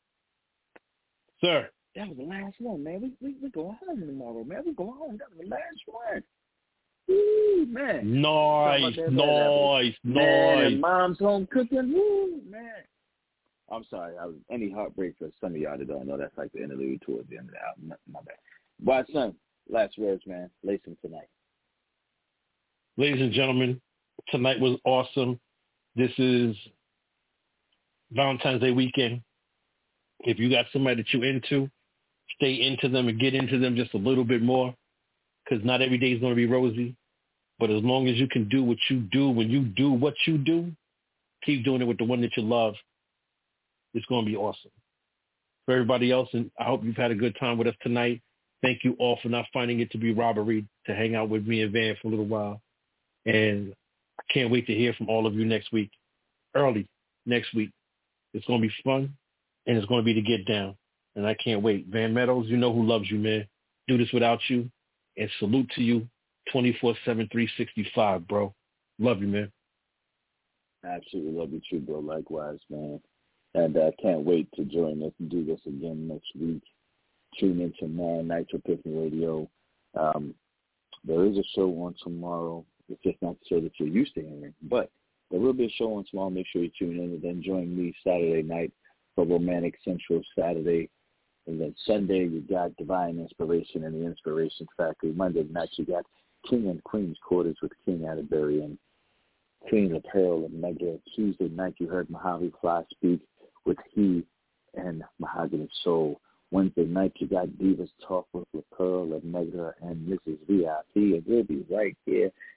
S4: Sir.
S1: That was the last one, man. We go home tomorrow, man. We go home. That was the last one. Ooh, man.
S4: Nice.
S1: Man, and mom's home cooking. Woo, man. I'm sorry. Any heartbreak for some of y'all that don't know, that's like the interlude towards the end of the album. My bad. But son, last words, man. Lace them tonight.
S4: Ladies and gentlemen, tonight was awesome. This is Valentine's Day weekend. If you got somebody that you're into, stay into them and get into them just a little bit more, because not every day is going to be rosy. But as long as you can do what you do, when you do what you do, keep doing it with the one that you love. It's going to be awesome. For everybody else, and I hope you've had a good time with us tonight. Thank you all for not finding it to be robbery to hang out with me and Van for a little while. And I can't wait to hear from all of you next week, early next week. It's going to be fun, and it's going to be to get down. And I can't wait. Van Meadows, you know who loves you, man. Do this without you. And salute to you 24/7, 365, bro. Love you, man.
S1: Absolutely love you too, bro. Likewise, man. And I can't wait to join us and do this again next week. Tune in tomorrow night to Epiphany Radio. There is a show on tomorrow. It's just not the show that you're used to hearing. But there will be a show on tomorrow. Make sure you tune in and then join me Saturday night for Romantic Central Saturday. And then Sunday, you got Divine Inspiration and the Inspiration Factory. Monday night, you got King and Queen's Quarters with King Atterbury and Queen of Pearl and Mega. Tuesday night, you heard Mojave Fly speak with He and Mahogany Soul. Wednesday night, you got Divas Talk with Pearl and Mega and Mrs. VIP. And we'll be right here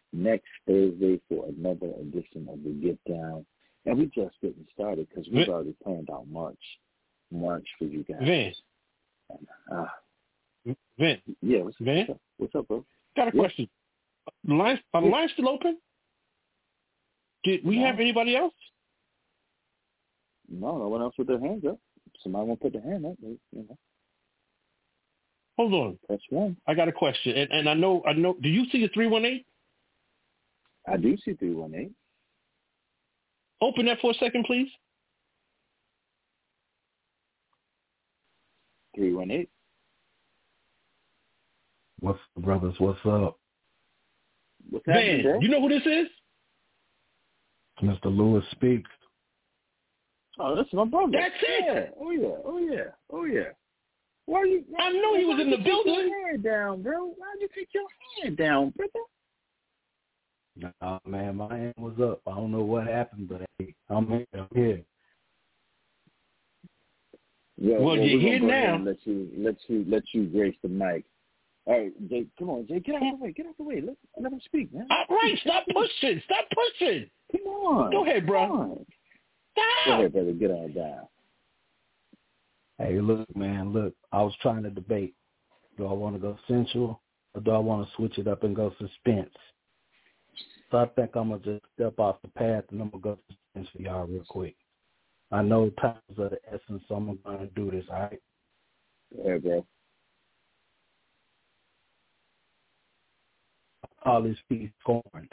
S1: next Thursday for another edition of the Get Down. And we just getting started because we've already planned out March for you guys.
S4: Vin. Vin.
S1: Yeah,
S4: Vin?
S1: What's up, bro?
S4: Got a question. Are the lines still open? Did we have anybody else?
S1: No one else with their hands up. Somebody won't put their hand up.
S4: Hold on.
S1: That's one.
S4: I got a question. And I know. Do you see the 318?
S1: I do see 318.
S4: Open that for a second, please.
S1: 318.
S14: What's up, brothers? What's up?
S1: What's happening, bro?
S4: You know who this is?
S14: Mr. Lewis Speaks.
S1: Oh, that's my brother.
S4: That's it.
S1: Yeah. Oh yeah. Why you?
S4: I know he was in the building.
S1: Take your hand down, bro. Why'd you take your hand down, brother?
S14: Nah, man, my hand was up. I don't know what happened, but hey, I'm here.
S1: Well,
S4: you're here now.
S1: Let you grace the mic. All right, Jay, come on, Jay, get out the way. Let him speak, man.
S4: All right, stop pushing.
S1: Come on.
S4: Go ahead, bro.
S1: Go ahead, brother. Get on down.
S14: Hey, look, man, I was trying to debate. Do I want to go sensual or do I want to switch it up and go suspense? So I think I'm going to just step off the path and I'm going to go suspense for y'all real quick. I know times are the essence, so I'm going to do this, all right?
S1: Go ahead, bro.
S14: All this piece scorned.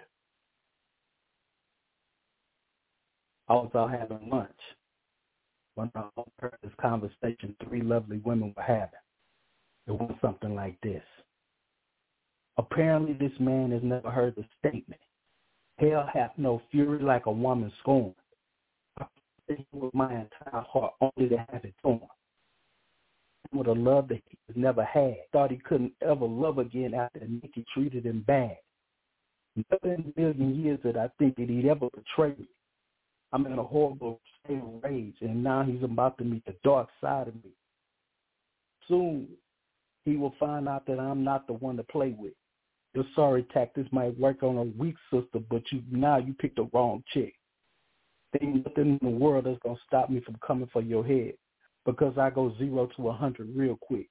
S14: I was out having lunch when I heard this conversation 3 lovely women were having. It went something like this. Apparently this man has never heard the statement, hell hath no fury like a woman scorned. I think with my entire heart only to have it torn. With a love that he has never had. Thought he couldn't ever love again after Nikki treated him bad. Never in a million years did I think that he'd ever betray me. I'm in a horrible state of rage, and now he's about to meet the dark side of me. Soon, he will find out that I'm not the one to play with. Your sorry tactics might work on a weak sister, but now you picked the wrong chick. There ain't nothing in the world that's going to stop me from coming for your head, because I go 0 to 100 real quick.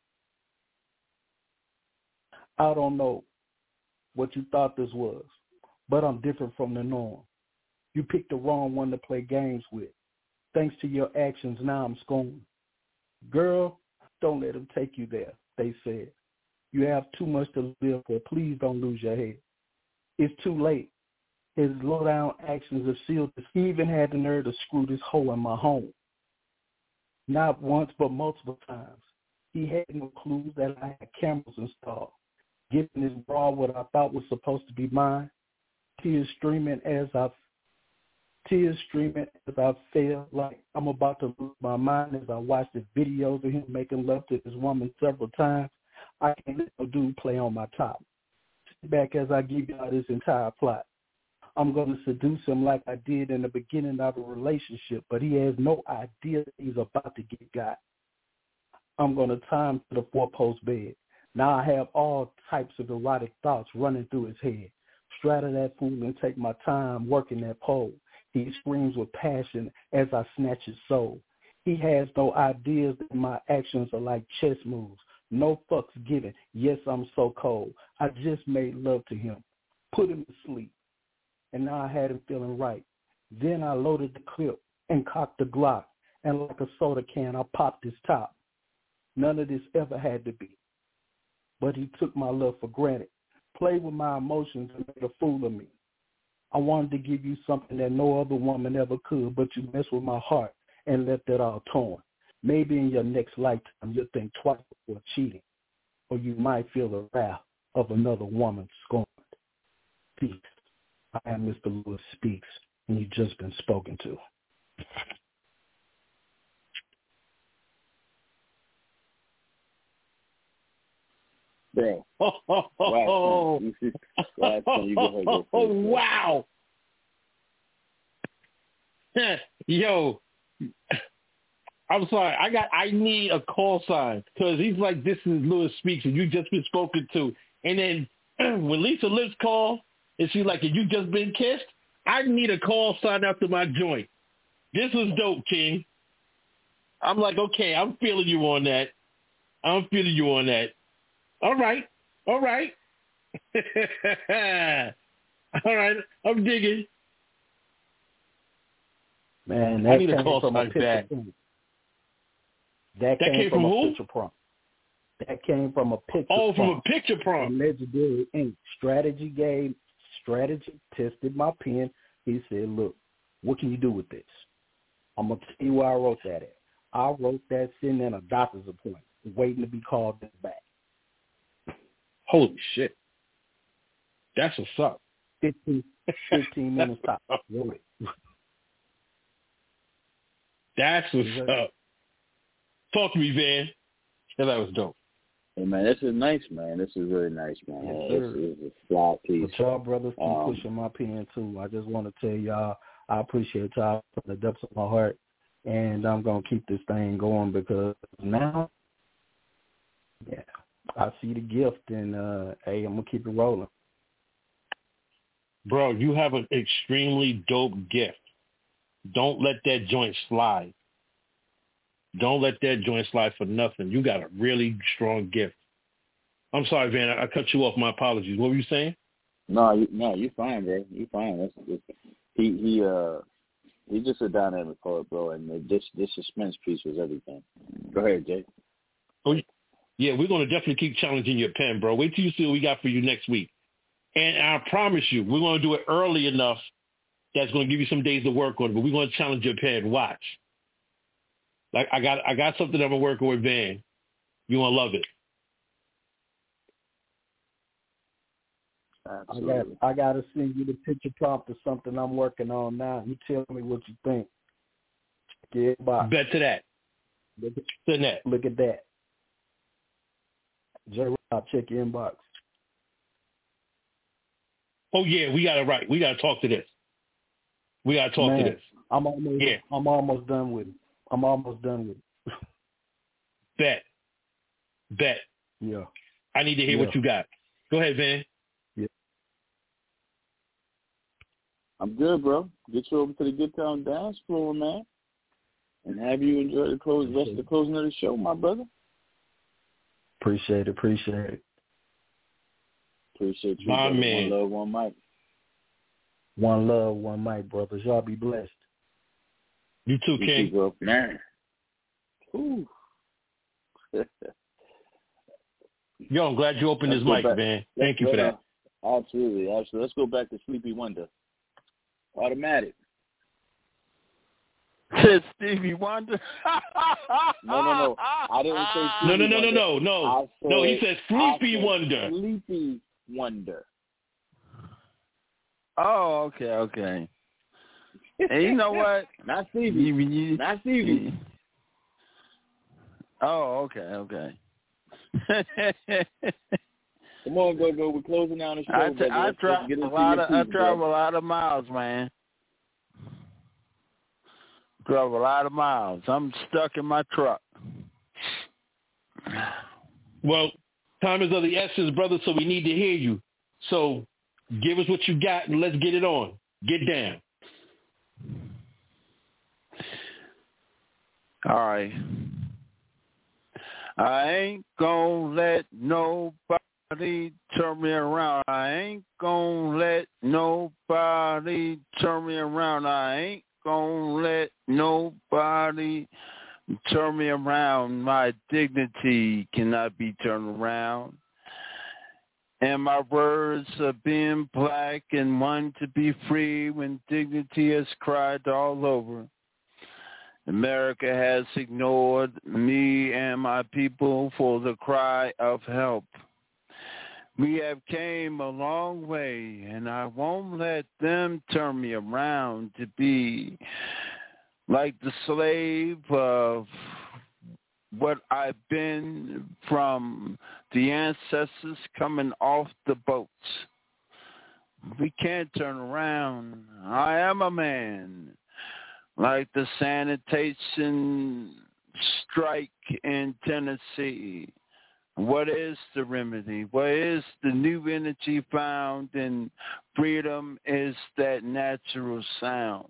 S14: I don't know what you thought this was, but I'm different from the norm. You picked the wrong one to play games with. Thanks to your actions, now I'm scorned. Girl, don't let him take you there, they said. You have too much to live for. Please don't lose your head. It's too late. His low-down actions have sealed this. He even had the nerve to screw this hole in my home. Not once, but multiple times. He had no clues that I had cameras installed. Giving his bra what I thought was supposed to be mine. Tears streaming as I feel like I'm about to lose my mind as I watch the videos of him making love to this woman several times. I can't let no dude play on my top. Sit back as I give y'all this entire plot. I'm going to seduce him like I did in the beginning of a relationship, but he has no idea he's about to get got. I'm going to tie him to the 4-post bed. Now I have all types of erotic thoughts running through his head. Straddle that fool and take my time working that pole. He screams with passion as I snatch his soul. He has no ideas that my actions are like chess moves. No fucks given. Yes, I'm so cold. I just made love to him. Put him to sleep. And now I had him feeling right. Then I loaded the clip and cocked the Glock. And like a soda can, I popped his top. None of this ever had to be. But he took my love for granted. Played with my emotions and made a fool of me. I wanted to give you something that no other woman ever could, but you messed with my heart and left it all torn. Maybe in your next lifetime you'll think twice before cheating, or you might feel the wrath of another woman scorned. Peace. I am Mr. Lewis Speaks, and you've just been spoken to.
S1: Bro.
S4: Wow. Yo, I'm sorry. I need a call sign because he's like, this is Lewis Speaks and you just been spoken to. And then when Lisa Lips called, and she's like, "Have you just been kissed? I need a call sign after my joint. This was dope, King." I'm like, okay, I'm feeling you on that. All right. All right, I'm digging.
S14: Man,
S4: I
S14: that
S4: need a
S14: came
S4: call
S14: from a
S4: sign
S14: picture
S4: back.
S14: prompt. That came
S4: from
S14: from a
S4: who?
S14: picture prompt. That came from a picture
S4: Oh,
S14: prompt.
S4: from a picture prompt.
S14: Legendary Inc. Strategy tested my pen. He said, look, what can you do with this? I'm going to tell you where I wrote that at. I wrote that sitting in a doctor's appointment, waiting to be called back.
S4: Holy shit. That's what's up.
S14: 15 minutes top. Wrote it.
S4: That's what's up. Talk to me, Van. Yeah, that was dope.
S1: Hey, man, this is nice, man. This is really nice, man.
S14: Yes,
S1: This is a fly piece.
S14: But y'all brothers keep pushing my pen, too. I just want to tell y'all I appreciate y'all from the depths of my heart, and I'm going to keep this thing going because now, yeah, I see the gift, and, hey, I'm going to keep it rolling.
S4: Bro, you have an extremely dope gift. Don't let that joint slide. Don't let that joint slide for nothing. You got a really strong gift. I'm sorry, Van. I cut you off. My apologies. What were you saying?
S1: No, you're fine, bro. You're fine. He just a dynamic poet, bro, and this suspense piece was everything. Go ahead, Jay.
S4: Oh, yeah, we're going to definitely keep challenging your pen, bro. Wait till you see what we got for you next week. And I promise you, we're going to do it early enough that's going to give you some days to work on it, but we're going to challenge your pen. Watch. Like I got something I'm working with, Van. You're going to love it.
S1: Absolutely.
S14: I got to send you the picture prompt of something I'm working on now. You tell me what you think. Check your inbox.
S4: Bet to that.
S14: Look at that. J-Rob, check your inbox.
S4: Oh, yeah, we got it right. We got to talk to this.
S14: I'm almost done with it.
S4: Bet.
S14: Yeah.
S4: I need to hear what you got. Go ahead, Van.
S14: Yeah.
S1: I'm good, bro. Get you over to the Good Town dance floor, man, and have you enjoy the rest of the closing of the show, my brother.
S14: Appreciate it.
S1: Appreciate you,
S4: my
S1: brother.
S4: Man.
S1: One love, one mic.
S14: One love, one mic, brothers. Y'all be blessed.
S4: You too,
S1: You
S4: King.
S1: too, bro. Man. Ooh.
S4: Yo, I'm glad you opened this mic, man. Thank you for that.
S1: Absolutely. Let's go back to Sleepy Wonder. Automatic.
S13: Said Stevie Wonder.
S1: No. I didn't say Stevie Wonder.
S4: No, he said Sleepy Wonder.
S1: Sleepy Wonder.
S13: Oh, okay. And you know what?
S1: Not Stevie. Not Stevie.
S13: Oh, okay.
S1: Come on, go. We're closing down the show.
S13: I travel a lot of miles, man. Travel a lot of miles. I'm stuck in my truck.
S4: Well, time is of the essence, brother, so we need to hear you. So give us what you got and let's get it on. Get down.
S13: All right. I ain't gonna let nobody turn me around. I ain't gonna let nobody turn me around. I ain't gonna let nobody turn me around. My dignity cannot be turned around. And my words are being black and one to be free when dignity is cried all over. America has ignored me and my people for the cry of help. We have came a long way, and I won't let them turn me around to be like the slave of what I've been from the ancestors coming off the boats. We can't turn around. I am a man. Like the sanitation strike in Tennessee.
S15: What is the remedy? What is the new energy found in freedom is that natural sound.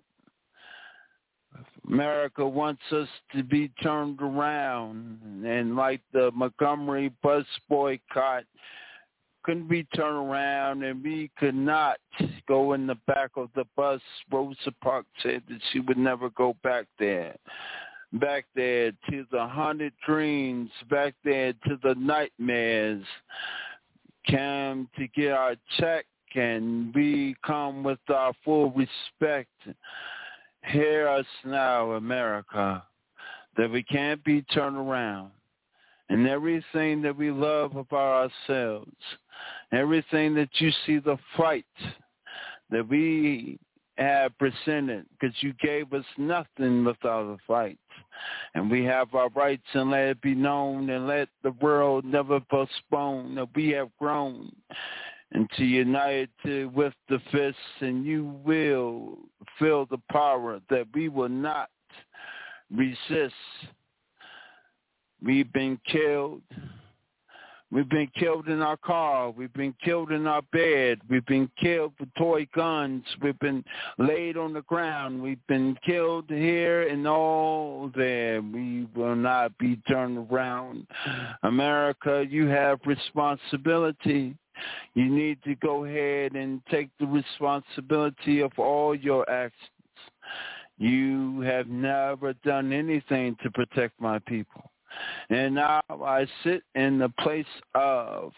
S15: America wants us to be turned around, and like the Montgomery bus boycott, couldn't be turned around, and we could not go in the back of the bus. Rosa Parks said that she would never go back there to the haunted dreams, back there to the nightmares. Came to get our check, and we come with our full respect. Hear us now, America, that we can't be turned around. And everything that we love about ourselves, everything that you see the fight that we have presented, because you gave us nothing without a fight. And we have our rights, and let it be known, and let the world never postpone that we have grown into united with the fists, and you will feel the power that we will not resist. We've been killed. We've been killed in our car. We've been killed in our bed. We've been killed with toy guns. We've been laid on the ground. We've been killed here and all there. We will not be turned around. America, you have responsibility. You need to go ahead and take the responsibility of all your actions. You have never done anything to protect my people. And now I sit in the place of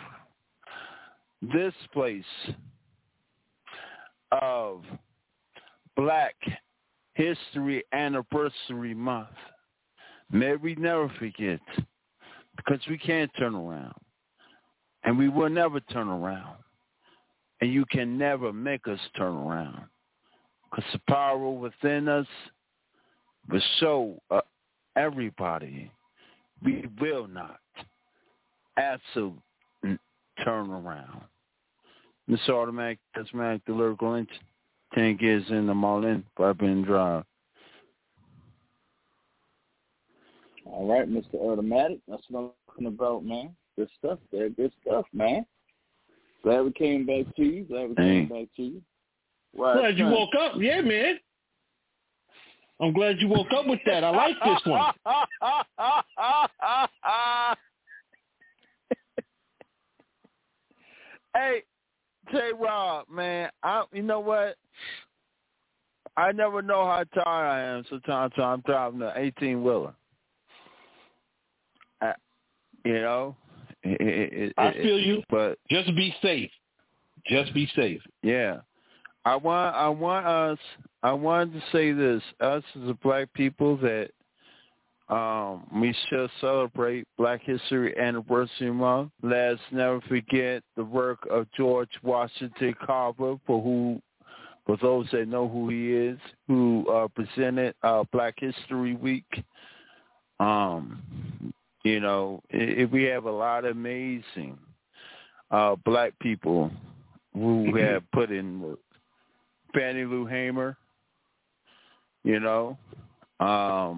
S15: this place of Black History Anniversary Month. May we never forget, because we can't turn around. And we will never turn around. And you can never make us turn around. Because the power within us will show everybody we will not absolutely turn around. Mr. Automatic, Asthmatic, the lyrical inch, 10 years in the Marlin, 5 Pin Drive.
S1: All right, Mr. Automatic, that's what I'm talking about, man. Good stuff there, good stuff, man. Glad we came back to you. Right,
S4: glad you woke up. Yeah, man. I'm glad you woke up with that. I like this one.
S15: Hey, J-Rob, man, you know what? I never know how tired I am sometimes I'm driving an 18-wheeler. You know?
S4: I feel you,
S15: but
S4: just be safe. Just be safe.
S15: Yeah. I wanted to say this. Us as a Black people that we should celebrate Black History Anniversary Month. Let's never forget the work of George Washington Carver, for those that know who he is, who presented Black History Week. You know, we have a lot of amazing Black people who have put in work. Fannie Lou Hamer, you know, of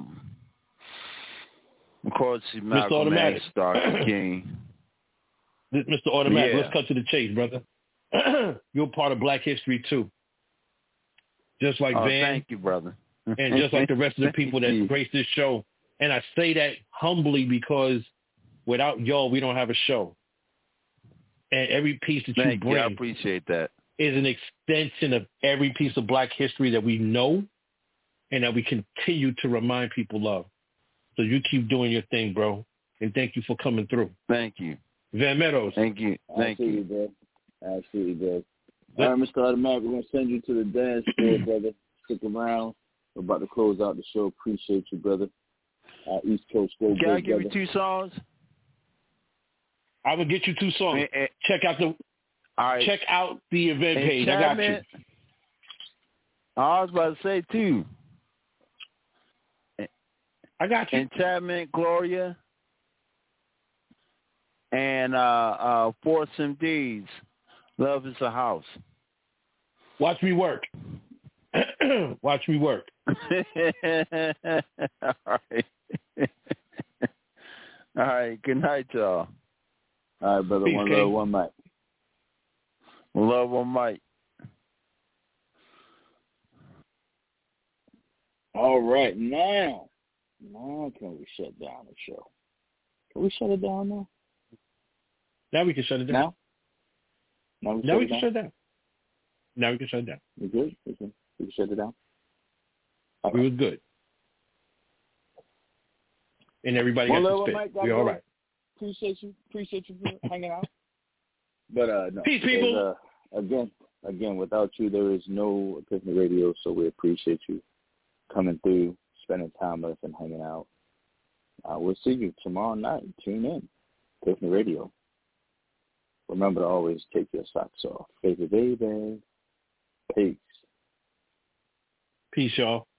S15: course, Malcolm X, Dr. King.
S4: Mr. Automatic,
S15: Yeah.
S4: Let's cut to the chase, brother. You're part of Black history, too. Just like Van.
S15: Thank you, brother.
S4: And just like the rest of the people that grace this show. And I say that humbly because without y'all, we don't have a show. And every piece that you bring,
S15: I appreciate that,
S4: is an extension of every piece of Black history that we know and that we continue to remind people of. So you keep doing your thing, bro. And thank you for coming through.
S15: Thank you.
S4: Van Meadows.
S15: Thank you.
S1: Absolutely, bro. Absolutely, bro. All right, Mr. Automatic, we're going to send you to the dance floor, brother. Stick around. We're about to close out the show. Appreciate you, brother. East Coast Go.
S15: Can I give you 2 songs?
S4: I will get you 2 songs. Check out the event page. I got you.
S15: I was about to say 2.
S4: I got you.
S15: Enchantment, Gloria, and Force MDs. Love is a House.
S4: Watch me work. Watch me work.
S15: All right. All right. Good night, y'all.
S1: All right, brother.
S4: Peace,
S1: One
S4: King.
S1: love, one mic.
S15: One love, one mic.
S1: All right, now can we shut down the show? Can we shut it down now?
S4: Now we can shut it down.
S1: Now we
S4: can shut it down. Now we can shut it down.
S1: We good? We can shut it down? All
S4: We
S1: right.
S4: was good. And everybody got to spit. We all right.
S1: Appreciate you for hanging out. But no.
S4: Peace, people.
S1: Again, without you, there is no Epiphany Radio, so we appreciate you coming through, spending time with us, and hanging out. We'll see you tomorrow night. Tune in. Epiphany Radio. Remember to always take your socks off. Baby. Peace.
S4: Peace, y'all.